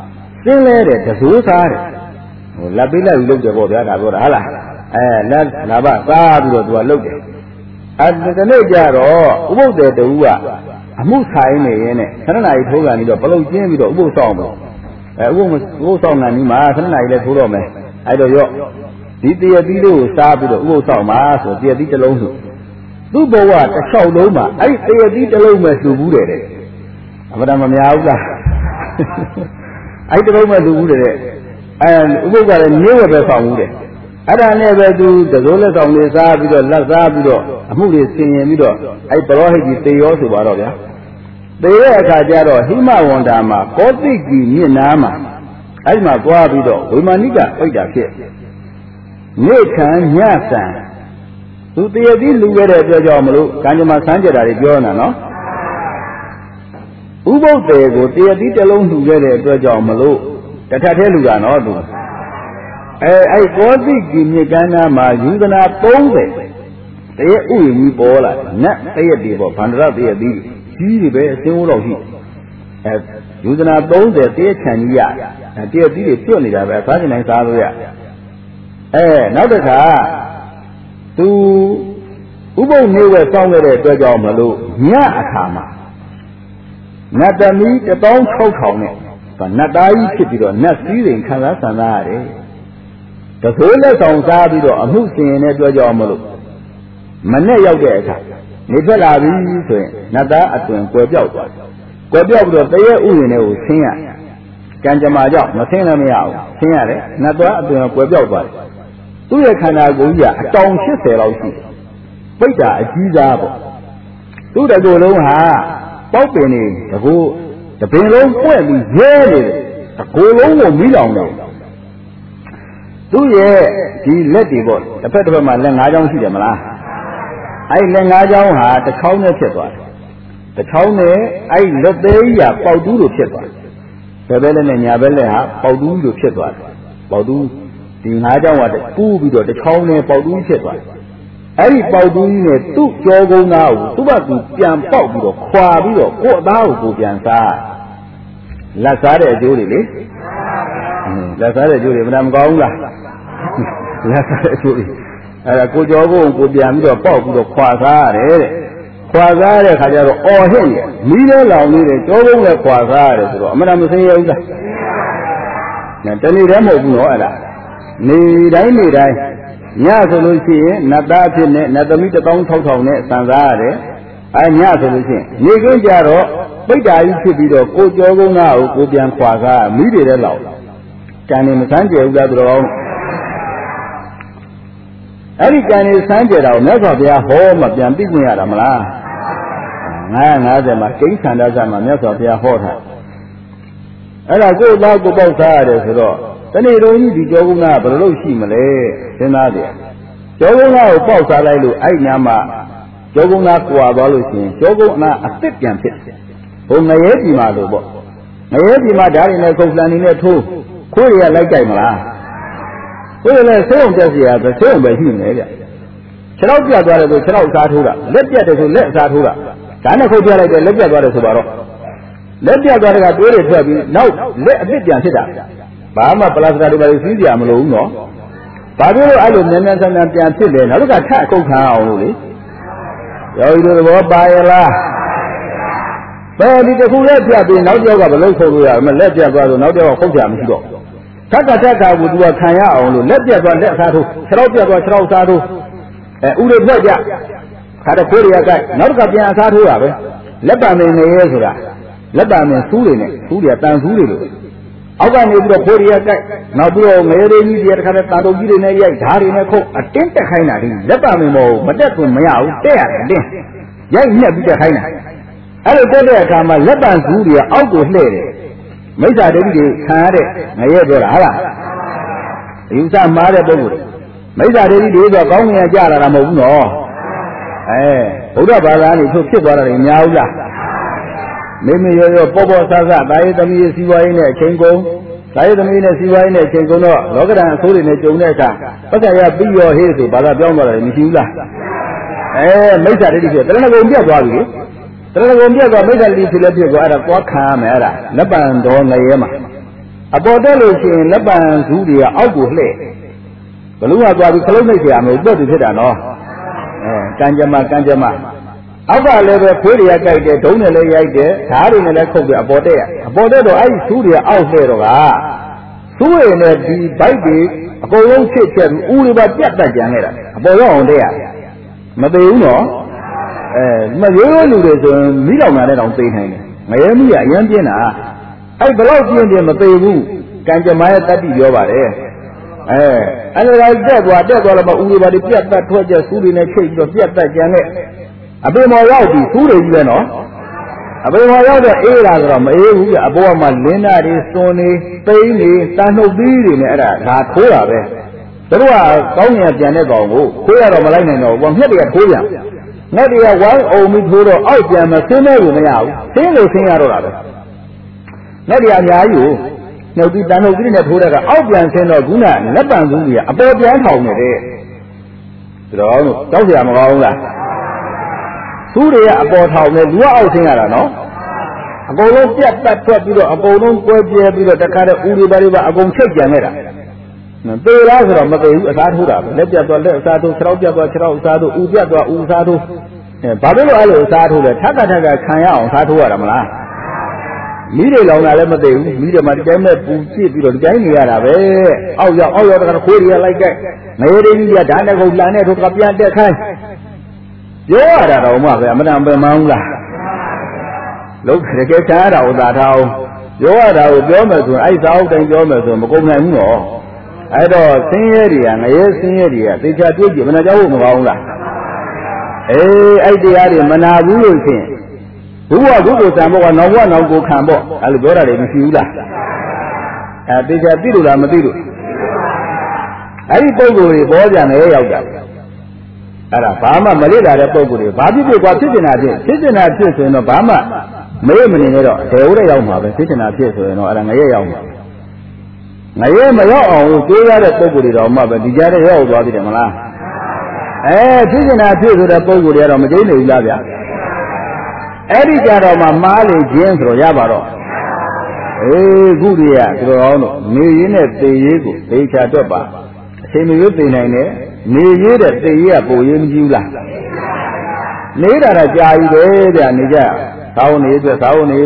င်းလဲတဲ့တစိုးစားတဲ့ဟိုလက်ပေးလိုက်ပြီးလုပ်တယ်ပေါ့ဗျာဒါပြောတာဟုတ်လားလက်လာပါစားပြီးတော့သူကလုပ်တယ်ဒီနေ့ကျတော့ဥပုပ်တယ်တူကအမှုဆိုင်နေရင်နဲ့ခဏနာရီထိုးကန်ပြီးတော့ပလုတ်ကျင်းပြီးတော့ဥပုပ်ဆောင်မယ်ဥပုပ်ဆောင်ကန်ဒီမှာခဏနာရီလည်းထိုးတော့မယ်အဲ့တော့ရော့ဒီတရသီးလေးကိုစားပြီးတော့ဥပုပ်ဆောင်ပါဆိုတရသီးတစ်လုံးဆိုသူ့ဘဝတစ်လျှောက်လုံးမှာအဲ့တရသီးတစ်လုံးပဲလှူဘူးတဲ့အမှန်တမ်းမများဘူးလားအဲ့တစ်လုံးပဲလှူဘူးတဲ့ဥပုပ်ကလည်းနေဝယ်ပဲဆောင်ဘူးတဲ့အဲ့ဒါနဲ့ပဲသူတစိုးလက်ဆောင်လေးစားပြီးတော့လက်စားပြီးတော့အမှုတွေဆင်ရင်ပြီးတော့အဲ့ပရောဟိတ်ကြီးသေရောဆိုပါတော့ဗျာသေတဲ့အခါကျတော့ဟိမဝန္တာမှာကောတိကြီးမြင့်နာမှာအဲ့မှာသွားပြီးတော့ဝိမာနိကပိတ်တာဖြစ်နေခံညဆံသူတရတိလူခဲ့တဲ့အတွက်ကြောင့်မလို့ကံကြမ္မာဆန်းကြတာတွေပြောနေတာနော်ဥပုပ်တယ်ကိုတရတိတစ်လုံးလူခဲ့တဲ့အတွက်ကြောင့်မလို့တထက်ထဲလူတာနော်သူအဲ့ကောတိကြီးမြစ်ကမ်းနားမှာယူဇနာ30တရက်ဥယျာဉ်ကြီးပေါ်လာနတ်တရက်တွေပေါ့ဗန္ဒရတရက်သီးကြီးတွေပဲအစင်းဦးတော့ရှိယူဇနာ30တရက်ခြံကြီးရတရက်သီးတွေပြွတ်နေတာပဲစားနေတိုင်းစားလို့ရနောက်တစ်ခါသူဥပုပ်နေဝဲစောင်းခဲ့တဲ့အတွက်ကြောင့်မလို့ညအခါမှာနတ်သမီး16000နဲ့နတ်သားကြီးဖြစ်ပြီးတော့နတ်စည်းစိမ်ခံစားဆန္ဒရတယ်တဆိုးလက်ဆောင်စားပြီးတော့အမှုစင်ရင်တဲ့အတွက်ကြောင့်မလို့မနဲ့ရောက်တဲ့အခါနေထွက်လာပြီဆိုရင်နတ်သားအတွင်ကွယ်ပြောက်သွားတယ်ကွယ်ပြောက်ပြီးတော့တရက်ဥယျာဉ်တွေကိုဆင်းရကံကြမ္မာကြောင့်မဆင်းလည်းမရဘူးဆင်းရတယ်နတ်သားအတွင်ကွယ်ပြောက်သွားတယ်သူ့ရဲ့ခန္ဓာကိုယ်ကြီးကအတောင်80လောက်ရှိတယ်ပိတ်တာအကြီးစားပေါ့သူ့တကူလုံးဟာပေါက်ပင်နေတကူတပင်လုံးပွက်ပြီးရဲနေတယ်တကူလုံးကိုမိလောင်တယ်သူ့ရဲ့ဒီလက်တွေပေါ့တစ်ဖက်တစ်ဖက်မှာလက်၅ချောင်းရှိတယ်မလားအဲ့လက်၅ချောင်းဟာတစ်ချောင်းနဲ့ဖြစ်သွားတယ်တစ်ချောင်းနဲ့အဲ့လက်သေးကြီးကပေါက်တူးလိုဖြစ်သွားတယ်ဘယ်ဘက်လက်နဲ့ညာဘက်လက်ဟာပေါက်တူးလိုဖြစ်သွားတယ်ပေါက်တူးဒီ၅ချောင်းကပူးပြီးတော့တစ်ချောင်းနဲ့ပေါက်တူးဖြစ်သွားတယ်အဲ့ဒီပေါက်တူးကြီးနဲ့သူ့ကြောကုန်းသားကိုသူ့ဘသူပြန်ပေါက်ပြီးတော့ခွာပြီးတော့ကိုယ့်အသားကိုပြန်စားလက်စားတဲ့အကျိုးတွေလေလက်စားတဲ့အကျိုးတွေမနာမကောင်းဘူးလားလက်စားတဲ့အကျိုးတွေအဲ့ဒါကိုကြောကုန်းကိုပြန်ပြီးတော့ပေါက်ပြီးတော့ခွာစားရတယ်တဲ့ခွာစားတဲ့ခါကျတော့အော်ဟင့်ရမီးလဲလောင်နေတယ်ကြောကုန်းလည်းခွာစားရတယ်ဆိုတော့အမှန်တမ်းမသိရဘူးလားတနေ့တည်းမဟုတ်ဘူးနော်အဲ့ဒါနေတိုင်းနေတိုင်းညဆိုလို့ရှိရင်နတ်သားဖြစ်နဲ့နတ်သမီး16000နဲ့စံစားရတယ်ညဆိုလို့ရှိရင်နေခင်းကြတော့ပိတ်တာကြီးဖြစ်ပြီးတော့ကိုကြောကုန်းသားကိုကိုပြန်ခွာစားမိတွေတဲ့လောက်ကံနေမဆန်းကြဘူးလားသူတော်အဲ့ဒီကံနေဆန်းကြတာကိုမြတ်စွာဘုရားဟောမှပြန်သိခွင့်ရတာမလား950မှာကိဋ္ဌန္ဒသမှာမြတ်စွာဘုရားဟောထားအဲ့ဒါကိုယ်သားကိုပေါက်စားရတယ်ဆိုတော့တနေ့တုန်းကြီးဒီကြောကုန်းသားကဘယ်လိုလုပ်ရှိမလဲစဉ်းစားတယ်ကြောကုန်းသားကိုပေါက်စားလိုက်လို့အဲ့ညမှာကြောကုန်းသားကွာသွားလို့ရှိရင်ကြောကုန်းအနာအစ်စ်ပြန်ဖြစ်ဟိုငရဲပြီမှာလို့ပေါ့ငရဲပြီမှာဓာတ်တွေနဲ့ခုတ်လှန်နေနဲ့ထိုးခိုးရလိုက်ကြိုက်မလားခိုးရလဲဆေးုံတက်စီရဆိုဆေးုံပဲရှိနေကြခြေထောက်ပြတ်သွားတယ်ဆိုခြေထောက်စားထိုးတာလက်ပြတ်တယ်ဆိုလက်စားထိုးတာဓာတ်နဲ့ခုတ်ပြလိုက်တယ်လက်ပြတ်သွားတယ်ဆိုပါတော့လက်ပြတ်သွားတဲ့ကတွေးတွေထွက်ပြီးနောက်လက်အစ်စ်ပြန်ဖြစ်တာဘာမှပလတ်စတာတွေပါစီးကြမလို့ဘူးနော်ဘာဖြစ်လို့အဲ့လိုမြန်မြန်ဆန်ဆန်ပြန်ဖြစ်တယ်နောက်တစ်ခါထပ်အခုတ်ခံအောင်လို့လေယောဂီတို့သဘောပါရဲ့လားဘယ်ဒီတစ်ခုလက်ပြတ်ပြီးနောက်တစ်ယောက်ကဘယ်လိုခုတ်လို့ရမလဲလက်ပြတ်သွားလို့နောက်တစ်ယောက်ကခုတ်ကြမရှိတော့ထပ်ကကိုသူကခံရအောင်လို့လက်ပြတ်သွားလက်စားထိုးခြေထောက်ပြတ်သွားခြေထောက်စားထိုးဥတွေပြတ်ကြခါတော့ခိုးရကနောက်တစ်ခါပြန်စားထိုးတာပဲလက်ပါမင်းနေရဲဆိုတာလက်ပါမင်းစူးတွေနဲ့စူးတွေကတန်စူးတွေလို့အောက်ကနေပြီးတော့ခိုးရကနောက်ပြီးတော့မဲရင်းကြီးတွေတခါတည်းတာတော်ကြီးတွေနဲ့ရိုက်ဓာတ်တွေနဲ့ခုတ်အတင်းတက်ခိုင်းတာဒီလက်ပါမင်းမဟုတ်မတက်ခွင့်မရဘူးတက်ရတယ်အတင်းရိုက်ညက်ပြီးတက်ခိုင်းတာအဲ့လိုတက်တဲ့အခါမှာလက်ပံစူးတွေကအောက်ကိုလှည့်တယ်မိစ္ဆာဒိဋ္ဌိတွေခံရတဲ့ငရဲပြောတာဟုတ်လားအယူဆမှားတဲ့ပုဂ္ဂိုလ်မိစ္ဆာဒိဋ္ဌိတွေဆိုကောင်းငင်ကြလာတာမဟုတ်ဘူးနော်ဘုရားဘာသာနေဖြစ်သွားတာတွေများဘူးလားမိမိရောပေါ်ပေါ်ဆဆတာယေသမီးစီဝါရေးနဲ့အချိန်ကုန်တာယေသမီးနဲ့စီဝါရေးနဲ့အချိန်ကုန်တော့လောကဓာတ်အဆိုးတွေနဲ့ကြုံတဲ့အခါပတ်သက်ရပြီးရောဟေးဆိုဘာသာပြောင်းသွားတယ်မရှိဘူးလားမိစ္ဆာဒိဋ္ဌိဖြစ်တရဏဂုံပြတ်သွားပြီတရဏဂုံပြတ်သွားမိစ္ဆာဒိဋ္ဌိဖြစ်လည်းဖြစ်သွားအဲ့ဒါသွားခံရမယ်အဲ့ဒါလက်ပံတော်ငရဲမှာအပေါ်တက်လို့ရှိရင်လက်ပံစုတွေကအောက်ကိုလှည့်ဘလူးကသွားပြီးခလုံးလိုက်เสียမယ်တွတ်ပြီးဖြစ်တာနော်ကံကြမ္မာအောက်ကလည်းပဲခွေးတွေကကြိုက်တယ်ဒုံးနဲ့လည်းရိုက်တယ်ဓာတ်တွေနဲ့လည်းခုတ်ပြီးအပေါ်တက်တော့အဲ့ဒီစုတွေကအောက်လှည့်တော့ကစုရည်နဲ့ဒီဘိုက်တွေအကုန်လုံးချစ်ချက်ပြီးဦးလေးပါပြတ်တတ်ကြံခဲ့တာအပေါ်ရောက်အောင်တက်ရမသေးဘူးနော်မရိုးရိုးလူတွေဆိုရင်မိတော်များနဲ့တောင်သိနိုင်တယ်ငရဲမိကအရင်ပြင်းတာအဲ့ဘလောက်ပြင်းမသေးဘူးကံကြမ္မာရဲ့တတ္တိပြောပါတယ်အဲ့လိုတက်သွားတော့မှဦးလေးပါတွေပြတ်တတ်ထွက်ချက်စုတွေနဲ့ချိတ်ပြီးတော့ပြတ်တတ်ကြံခဲ့အပေမော်ရောက်ပြီသူ့တွေကြီးပဲနော်အပေမော်ရောက်တဲ့အေးလာဆိုတော့မအေးဘူးကအပေါ်မှာလင်းသားတွေစွန်နေသိန်းတွေတန်နှုတ်သီးတွေနဲ့အဲ့ဒါထိုးတာပဲသူတို့ကကောင်းငင်ပြန်တဲ့ကောင်ကိုခိုးရတော့မလိုက်နိုင်တော့ဘူးငှက်တွေကထိုးပြန်ငှက်တွေကဝိုင်းအောင်ပြီးထိုးတော့အောက်ပြန်မဆင်းမဲ့လို့မရဘူးဆင်းလို့ဆင်းရတော့တာပဲငှက်တွေအများကြီးကိုနှုတ်သီးတန်နှုတ်သီးနဲ့ထိုးတဲ့ကအောက်ပြန်ဆင်းတော့ခုနလက်ပံစုကြီးကအပေါ်ပြန်ထောင်နေတယ်ဒါတော့တောက်เสียမကောင်းဘူးလားသူတွေကအပေါ်ထောင်နေလူကအောက်ဆင်းရတာနော်အကုန်လုံးပြတ်တက်ထွက်ပြီးတော့အကုန်လုံးကွဲပြဲပြီးတော့တခါတည်းဦးတွေပါအကုန်ချက်ကြံနေတာသေလားဆိုတော့မသေဘူးအစားထိုးတာပဲလက်ပြတ်သွားလက်အစားထိုးခြေထောက်ပြတ်သွားခြေထောက်အစားထိုးဦးပြတ်သွားဦးအစားထိုးဘာဖြစ်လို့အဲ့လိုအစားထိုးလဲထက်ကခံရအောင်စားထိုးရတာမလားမိတွေလောင်တာလည်းမသိဘူးမိတွေမှာဒီတိုင်းမဲ့ပူကြည့်ပြီးတော့ဒီတိုင်းနေရတာပဲအောက်ရောက်တခါခိုးတွေကလိုက်ကြိုက်ငရေတွေကြီးကဓာတ်နဲ့ကုန်လန်နဲ့ထိုးကပြန်တက်ခိုင်းပြောရတာတော့မှပဲအမှန်တန်ပင်မအောင်လားလုံးတကယ်ချားတာဥသာထားအောင်ပြောရတာကိုပြောမယ်ဆိုရင်အဲ့စာအုပ်တိုင်းပြောမယ်ဆိုရင်မကုန်နိုင်ဘူးနော်အဲ့တော့ဆင်းရဲတွေကငရဲဆင်းရဲတွေကသေချာတွေ့ကြည့်မနာကြဘူးမကောင်းလားအဲ့တရားတွေမနာဘူးလို့ဖြင့်ဘုရားကုသိုလ်တန်ဖို့ကနောက်ဘဝနောက်ကိုခံဖို့အဲ့လိုပြောတာတွေမရှိဘူးလားသေချာသိလို့လားမသိလို့အဲ့ဒီပုံကိုယ်တွေပေါ်ကြတယ်ရောက်ကြအဲ့ဒါဘာမှမလေ့လာတဲ့ပုံကိုယ်တွေဘာဖြစ်ကွာဖြစ်နေတာဖြစ်ဆိုရင်တော့ဘာမှမေးမနေနဲ့တော့ဒေဝရရောက်မှာပဲဖြစ်နေတာဖြစ်ဆိုရင်တော့အဲ့ဒါငရဲရောက်မှာငရဲမရောက်အောင်လို့တွေးရတဲ့ပုံကိုယ်တွေတော့မှပဲဒီကြားထဲရောက်သွားပြီတယ်မလားဖြစ်နေတာဖြစ်ဆိုတဲ့ပုံကိုယ်တွေကတော့မကျိန်းနေဘူးလားဗျာအဲ့ဒီကြတော့မှမားလေခြင်းဆိုတော့ရပါတော့ခုတည်းကသူတော်ကောင်းတို့နေရင်းနဲ့သေရေးကိုသေချာတွက်ပါအချိန်မျိုးသိနိုင်တယ်နေရေးတဲ့သေရေးကပိုရေးမကြည့်ဘူးလားနေတာတော့ကြာပြီပဲဗျာနေကြသာဝနေအတွက်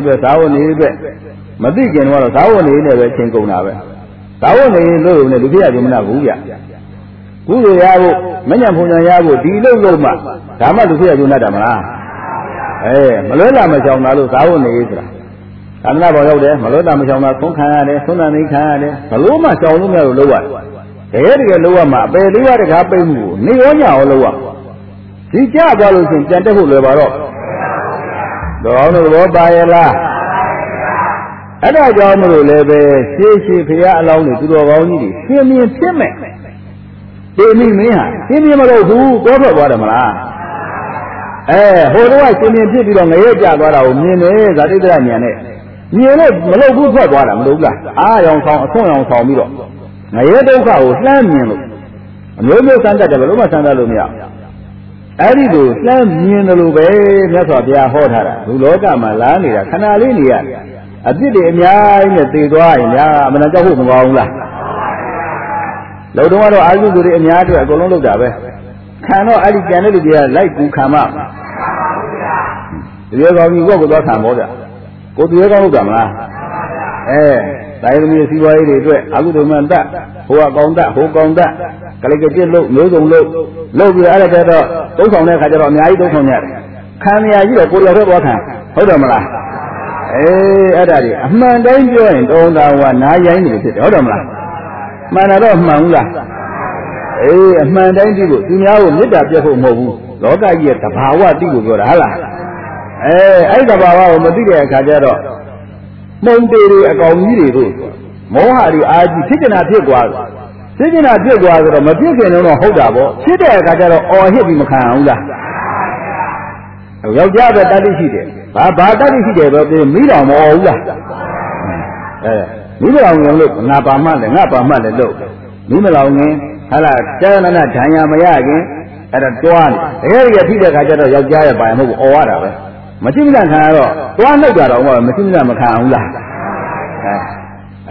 မသိကြင်တော့သာဝနေနဲ့ပဲချိန်ကုန်တာပဲသာဝနေလို့လည်းလူပြရကြမနာဘူးဗျခုလိုရဖို့မညံဖုန်ညာရဖို့ဒီလို့မှဒါမှလူပြရကြမနာတာမလားမလွဲလာမချောင်တာလို့သာဝနေဆိုတာသာမဏေဘောရောက်တယ်မလွဲလာမချောင်တာသုံးခံရတယ်သုံးနာနေခံရတယ်ဘလို့မှချောင်လို့မရလို့လုပ်ရတယ်တကယ်လုပ်ရမှာအပယ်လေးပါးတကားပိတ်မှုကိုနေရောညရောလုပ်ရဒီကြသွားလို့ရှိရင်ပြန်တက်ဖို့လွယ်ပါတော့တော်တော်ဘောပါရဲ့လားအဲ့ဒါကြောင့်မလို့လည်းပဲရှေးဖရာအလောင်းတွေသူတော်ကောင်းကြီးတွေရှင်မြင်ဖြစ်မဲ့ဒီမိမင်းဟာရှင်မြင်မလို့ဘူးတောထွက်သွားတယ်မလားဟိုတော့ရှင်မြင်ဖြစ်ပြီးတော့ငရဲကြသွားတာကိုမြင်တယ်ဇာတိတ္တရဉာဏ်နဲ့မြင်လို့မလို့ဘူးထွက်သွားတာမလို့ဘူးလားအားရောင်ဆောင်အဆွံ့ရောင်ဆောင်ပြီးတော့ငရဲဒုက္ခကိုလှမ်းမြင်လို့အမျိုးမျိုးစမ်းတတ်တယ်ဘယ်လိုမှစမ်းတတ်လို့မရအဲ့ဒီလိုလှမ်းမြင်တယ်လို့ပဲမြတ်စွာဘုရားဟောထားတာလူလောကမှာလာနေတာခဏလေးနေရတယ်အပြစ်တွေအများကြီးနဲ့သိသွားရင်ညာအမှန်ကြောက်ဖို့မကောင်းဘူးလားလုံတော့ကတော့အာဟုသူတွေအများတွေအကုန်လုံးလုပ်တာပဲခံတော့အဲ့ဒီကြံတဲ့လူတွေကလိုက်ကူခံမှာတကယ်ကောင်းကြီးကိုသွားခံပေါ့ဗျကိုတကယ်ကောင်းလုပ်တာမလားတိုင်းလူမျိုးစီးပွားရေးတွေအတွက်အာဟုသူမှန်တတ်ဟိုကကောင်းတတ်ဟိုကောင်းတတ်ကလေးကပြစ်လို့မျိုးစုံလို့ပြီးအဲ့ဒါတော့သုံးဆောင်တဲ့ခါကျတော့အများကြီးသုံးဆောင်ရတယ်ခံရကြီးတော့ကိုယ်ရောက်တော့ခံဟုတ်တယ်မလားအဲ့ဒါတွေအမှန်တိုင်းပြောရင်တောင်းတာကနားရိုင်းနေဖြစ်တယ်ဟုတ်တယ်မလားမှန်တာတော့မှန်ဘူးလားအမှန်တိုင်းသိဖို့သူများကိုမေတ္တာပြတ်ဖို့မဟုတ်ဘူးလောကကြီးရဲ့သဘာဝသိဖို့ပြောတာဟုတ်လားအဲ့သဘာဝကိုမသိတဲ့အခါကျတော့မှုန်တေတွေအကောင်ကြီးတွေတို့မောဟတွေအာကြီးဖြစ်ကျင်တာဖြစ်သွားဖြစ်ကျင်တာဖြစ်သွားဆိုတော့မဖြစ်ခင်တော့ဟုတ်တာပေါ့ဖြစ်တဲ့အခါကျတော့အော်ဟစ်ပြီးမခံအောင်လားယောက်ျားပဲတတိရှိတယ်ဘာတတိရှိတယ်ပဲပြီးမိတော်မအော်ဘူးလားမိမလောင်ငင်လို့ငါပါမှလည်းလို့မိမလောင်ငင်ဟာလားကျမ်းနာဒဏ်ရာမရခင်အဲ့ဒါတွားနေတကယ်ကြီးဖြစ်တဲ့အခါကျတော့ယောက်ျားရဲ့ပါရမဟုတ်ဘူးအော်ရတာပဲမရှိမခံရတော့တွားနှုတ်တာတော့မရှိမခံအောင်လားအဲ့လို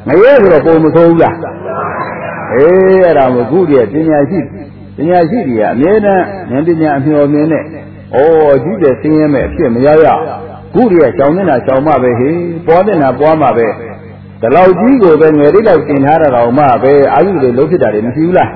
ရဲဆိုတော့ပုံမဆိုးဘူးလားအဲ့ဒါမို့ခုတည်းပညာရှိတွေကအမြဲတမ်းဉာဏ်ပညာအမျှော်မြင်နဲ့ကြီးတဲ့ဆင်းရဲမဲ့အဖြစ်မရရခုတည်းရှောင်နေတာရှောင်မှပဲဟေးပွားနေတာပွားမှပဲဒီလောက်ကြီးကိုပဲငယ်လေးလောက်တင်ထားတာတော့မှပဲအာယုတွေလုံးဖြစ်တာတွေမရှိဘူးလား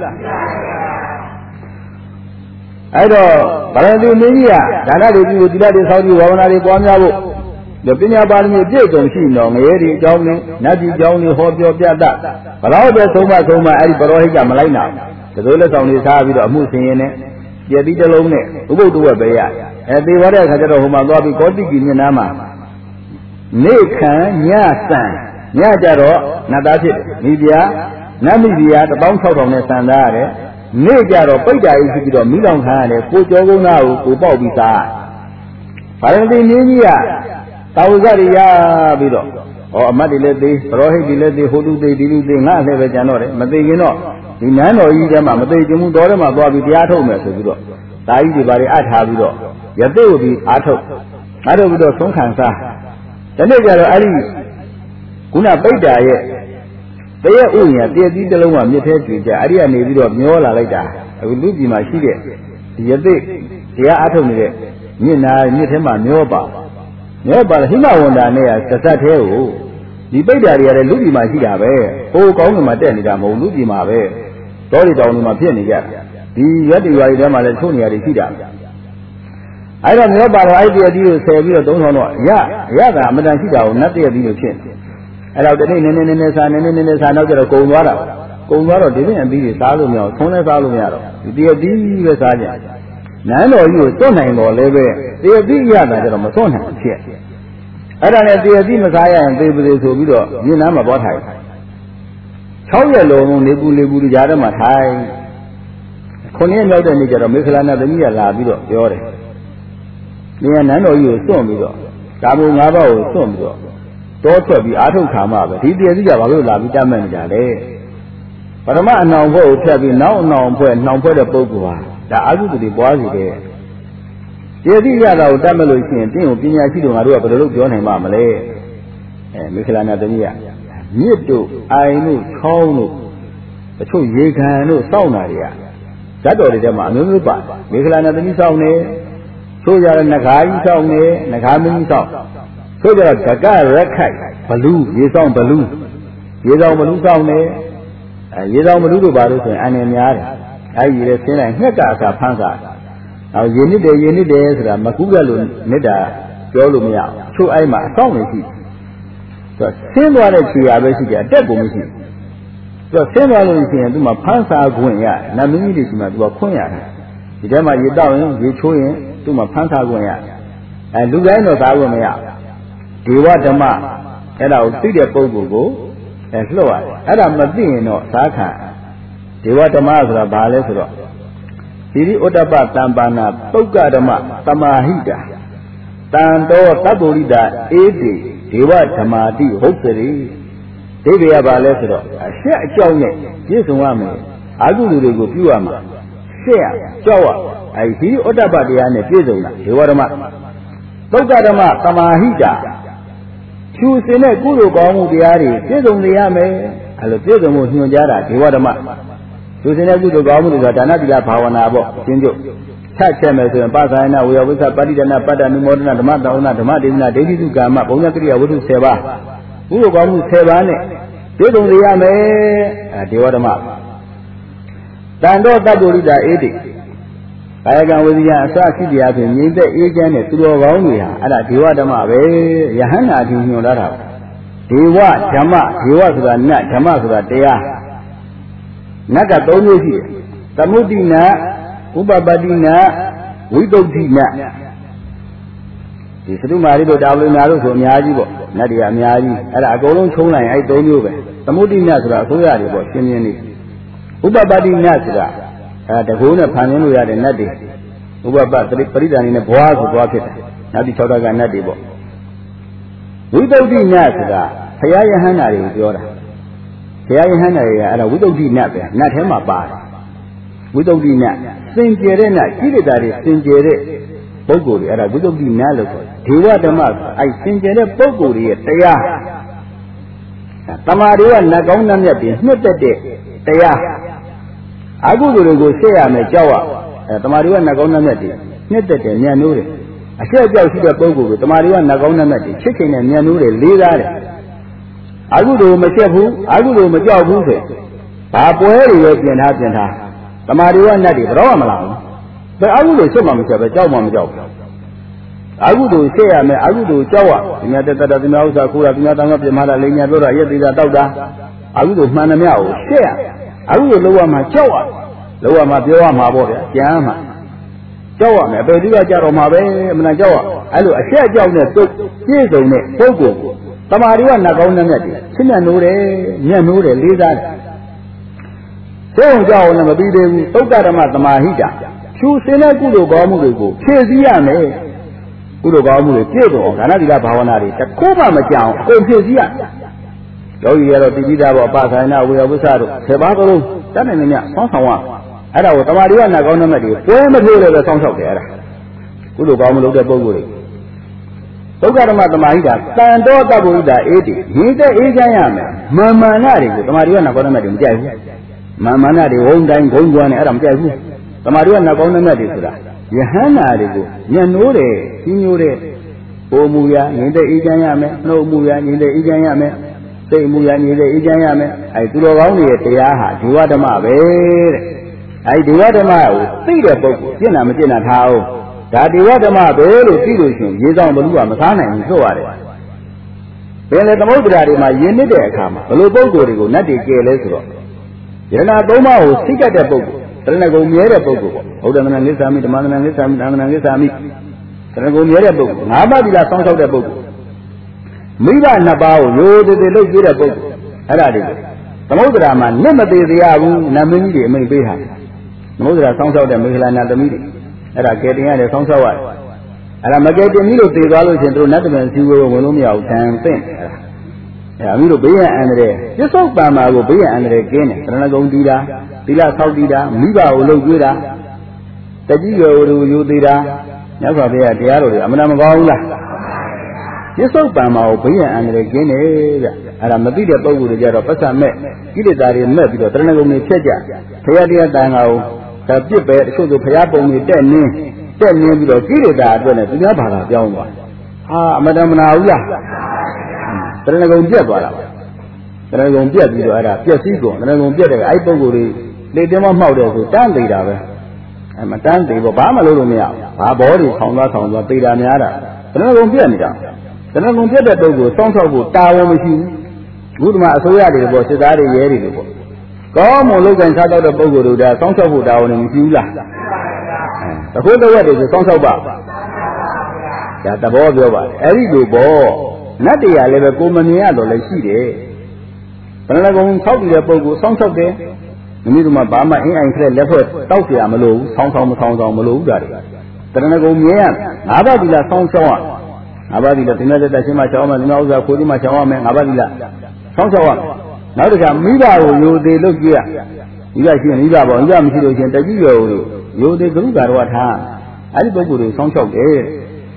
အဲ့တော့ဗရဏသီမင်းကြီးကဒါနတွေပြုသီလတွေဆောက်ပြီးဝါဝနာတွေပွားများဖို့ပညာပါရမီပြည့်စုံရှိတော့ငရဲဒီအကြောင်းနဲ့နတ်ဒီအကြောင်းတွေဟောပြောပြတတ်ဘလောက်ပဲသုံးမအဲ့ဒီပရောဟိတ်ကမလိုက်နိုင်ဘူးဒီလိုလက်ဆောင်တွေစားပြီးတော့အမှုဆင်ရင်နဲ့ပြည့်ပြီးတစ်လုံးနဲ့ဥပုဒ္ဒဝက်ပဲရသေသွားတဲ့အခါကျတော့ဟိုမှာသွားပြီးကောတိကိမျက်နှာမှာနေခံညဆန်ညကြတော့နတ်သားဖြစ်မိဖုရားနတ်မိဖုရား 16000 နဲ့ဆန်သားရတယ်နေကြတော့ပိဋ္ဌာကြီးဖြစ်ပြီးတော့မိလောင်ခံရတယ်ကိုကျော်ကုန်းသားကိုကိုပေါက်ပြီးစားဗာရဏသီမင်းကြီးကတာဝဇရိရပြီးတော့အမတ်တွေလည်းသေးပရောဟိတ်တွေလည်းသေးဟိုလူသေးဒီလူသေးငါလည်းပဲကြံတော့တယ်မသေးရင်တော့ဒီနန်းတော်ကြီးထဲမှာမသေးခြင်းမှုတော်ထဲမှာသွားပြီးတရားထုတ်မယ်ဆိုပြီးတော့ဒါကြီးတွေဘာတွေအထားပြီးတော့ရသေးကိုပြီးအားထုတ်ပြီးတော့သုံးခံစားဒီနေ့ကျတော့အဲ့ဒီခုနပိဋ္ဌာရဲ့တရက်ဥညာတည့်သီးတစ်လုံးကမြစ်ထဲကျွေကြအဲ့ဒီကနေပြီးတော့မျောလာလိုက်တာအခုလူပြည်မှာရှိတဲ့ဒီရသေးတရားအားထုတ်နေတဲ့မြစ်ထဲမှာမျောပါဟိမဝန္တာနဲ့ကစက်သေးကိုဒီပိဋ္ဌာတွေရတယ်လူပြည်မှာရှိတာပဲဟိုကောင်းကင်မှာတက်နေတာမဟုတ်လူပြည်မှာပဲတောတွေတောင်တွေမှာဖြစ်နေကြဒီရက်တွေရွာတွေထဲမှာလည်းထုံနေရတယ်ရှိတာအဲ့တော့မြေပါတော့အဲ့ဒီအတီးကိုဆယ်ပြီးတော့3000တော့ရတာအမှန်တန်ရှိတာကိုနတ်တရတီးလို့ဖြစ်အဲ့တော့တနေ့နည်းနည်းစားနောက်ကျတော့ကုံသွားတော့ဒီပြင်အတီးတွေစားလို့မရဘူးသုံးလဲစားလို့မရတော့ဒီတရတီးပဲစားကြနန်းတော်ကြီးကိုသွတ်နိုင်တော့လည်းပဲတရတီးရတာကျတော့မသွတ်နိုင်ဖြစ်အဲ့ဒါနဲ့တရတိမစားရရင်သေပသေးဆိုပြီးတော့မြင်းနားမှာပေါ်ထိုင်6ရက်လုံးနေပူကြားထဲမှာထိုင်9ရက်မြောက်တဲ့နေ့ကျတော့မေခလာနာသမီးကလာပြီးတော့ပြောတယ်နေရနန်းတော်ကြီးကိုစွန့်ပြီးတော့ကာမုံ၅ပါးကိုစွန့်ပြီးတော့တောထွက်ပြီးအာထုတ်ခါမှပဲဒီတရတိကဘာလို့လာပြီးတတ်မှတ်နေကြလဲပထမအနှောင်ဖွဲ့ကိုဖြတ်ပြီးနောက်အနှောင်ဖွဲ့နှောင်ဖွဲ့တဲ့ပုဂ္ဂိုလ်ဟာဒါအာဟုတိပွားစီတဲ့ကျေတိရတာကိုတတ်မဲ့လို့ရှိရင်တင်းကိုပညာရှိတို့ငါတို့ကဘယ်လိုလုပ်ပြောနိုင်မှာမလဲမေခလာနာသမီးကမြစ်တို့အိုင်တို့ချောင်းတို့တချို့ရေခံတို့စောင့်တာတွေကဇတ်တော်တွေထဲမှာအမျိုးမျိုးပါမေခလာနာသမီးစောင့်နေချို့ကြတဲ့နဂါကြီးစောင့်နေနဂါမင်းကြီးစောင့်ချို့ကြတော့ဒကရက်ခိုက်ဘလူးရေဆောင်ဘလူးစောင့်နေရေဆောင်ဘလူးတို့ပါလို့ဆိုရင်အန်နေများတယ်အဲဒီရေဆင်းလိုက်ငှက်ကအစာဖန်းစားနောက်ရေနစ်တယ်ဆိုတာမကူးကလို့နစ်တာပြောလို့မရဘူးချို့အဲ့မှာအဆောင်နေရှိဆိုဆင်းသွားတဲ့ခြေရာပဲရှိတယ်အတက်ကိုမရှိဘူးဆိုဆင်းသွားလို့ရှိရင်သူမှဖန်းစားခွင့်ရနတ်မင်းကြီးတွေရှိမှသူကခွင့်ရတယ်ဒီထဲမှာရေတောက်ရင်ရေချိုးရင်သူမှဖန်းစားခွင့်ရလူတိုင်းတော့သားခွင့်မရဒေဝဓမ္မအဲ့ဒါကိုသိတဲ့ပုဂ္ဂိုလ်ကိုလှုပ်ရတယ်အဲ့ဒါမသိရင်တော့စားခံဒေဝဓမ္မဆိုတာဘာလဲဆိုတော့သီရိဥဒ္ဒပတံပါဏပုဂ္ဂဓမ္မသမာဟိတာတံတောသဗ္ဗုရိတာအေတိဒေဝဓမ္မာတိဟုတ်စရိဒိဗေယဘာလဲဆိုတော့အရှက်အကြောင်းနဲ့ပြည့်စုံရမယ်အာဟုလူတွေကိုပြုရမှာရှက်ရကြောက်ရအဲဒီသီရိဥဒ္ဒပတရားနဲ့ပြည့်စုံတာဒေဝဓမ္မပုဂ္ဂဓမ္မသမာဟိတာဖြူစင်တဲ့ကုသိုလ်ကောင်းမှုတရားတွေပြည့်စုံနေရမယ်အဲလိုပြည့်စုံမှုညွှန်ကြားတာဒေဝဓမ္မသူစင်တဲ့ကုသိုလ်ကောင်းမှုတွေဆိုတာဒါနသီလဘာဝနာပေါ့ရှင်းချုပ်ချက်မယ်ဆိုရင်ပါဇာယနာဝေယဝိသပဋိဒနာပတ္တနုမောဒနာဓမ္မတောင်းနာဓမ္မဒေသနာဒိဋ္ဌိစုကာမဘုံညကရိယာဝတ္ထု10ပါးကုသိုလ်ကောင်းမှု10ပါးနဲ့ပြည့်စုံစေရမယ်ဒေဝဓမ္မတန်တော်တပ္ပုရိတာအေတိကာယကံဝစီယအစရှိတရားဖြင့်ငြိမ့်သက်အေးချမ်းတဲ့သူတော်ကောင်းတွေဟာအဲ့ဒါဒေဝဓမ္မပဲယဟန္တာအထင်ညွှန်လာတာဒေဝဓမ္မဒေဝဆိုတာနတ်ဓမ္မဆိုတာတရားနတ်က3မျိုးရှိတယ်သမုဒ္ဒိနဥပပတ္တိနဝိသုဒ္ဓိနဒီသတုမာရီတို့တာဝလိနာတို့ဆိုအများကြီးပေါ့နတ်တွေကအများကြီးအဲ့ဒါအကုန်လုံးချုံးလိုက်ရင်အဲ့3မျိုးပဲသမုဒ္ဒိနဆိုတာအစိုးရတွေပေါ့ရှင်းရှင်းလေးဥပပတ္တိနဆိုတာတကူနဲ့ဖန်ဆင်းလို့ရတဲ့နတ်တွေဥပပပရိဒါနေနဲ့ဘွားဆိုဘွားဖြစ်တယ်နတ်တိ6တကနတ်တွေပေါ့ဝိသုဒ္ဓိနဆိုတာဘုရားယဟန္တာတွေကိုပြောတာဘုရားယဟန္တာတွေကအဲ့ဒါဝိသုဒ္ဓိနပဲနတ်ထဲမှာပါတယ်ဝိသုဒ္ဓိနစင်ကြယ်တဲ့နတ်ကိလေသာတွေစင်ကြယ်တဲ့ပုဂ္ဂိုလ်တွေအဲ့ဒါဝိသုဒ္ဓိနလို့ခေါ်တယ်ဒေဝဓမ္မအဲ့စင်ကြယ်တဲ့ပုဂ္ဂိုလ်တွေရဲ့တရား Tamariwa Nagona Neti, Nitete, Taya. Agudu share me Jawa, Tamariwa Nagona Neti, Nitete, Nyanuri. I share Joshua Bogu, Tamariwa Nagona Neti, chicken and Nyanuri, Lila. Agudu Machefu, Agudu Majavu. Apoeri was in Argenta. Tamariwa Nati, Ramala. But I would show myself a job. I would say, I would Jawa, in the Mouse, I could have not up the Madalena Dora, yet the Dauda. I would have Manamao, share. I would lower my Jawa, lower my Joa, my boy, Yama. Jawa, my baby, Jaroma, and Jawa. I look a share job that years on it, Pogo. Tamariwa Nagona Neti, Sinanure, Nanure, Lida. So Jawa never be them, Tokarama Tamahida. Chu Sena Gudo Gamugo, Chesiane. Urugamu, Tito, Canada Pavanari, the Coma Macau, Confusia. Go yellow Divida or Pasana, we have Usado, Sebago, Tanania, Sansawa. And our Tamaria Nagona Medi, where material the songs of there. Urugamu de Boguri. Togarama Maida, Sando Tabuda 80, he's the Ajayama, Mamanari, Tamaria Nagona Medi, Mamanari, one time going one Adam Jahu, Tamaria Nagona Medi. Yahana, Yanure, Signore, O Muya, neither Ijayame, no Muya, neither Ijayame, say Muya, neither Ijayame. I do only at the Yaha, Duadama, I do Adama, see the book, Jenamajina how that Duadama, the Filusion, Yizan Balua, Masana, and so on. Then let the Mogari, my Yenide come, a little Bogorigo, not the Gale. Yana Doma, seek at the book. Go near a book. Hold on and listen to Manan and listen to go near a book. Nababila songs of the book. Miba Nabao, you did the look good a book. Aradi. The Modrama, never did the Abu, Namindi, may be her. Modra songs of the Mihlan and the meeting. And I getting at a songs of what? And I'm getting you to the dollars and through nothing and see where we'll me out and think. I will be and there. Just so Bama will be and again. And I go do that. Tila Saudida, Miba Uluguda, Tajigo Udida, never be a diary, Amanamagola. Yes, Obama, Opia, and again, and I'm a bit of the Jarapasa met, Gidari met with the Tranagoni Cheja, Payadia Dangao, Tajibe, so the Payapo with 10 names with a Gidda when it's Yabara, young one. Ah, Madame Naula, Tranagon Jabara. Tranagon Jabara, Piasigo, Tranagon Jabara, I go. They don't know to stand there. I'm a tandy, Obama Lumia, our body, Tonga, Pida Niara. The Nagon Pianida. The Nagon Pieta Dogo, songs of Tower Machine. Good Masoyadi was a daddy yeri. Come on, look and shut out the Bogo, there are songs of down in Hula. The whole word is the songs of Bob. That's the board over. Erigo Bo. Nadia live a Gomaniado like she did. The Nagon talked to the Bogo, songs of them. Minuma Bama and left Tautia Malo, Song Malo, Gary. Tranago Mian, Abadilla Song Sawan. Abadilla Tinada Shima Chama, Nauza, Kodima Chama, Abadilla. Song Sawan. Now the Miba, you they look here. You guys see an Iba, Yam Hiro, and the you they grew at what time. I go to the Song Shop air.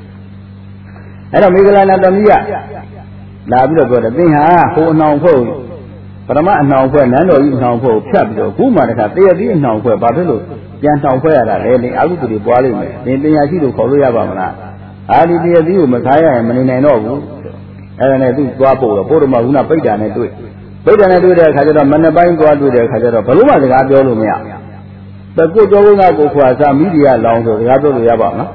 Hello, Miguel and Damia. Labra got a thing, who now hold. But I'm not now when I know you now for Chapter, whom I have there now for Babylon, Yantown where I really out to the boiling, then I see to Korea Bamana. I did the view, Mataya and Manino, and I do Guapo, the Poroma, Una Peda, and I do it. Peda and I do the Kajara Manabai, go out with the Kajara Paloma, the Gabiolumia. The good going out for some media along to the Gabiol Yabama.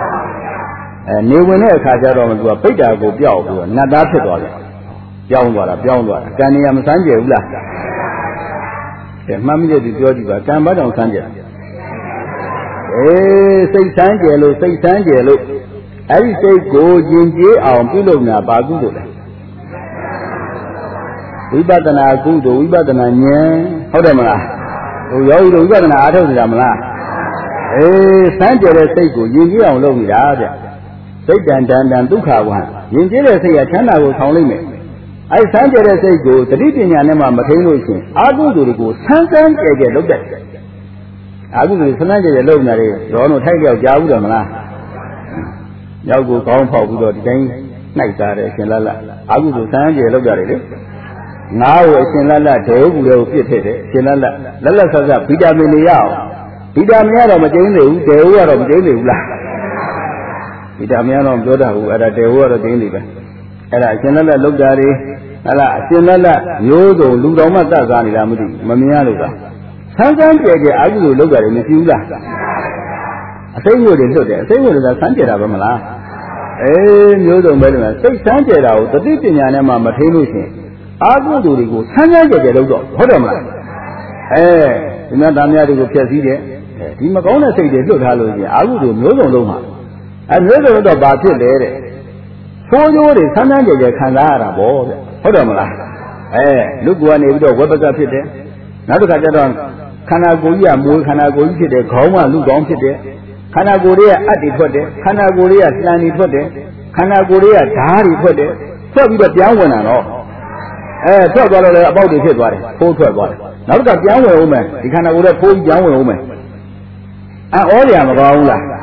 And you will never Kajara to a Peda go Biao, not that at all. Beyond what, can you am Sanja? The Mammy is Georgia, can but on Sanja. Say Sanja, look. I say go, Jinji, our Pilona, Bagu. We better not go to we better not near. How the Mala? Oh, you got an art of the Mala. Sanja, say go, Jinji, on Lomi. Say Dan Duka one. Jinji, say a China will calling me. I sent it as I go, the leading animal material. I go to go, sometimes I get looked at. I go to Sanjay alone, Ronald Tiger, Yawamala. Yago, Gong Pop, the game, night, I go to Sanjay, look at it. ငါ့ကိုအရှင်လတ်ဒေဝဘူးတွေကိုပြစ်ထည့်တယ်အရှင်လတ်လက်ဆက်ဆက်ဗီတာမင်တွေရအောင်ဗီတာမင်ကတော့မကျင်းသေးဘူးဒေဝကတော့မကျင်းသေးဘူးလားဗီတာမင်ကတော့မပြောတတ်ဘူးအဲ့ဒါဒေဝကတော့ကျင်းသေးပဲအဲ့ဒါအရှင်လတ်လောက်တာတွေအဲ့ဒါအရှင်လတ်မျိုးစုံလူတော်မှတတ်စားနေတာမသိဘူးမမြင်ရလို့ကဆန်းဆန်းကြဲကြဲအာဟုလိုလောက်တာတွေမရှိဘူးလားအစိမ့်မျိုးတွေလွတ်တယ်အစိမ့်မျိုးတွေကဆန်းကြဲတာပဲမလားမျိုးစုံပဲလို့စိတ်ဆန်းကြဲတာကိုတတိပညာနဲ့မှမထိလို့ရှင်အာဟုသူတွေကိုဆန်းဆန်းကြဲကြဲလောက်တော့ဟုတ်တယ်မလားဒီမှာသားများတွေကိုဖျက်ဆီးတယ်ဒီမကောင်းတဲ့စိတ်တွေလွတ်ထားလို့ရှင်အာဟုသူမျိုးစုံလုံးမှာမျိုးစုံတော့ဘာဖြစ်လဲတဲ့ဆိုးကျိုးတွေဆန်းဆန်းကြဲကြဲခံစားရတာပေါ့ဗျဟုတ်တယ်မလားလူကနေပြီးတော့ဝက်ပကဖြစ်တယ်နောက်တစ်ခါကျတော့ခန္ဓာကိုယ်ကြီးကမွေးခန္ဓာကိုယ်ကြီးဖြစ်တယ်ခေါင်းကလူကောင်းဖြစ်တယ်ခန္ဓာကိုယ်တွေကအတ်တွေထွက်တယ်ခန္ဓာကိုယ်တွေကလှန်တွေထွက်တယ်ခန္ဓာကိုယ်တွေကဓာတ်တွေထွက်တယ်ထွက်ပြီးတော့ပြောင်းဝင်လာတော့ထွက်သွားတော့လည်းအပေါက်တွေဖြစ်သွားတယ်ဖိုးထွက်သွားတယ်နောက်တစ်ခါပြောင်းဝင်အောင်မယ်ဒီခန္ဓာကိုယ်တွေဖိုးပြောင်းဝင်အောင်မယ်ဩရမကောင်းဘူးလား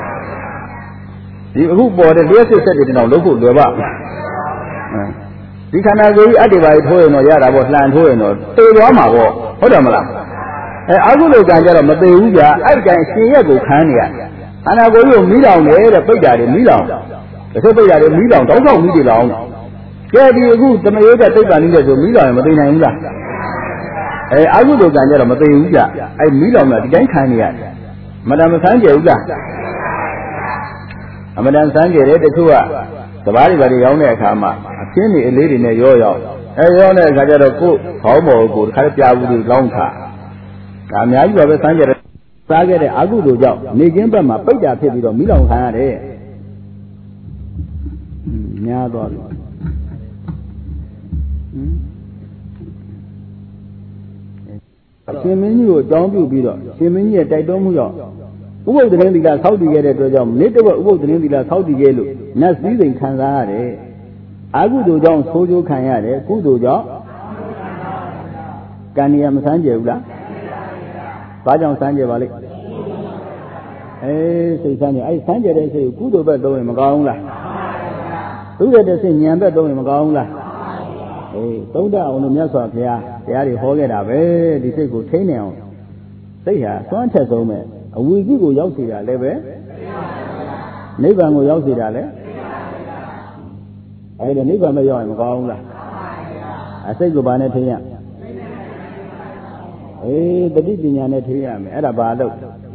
ဒီအခုပေါ်တဲ့လျှက်စစ်ဆက်တွေတော့လုံးဖို့လွယ်ပါဒီခန္ဓာကိုယ်ကြီးအတ္တပါထိုးရင်တော့ရတာပေါ့လှန်ထိုးရင်တော့သေသွားမှာပေါ့ဟုတ်တယ်မလားအခုလိုကံကြတော့မသေးဘူးကြာအဲ့ကံရှင်ရက်ကိုခံနေရခန္ဓာကိုယ်ကြီးကိုမီးလောင်တယ်တဲ့ပိတ်တာတွေမီးလောင်တချို့ပိတ်တာတွေမီးလောင်တောက်တောက်မီးတွေလောင်ကဲဒီအခုသမယောတဲ့သိပ္ပံနည်းတဲ့ဆိုမီးလောင်ရင်မသိနိုင်ဘူးလားအခုလိုကံကြတော့မသေးဘူးကြာအဲ့မီးလောင်တာဒီတိုင်းခံနေရမတန်မဆန်းကြဘူးလားအမတန်ဆန်းကြတယ်တချို့ကစပားတွေပါတွေရောင်းတဲ့အခါမှာအချင်းတွေအလေးတွေနဲ့ရောရောရောတဲ့အခါကျတော့ကိုယ်ခေါင်းပေါ်ကိုတခါပြာဘူးတွေလောင်းထားဒါအများကြီးပါပဲဆန်းကြတယ်စားခဲ့တဲ့အာဟုတို့ကြောင့်နေကင်းဘက်မှာပိတ်တာဖြစ်ပြီးတော့မိလောင်ခံရတယ်များသွားပြီရှင်မင်းကြီးကိုအကြောင်းပြုပြီးတော့ရှင်မင်းကြီးရဲ့တိုက်တွန်းမှုကြောင့်ဥပုသ်သတင်းသီလဆောက်တည်ခဲ့တဲ့အတွက်ကြောင့်နေ့တစ်ဝက်ဥပုသ်သတင်းသီလဆောက်တည်ခဲ့လို့နတ်စည်းစိမ်ခံစားရတယ်အာဟုတို့ကြောင့်ဆိုးကျိုးခံရတယ်ကုသိုလ်ကြောင့်ကံရမဆန်းကြဘူးလားဘာကြောင့်ဆန်းကြပါလိမ့်စိတ်ဆန်းကြဆန်းကြတဲ့စိတ်ကိုကုသိုလ်ဘက်သုံးရင်မကောင်းဘူးလားသူ့ရဲ့တဲ့စိတ်ဉာဏ်ဘက်သုံးရင်မကောင်းဘူးလားသုံးတအောင်လို့မြတ်စွာဘုရားတရားတွေဟောခဲ့တာပဲဒီစိတ်ကိုထိန်းနေအောင်စိတ်ဟာစွမ်းထက်ဆုံးပဲအဝိဇ္ဇကိုရောက်စေတာလည်းပဲနိဗ္ဗာန်ကိုရောက်စေတာလည်းဒါနိဗ္ဗာန်မရောက်ရင်မကောင်းဘူးလားစိတ်ကိုဘာနဲ့ထိန်းရတတိပညာနဲ့ထိန်းရမယ်အဲ့ဒါဘာလို့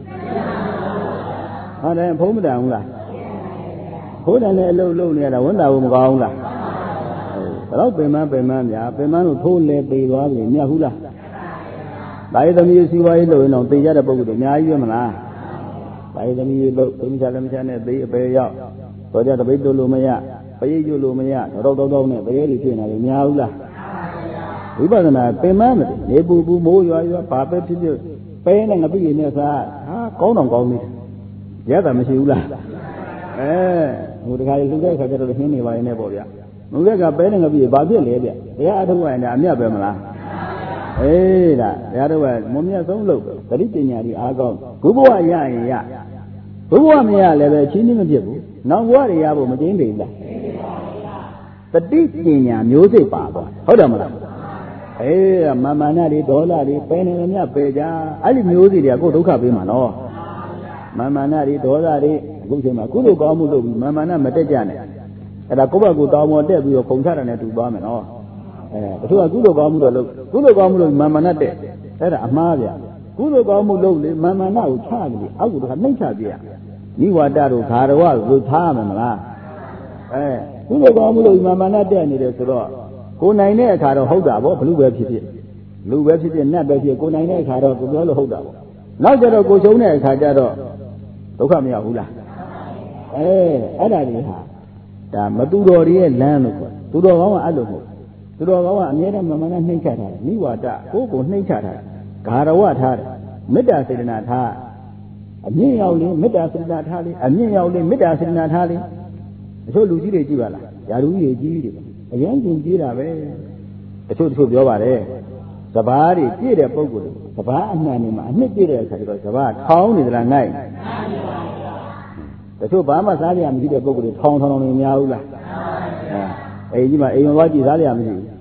ဟုတ်တယ်ဖုံးမတန်ဘူးလားဘုရားနဲ့အလုပ်လုပ်နေရတာဝန်တာဘူးမကောင်းဘူးလားတော့ပင်မများပင်မလို့ထိုးလဲပေသွားပြီမြတ်ဘူးလားဒါရသမီးစီဝါရေးလို့ရင်တော့သိကြတဲ့ပုဂ္ဂိုလ်တွေအများကြီးပဲမလားဒါရသမီးလို့သိမချလည်းမချနဲ့သိအပေရောက်တော့ကြတပိတ်တို့လို့မရပရိတ်ကျွလို့မရတော့နဲ့တရေလေးဖြစ်နေတယ်များဘူးလားဝိပဿနာပင်မမသိနေပူမိုးရွာဘာပဲဖြစ်ဖြစ်ပဲနဲ့ငပိနဲ့စားကောင်းတော့ကောင်းနေရတာမရှိဘူးလားဟိုတခါလူတဲ့ခါကျတော့ဟင်းနေပါရင်လည်းပေါ့ဗျာလူတဲ့ကပဲနဲ့ငပိဘာဖြစ်လဲဗျတရားအထုတ်ရရင်ဒါအမြတ်ပဲမလားဒါတရားတော်ကမမြတ်ဆုံးလို့သတိပညာကြီးအားကောင်းဘုဘဝရရင်ရဘုဘဝမရလည်းပဲချင်းချင်းမဖြစ်ဘူးနောက်ဘဝတွေရဖို့မကျင်းသေးဘူးလားတတိပညာမျိုးစိတ်ပါတော့ဟုတ်တယ်မလားမာနတွေဒေါသတွေပဲနေမြတ်ပဲကြအဲ့ဒီမျိုးစိတ်တွေကကိုယ်ဒုက္ခပေးမှာနော်မာနတွေဒေါသတွေအခုချိန်မှာကုသိုလ်ကောင်းမှုလုပ်ပြီးမာနမတက်ကြနဲ့အဲ့ဒါကိုယ့်ဘက်ကိုတောင်းပေါ်တက်ပြီးတော့ခုံချတာနဲ့တူသွားမယ်နော်တချို့ကကုသိုလ်ကောင်းမှုတော့လုပ်ကုသိုလ်ကောင်းမှုလုပ်မာနတက်အဲ့ဒါအမှားဗျကုသိုလ်ကောင်းမှုလုပ်လေမာနကိုချတယ်အောက်ကိုတခါနှိမ့်ချပြရနိဝါဒတို့ဂါရဝကိုထားမယ်မလားကုသိုလ်ကောင်းမှုလုပ်မာနတက်နေတယ်ဆိုတော့ကိုနိုင်တဲ့အခါတော့ဟုတ်တာပေါ့ဘလူပဲဖြစ်ဖြစ်လူပဲဖြစ်ဖြစ်နတ်ပဲဖြစ်ကိုနိုင်တဲ့အခါတော့ကိုပြောလို့ဟုတ်တာပေါ့နောက်ကျတော့ကိုရှုံးတဲ့အခါကျတော့ဒုက္ခမရောက်ဘူးလားအဲ့ဒါကြီးဟာဒါမတူတော်ရဲ့လမ်းလို့ခေါ်သူတော်ကောင်းကအဲ့လိုမဟုတ်သူတော်ကောင်းကအမြဲတမ်းမမှန်နှိမ့်ချထားတယ်နိဝါဒကိုနှိမ့်ချထားတယ်ဂါရဝထားတယ်မေတ္တာစေတနာထားအမြင့်ရောက်လေမေတ္တာစေတနာထားလေအမြင့်ရောက်လေမေတ္တာစေတနာထားလေတချို့လူကြီးတွေကြည့်ပါလားယာလူကြီးတွေကြီးတယ်အရင်ကကြီးတာပဲတချို့ပြောပါတယ်စဘာတွေပြည့်တဲ့ပုံကိုယ်စဘာအနှံနေမှာအနှစ်ပြည့်တဲ့အခါကျတော့စဘာထောင်းနေသလားငိုက်တချို့ဘာမှစားရမရှိတဲ့ပုံကိုယ်ထောင်းနေများဘူးလားအိမ်ကြီးမှာအိမ်ဝင်သွားကြည့်စားရမရှိဘူး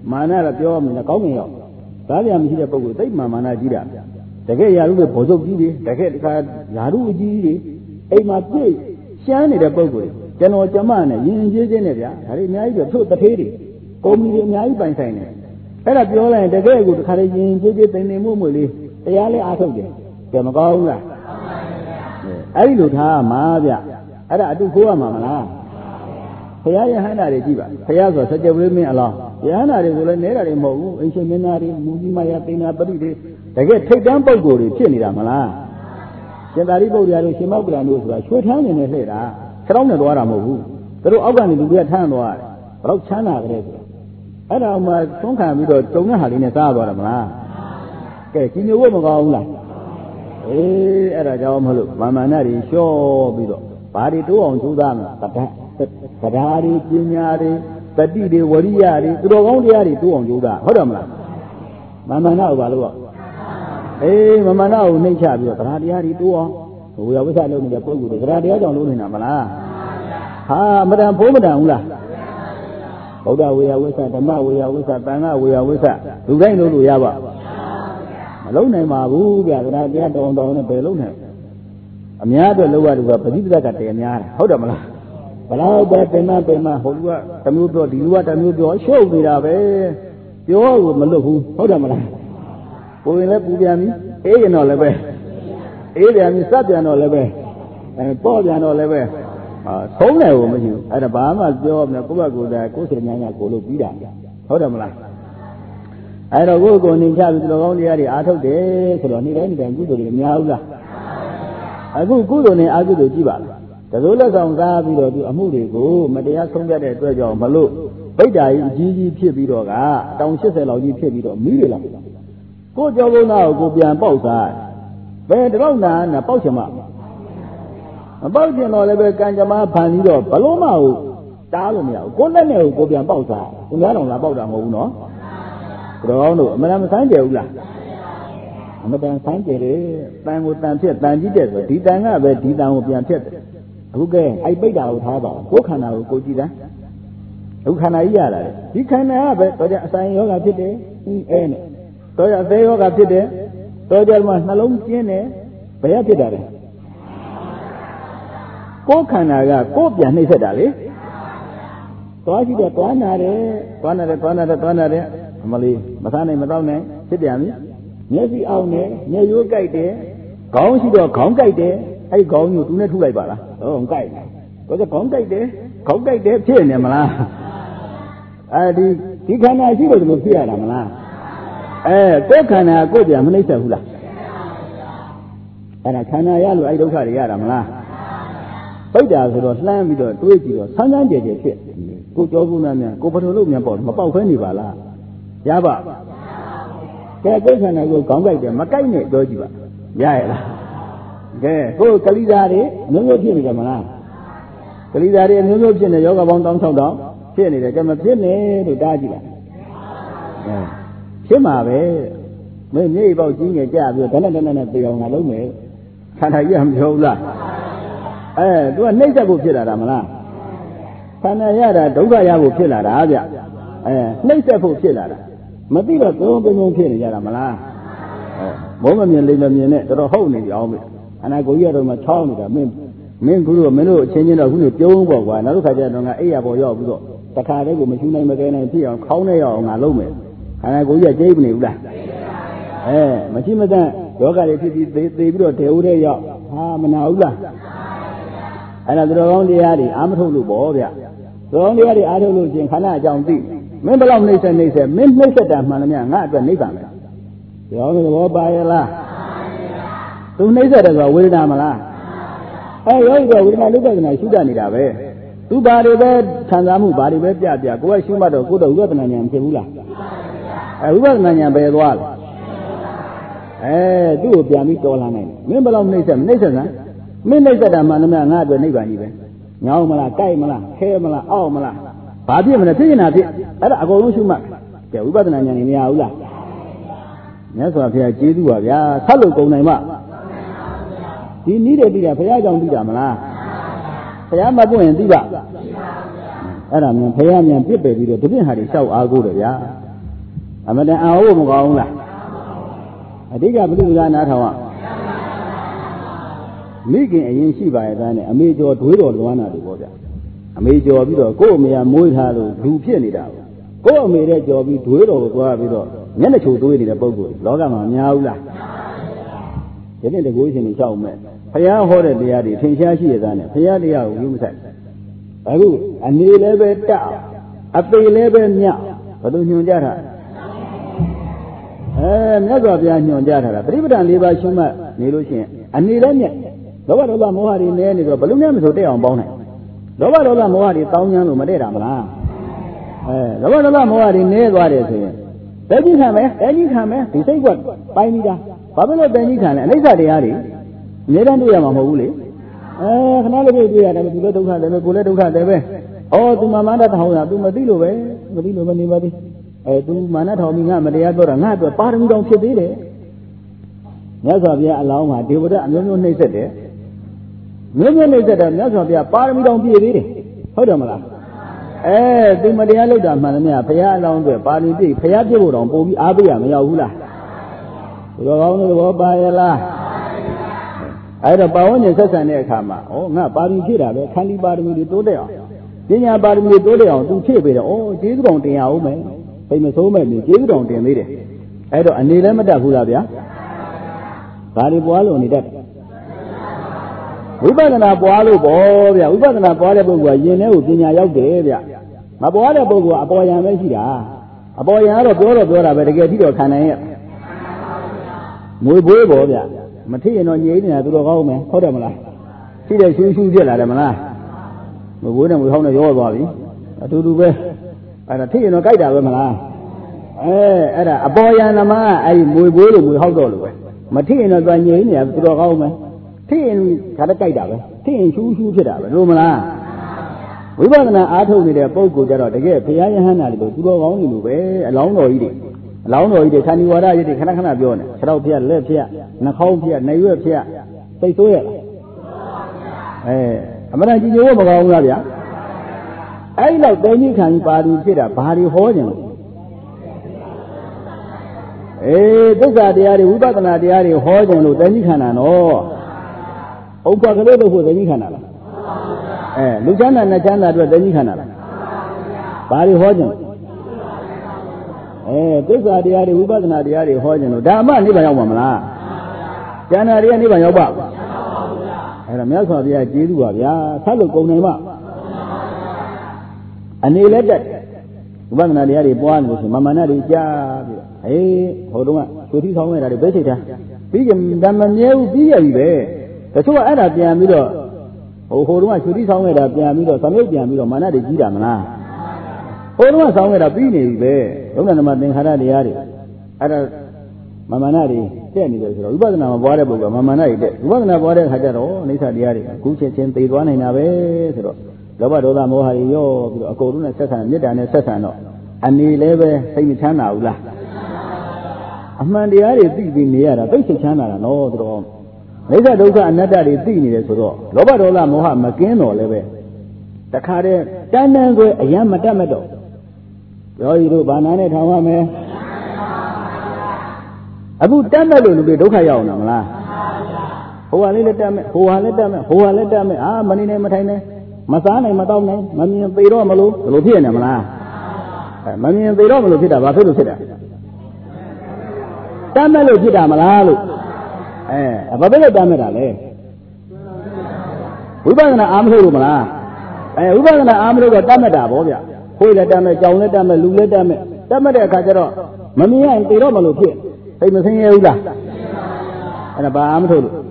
မာနကပြောရမယ်ကောင်းမြင်ရောက်ဒါပြန်မရှိတဲ့ပုဂ္ဂိုလ်သိမာနကြီးတာတကယ်ယာရုတွေဘောစုပ်ကြီးတွေတကယ်တခါယာရုအကြီးတွေအိမ်မှာပြည့်ရှမ်းနေတဲ့ပုဂ္ဂိုလ်တွေကျွန်တော်ကျမနဲ့ယဉ်ကျေးခြင်းနဲ့ဗျာဒါတွေအများကြီးပဲသူ့တထေးတွေကုမ္ပဏီတွေအများကြီးပိုင်ဆိုင်နေအဲ့ဒါပြောလိုက်ရင်တကယ်ကိုတခါလေယဉ်ကျေးခြင်းတင်နေမှုမွေလေးတရားလေးအားထုတ်တယ်ကြမကောင်းဘူးလားအဲ့ဒီလိုထားမှာဗျအဲ့ဒါအတူခိုးရမှာမလားဘုရားယဟန္တာတွေကြည့်ပါဘုရားဆိုစัจ java မင်းအလောင်းယဟန္တာတွေဆိုလည်းနဲတာတွေမဟုတ်ဘူးအရှင်မင်းသားတွေမူကြီးမယသေနာပရိတွေတကယ်ထိတ်တန်းပုဂ္ဂိုလ်တွေဖြစ်နေတာမလားရှင်သာရိပုတ္တရာတို့ရှင်မောက္ကလန်တို့ဆိုတာရွှေထမ်းနေနဲ့လှည့်တာခြေထောက်နဲ့သွားတာမဟုတ်ဘူးသူတို့အောက်ကနေလူတွေကထမ်းသွားတယ်ဘယ်တော့ချမ်းသာကြတဲ့ဆိုအဲ့ဒါမှသုံးခံပြီးတော့တုံတဲ့ဟာလေးနဲ့စားသွားတာမလားကဲကြီးမျိုးမကောင်းဘူးလားအေးအဲ့ဒါကြောင့်မလို့မာမနာတွေလျှော့ပြီးတော့ဘာတွေတိုးအောင်ကြိုးစားမှာသဒ္ဓတွေပညာတွေတတိတွေဝရိယတွေသူတော်ကောင်းတရားတွေတိုးအောင်ကြိုးစားဟုတ်တယ်မလားမာမနာကိုဘာလို့အေးမာမနာကိုနှိမ့်ချပြီးတော့သဒ္ဓတရားတွေတိုးအောင်ဝေယဝိသလုပ်နေတဲ့ပုဂ္ဂိုလ်တွေသဒ္ဓတရားကြောင့်လုပ်နေတာမလားဟာမတန်ဖိုးမတန်ဘူးလားဗုဒ္ဓဝေယဝိသဓမ္မဝေယဝိသသံဃဝေယဝိသလူတိုင်းလုပ်လို့ရပါမလုံးနိုင်ပါဘူးဗျာသဒ္ဓတရားတောင်းနဲ့ဘယ်လုံးနိုင်အများအတွက်လောက်ရတယ်ကပฏิပဒကတည်းများတယ်ဟုတ်တယ်မလားဘလောက်ပဲပင်မဟိုလူကတမျိုးပြောဒီလူကတမျိုးပြောရှုပ်နေတာပဲပြောကိုမလွတ်ဘူးဟုတ်တယ်မလားကိုရင်လည်းပူပြန်ပြီအေးရင်တော့လည်းပဲအေးပြန်ပြီစပ်ပြန်တော့လည်းပဲပေါ့ပြန်တော့လည်းပဲသုံးတယ်ကိုမရှိဘူးအဲ့ဒါဘာမှပြောမလဲကိုယ့်ဘက်ကိုယ်တိုင်ကိုယ်စိတ်ညာညာကိုလို့ပြီးတာဟုတ်တယ်မလားအဲ့တော့ကိုယ်ကိုယ်နေချပြီးတော်ကောင်းတရားတွေအားထုတ်တယ်ဆိုတော့နေ့တိုင်းနေ့တိုင်းကုသိုလ်တွေမများဘူးလားအခုကုသိုလ်နဲ့အကုသိုလ်ကြည့်ပါလားတစိုးလက်ဆောင်စားပြီးတော့ဒီအမှုတွေကိုမတရားဆုံးဖြတ်တဲ့အတွက်ကြောင့်မလို့ဗိဒ္ဓါကြီးအကြီးကြီးဖြစ်ပြီးတော့ကတောင်80လောက်ကြီးဖြစ်ပြီးတော့မီးတွေလာကိုကြောဘုံသားကိုပြန်ပေါက်စားဘယ်တော့နာပေါက်ချင်မှမပေါက်ချင်တော့လည်းပဲကံကြမ္မာဖန်ပြီးတော့ဘလို့မှတားလို့မရဘူးကိုလက်နဲ့ကိုပြန်ပေါက်စားသူများတော်လာပေါက်တာမဟုတ်ဘူးနော်တော်ကောင်းတို့အမှန်မဆန်းကြဘူးလားအမှန်တန်ဆန်းကြတယ်တန်ကိုတန်ဖြစ်တန်ကြီးတဲ့ဆိုဒီတန်ကပဲဒီတန်ကိုပြန်ဖြစ်တယ်အခုကဲအဲ့ပိတ်တာကိုထားပါကိုယ်ခန္ဓာကိုကြည့်တာအခုခန္ဓာကြီးရတာလေဒီခန္ဓာကပဲတော့ကြအဆိုင်ယောဂဖြစ်တယ်အဲနဲ့တော့ကြအသေးယောဂဖြစ်တယ်တော့ကြမှာနှလုံးကျင်းတယ်ဘယ်ရဖြစ်တာလဲကိုယ်ခန္ဓာကကိုယ်ပြန်နှိမ့်ဆက်တာလေသွားကြည့်တော့သွားနာတယ်အမလေးမစားနိုင်မတော့နိုင်ဖြစ်ပြန်ပြီမျက်စိအောင်တယ်မျက်ရိုးကြိုက်တယ်ခေါင်းရှိတော့ခေါင်းကြိုက်တယ်အဲ့ခေါင်းကိုသူနဲ့ထုလိုက်ပါလားဟုတ်ကြိုက်တယ်တော့ခေါင်းကြိုက်တယ်ဖြစ်နေမလားဒီခန္ဓာရှိလို့ဒီလိုဖြစ်ရတာမလားကိုယ်ခန္ဓာကိုယ်ပြန်မနှိမ့်ဆက်ဘူးလားအဲ့ဒါခန္ဓာရလို့အဲ့ဒုက္ခတွေရတာမလားပိတ်တာဆိုတော့လှမ်းပြီးတော့တွေးကြည့်တော့ဆန်းဆန်းကြဲကြဲဖြစ်ကိုကြောဘူးနာများကိုပထမလို့မြန်ပေါ့မပေါက်ဖဲနေပါလားရပါကဲကိုယ်ခန္ဓာကိုခေါင်းကြိုက်တယ်မကြိုက်နဲ့ပြောကြည့်ပါရရလားကဲကိုယ်ကလိသားတွေအမျိုးမျိုးဖြစ်နေတယ်မလားကလိသားတွေအမျိုးမျိုးဖြစ်နေယောဂပေါင်း16000ဖြစ်နေတယ်ကြမဖြစ်နဲ့လို့တားကြည့်လိုက်ဖြစ်မှာပဲမင်းမြေပေါက်ကြီးငယ်ကြပြီးတော့တနက်ပြေအောင်ငါလုံးမယ်ခန္ဓာကြီးကမပြောဘူးလားသူကနှိမ့်ဆက်ဖို့ဖြစ်လာတာမလားခန္ဓာရတာဒုက္ခရဖို့ဖြစ်လာတာဗျနှိမ့်ဆက်ဖို့ဖြစ်လာတာမသိတော့သုံးပင်ဖြစ်နေကြတာမလားဘုံမမြင်လိမ့်မမြင်နဲ့တော်တော်ဟုတ်နေကြအောင်ပြီခန္ဓာကိုယ်ကြီးကတော့မှချောင်းနေတာမင်းခုတော့မင်းတို့အချင်းချင်းတော့ခုနေပြုံးပေါ့ကွာနောက်တစ်ခါကျတော့ငါအိယာပေါ်ရောက်ပြီးတော့တခါတည်းကိုမရှူနိုင်မကဲနိုင်ဖြစ်အောင်ခေါင်းနဲ့ရောက်အောင်ငါလုံးမယ်ခန္ဓာကိုယ်ကြီးကကျိမနေဘူးလားမရှိမတန်ယောဂတွေဖြစ်ပြီးသေပြီးတော့တေဦးတဲ့ရောက်ဟာမနာဘူးလားအဲ့ဒါသူတော်ကောင်းတရားတွေအာမထုတ်လို့ပေါ့ဗျသူတော်ကောင်းတရားတွေအာထုတ်လို့ချင်းခန္ဓာအကြောင်းသိမင်းဘယ်လောက်နှိမ့်ဆက်မင်းနှိမ့်ဆက်တာမှန်တယ်များငါအတွက်နိဗ္ဗာန်ပဲရောသဘောပါရဲ့လားသူနှိမ့်ဆက်တယ်ဆိုဝေဒနာမလားယောဂီကဝေဒနာလုပ္ပဒနာရှုတတ်နေတာပဲသူဘာတွေပဲခံစားမှုဘာတွေပဲပြကိုယ်ကရှုမှတ်တော့ကိုယ်တော့ဝိပဿနာဉာဏ်ဖြစ်ဘူးလားဝိပဿနာဉာဏ်ပဲသွားတယ်သူ့ကိုပြန်ပြီးတော်လာနိုင်တယ်မင်းဘယ်လောက်နှိမ့်ဆက်စမ်းမင်းနှိမ့်ဆက်တာမှန်တယ်များငါအတွက်နိဗ္ဗာန်ကြီးပဲညောင်းမလားကြိုက်မလားခဲမလားအောက်မလားဘာဖြစ်မလဲဖြစ်နေတာဖြစ်အဲ့ဒါအကုန်လုံးရှုမှတ်ကဲဝိပဿနာဉာဏ်ကြီးမရဘူးလားမြတ်စွာဘုရားကျေးဇူးပါဗျာဆက်လို့ကုန်နိုင်မှဒီနည်းတွေပြီးတာဘုရားကြောင့်ပြီးတာမလားဘုရားမပွင့်ရင်ပြီးပါအဲ့ဒါမြန်ဘုရားမြန်ပြစ်ပယ်ပြီးတော့တပြည့်ဟာတွေလျှောက်အားကိုးတယ်ဗျာ Amadan Awo Mugaula. I think I believe that Natawa. Making a yin she by than a major widow one of the water. A major widow, go me a moihalo, do pianid out. Go me that job, widow, widow. Never to do it in a boat. Logama, Yaula. Then the question is how man. Paya horror the Adi, Tinshashi than a Paya, you said. I will, and you never down. I pay 11 now. But don't you get her? Never be on your data. Believe it and leave by Shuma, Nilusian, and Nilania. Lovarola Mohari in any of Balloonians Hotel on Bonnet. Lovarola Mohari, Town Madeira. Lovarola Mohari in Ned. Then you come, you say what? Buy me that. Pablo Benican, and these are the Ari. Nedan do Yamahuli. Another way we had to go to have oh, to Mamma Hona, to Madilo, Madilo, anybody. To Manat Homina, Madia, but not a part of don't fit it. Nazavia allow my deal with that, no one said there. No one said that Nazavia, part of don't be it. Hold on, do Madia Damania, Paya along the party, Paya on Bobby Abia, Yaula. You are only the world by a la. I had a bone in such an air kama. Oh, not body kid, candy body with the door. Then body with the door, do chip it. Oh, Jesus don't think our man. Famous home, Jesus don't think it. I don't need them at that Hulabia. Body boil only that. We better not boil, boy. We better not boil a boy, you know, Dinia out there. My boy, a boy, and a boy, out of door, I better get you can I. Muy boy, boy. Material on ye to the home, Hodamala. See the shoes, Adamala. We wouldn't with Hona your body. I do best. And a tea no guide out of Mala. A boy and a ma, I muy boy with Hodol. Material on ye to the home. Tea and Katakaida. Tea and shoes, Romala. We were not out of the boat that to get Piana to go on a long or eating. Long or the tiny water, the Kanakana Bion, Sraupia, left here, Nakopia, Nayu here. Say to it. I'm going to give you over Ravia. I love then you can party sit up, party holding. These are the area, we got an idea holding, then you can know. Oh, got a little who then you can. Lucana and Natana, then you can. Party holding. This idea, we got an idea, holding. Dama, never your woman. Janaria, never your bob. And a milk of the idea, Salo Gonema. And he let that. One of the idea, one was Mamanari Jab. Hold on, so he's home at the basic. Big and Damanu be a way. The two other Piamido. Oh, hold on, so he's home at Piamido, some Piamido, Manadi Gidamana. Hold on, somewhere a beanie way. Don't know what they had the area. Other Mamanari, 10 years ago. It wasn't a whatever, Mamanari. It wasn't a whatever had at all. They said the area. Kuchen sent one in a way. Lovadola Mohayo, a Corona Sessan, Nidan Sessano. And the lever, same channel. A man, the area is big in the air, a basic channel and all the wrong. Later, those are another is big years ago. Lovadola Moha McKenna lever. The car, Diamond, a young Madame. You do banana, how am I? Abu Tamil will be Dokayao Namla. Who are let them, who are let them, who are let them, money name Matane, Masana, Madonna, Mammy and Pedro Malu, Lupia Namla. Mammy and Pedro Lupita, Bafu Sida. Tamil Pita Malalu. A Babella Damedale. We were an arm Mala. We were an arm of Dameda, Bobia. Who let them, John let them, Lu let them, Dameda Cajaro, Mamia and Pedro Malu. Famous in Yuda and a balm to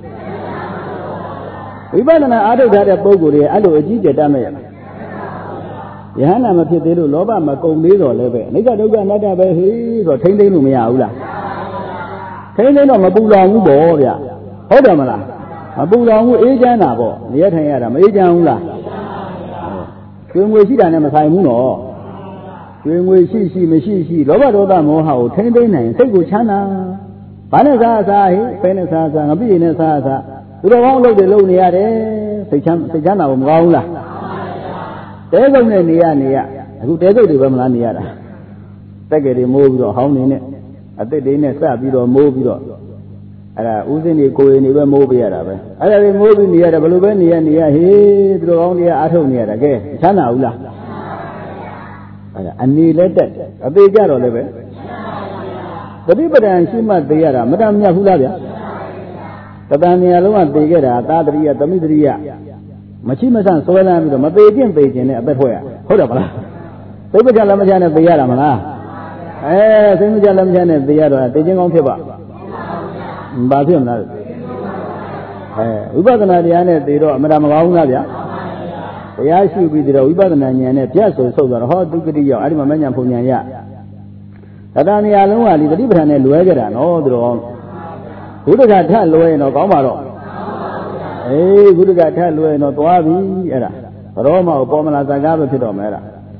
we went an other that a Boguri, I do a Gita Damia. Yana Matidu, Loba, Macombi or Leve, Nika Duga, Nada Behi, or Tending Miaula. Tending on Mabula Muboria, Hodamala, Mabula Ejanabo, yet I had a Majanula. When we see that I'm a Saimuno. When we see, Lovadoda Moha, 10 days, and say good Chana. Panazaza, Penazaza, a Binazaza. You don't want the Luniade, Sejana of Maula. There's only Nia, who does it with Melania. second move, how many at the dinner sap, move. Using the coin, even move here. I am moving near the Balubani and near here, through the Atonia again. Chana. And he let that. A big arrow level. The people and she must be a Madame Yahula. Tadania Luma, they get a Tadria, the Midria. Machimas and Solam, the Mabajan Bajan, a bit where. Hold up. They put Jalamajan of the Yaramana. Eh, Simujalaman of the Yara, taking on Tiba. Bathim. Ubagana, the Madame Launa. The issue with the Ubagana and Piasso, so that hot to get your Arimamania Punya. Tadania Lua, the Libran and Luegan, all the wrong. Who did I tell Luay no Comaro? Eh, who did I tell Luay no Tuavi? Roma or Pomala Zagaba Pidomera.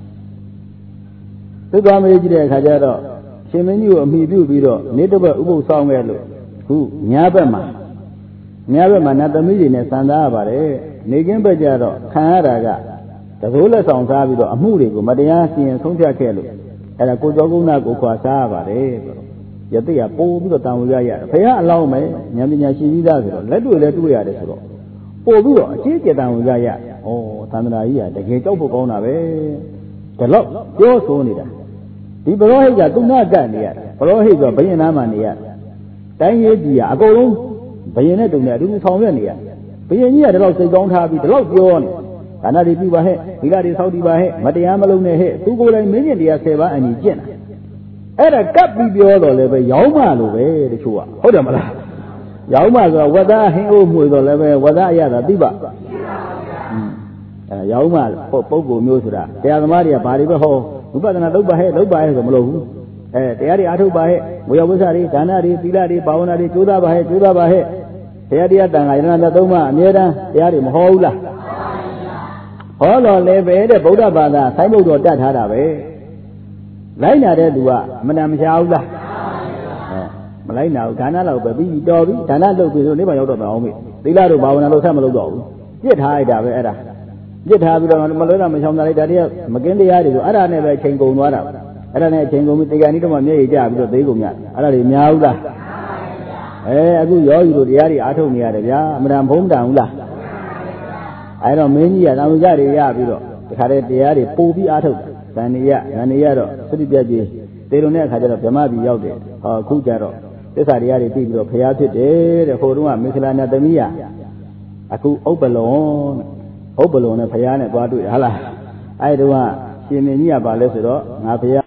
The Gamage Kajado, Shemenu and me do Bido, Nidaba Ubu Songwell, who Nyabama, not the millionaire Sandabare, Nigin Bajado, Kanaraga, the Hula Song Savido, Amurigo, Madiasi and Sonja Kelly, and a Kujoguna Guquasava, yet they are poor because Tamugaya. Pay allow me, Yamina Shida, let do it. Poor Budo, take it down with Gaya. Oh, Tamina, the gate of Pocona, the lock, your sonida. The Borohiga do not done yet. Borohiga, Bayanama yet. 10 years, I go home. Bayonet do not do Tomania. Bayania, the lock they don't have it, the lock you on. Another people ahead, we got his Saudi Bahe, Matiamalone head, 2 gold and million, the Seva and Jena. At a cup be the other level, Yauma, the Chua. Hold on, Yauma, whether he with the level, whether I had a diva. Yauma, Popo Musura. They are the Maria Paribaho, who got another Bahe, no by the Molo. They are the Atubahe, we are Wizari, Danari, Pilari, Paunari, Juda Bahe. They are the Adana, Doma, Nera, they are in Hola. All on level, Boda Bada, Simon got that had away. Laina de Dua, Madame Shaula. Malaina, Canalo, Baby, Dobby, Tanado, never out of the army. The Lado Bavana Samalo. Get high, Davera. Get have it on Malona, Misham, Magindi, I never change go one up. I don't have change with the Ganito, my job, because they go not. I don't know. Eh, I go you, the Yari, Atonia, Madame Home down. I don't mean yet, I'm Yari, Yabido. The Yari, Pobi Ato. Naniero, Sudi, they don't have a Yamabi out there, or Kujaro. This are the other people of Hayati, the Horuma, Michelana Damia. I could Opalone, Opalone, Payana, Badu, Hala. I do want, she may near Balesero, Napia.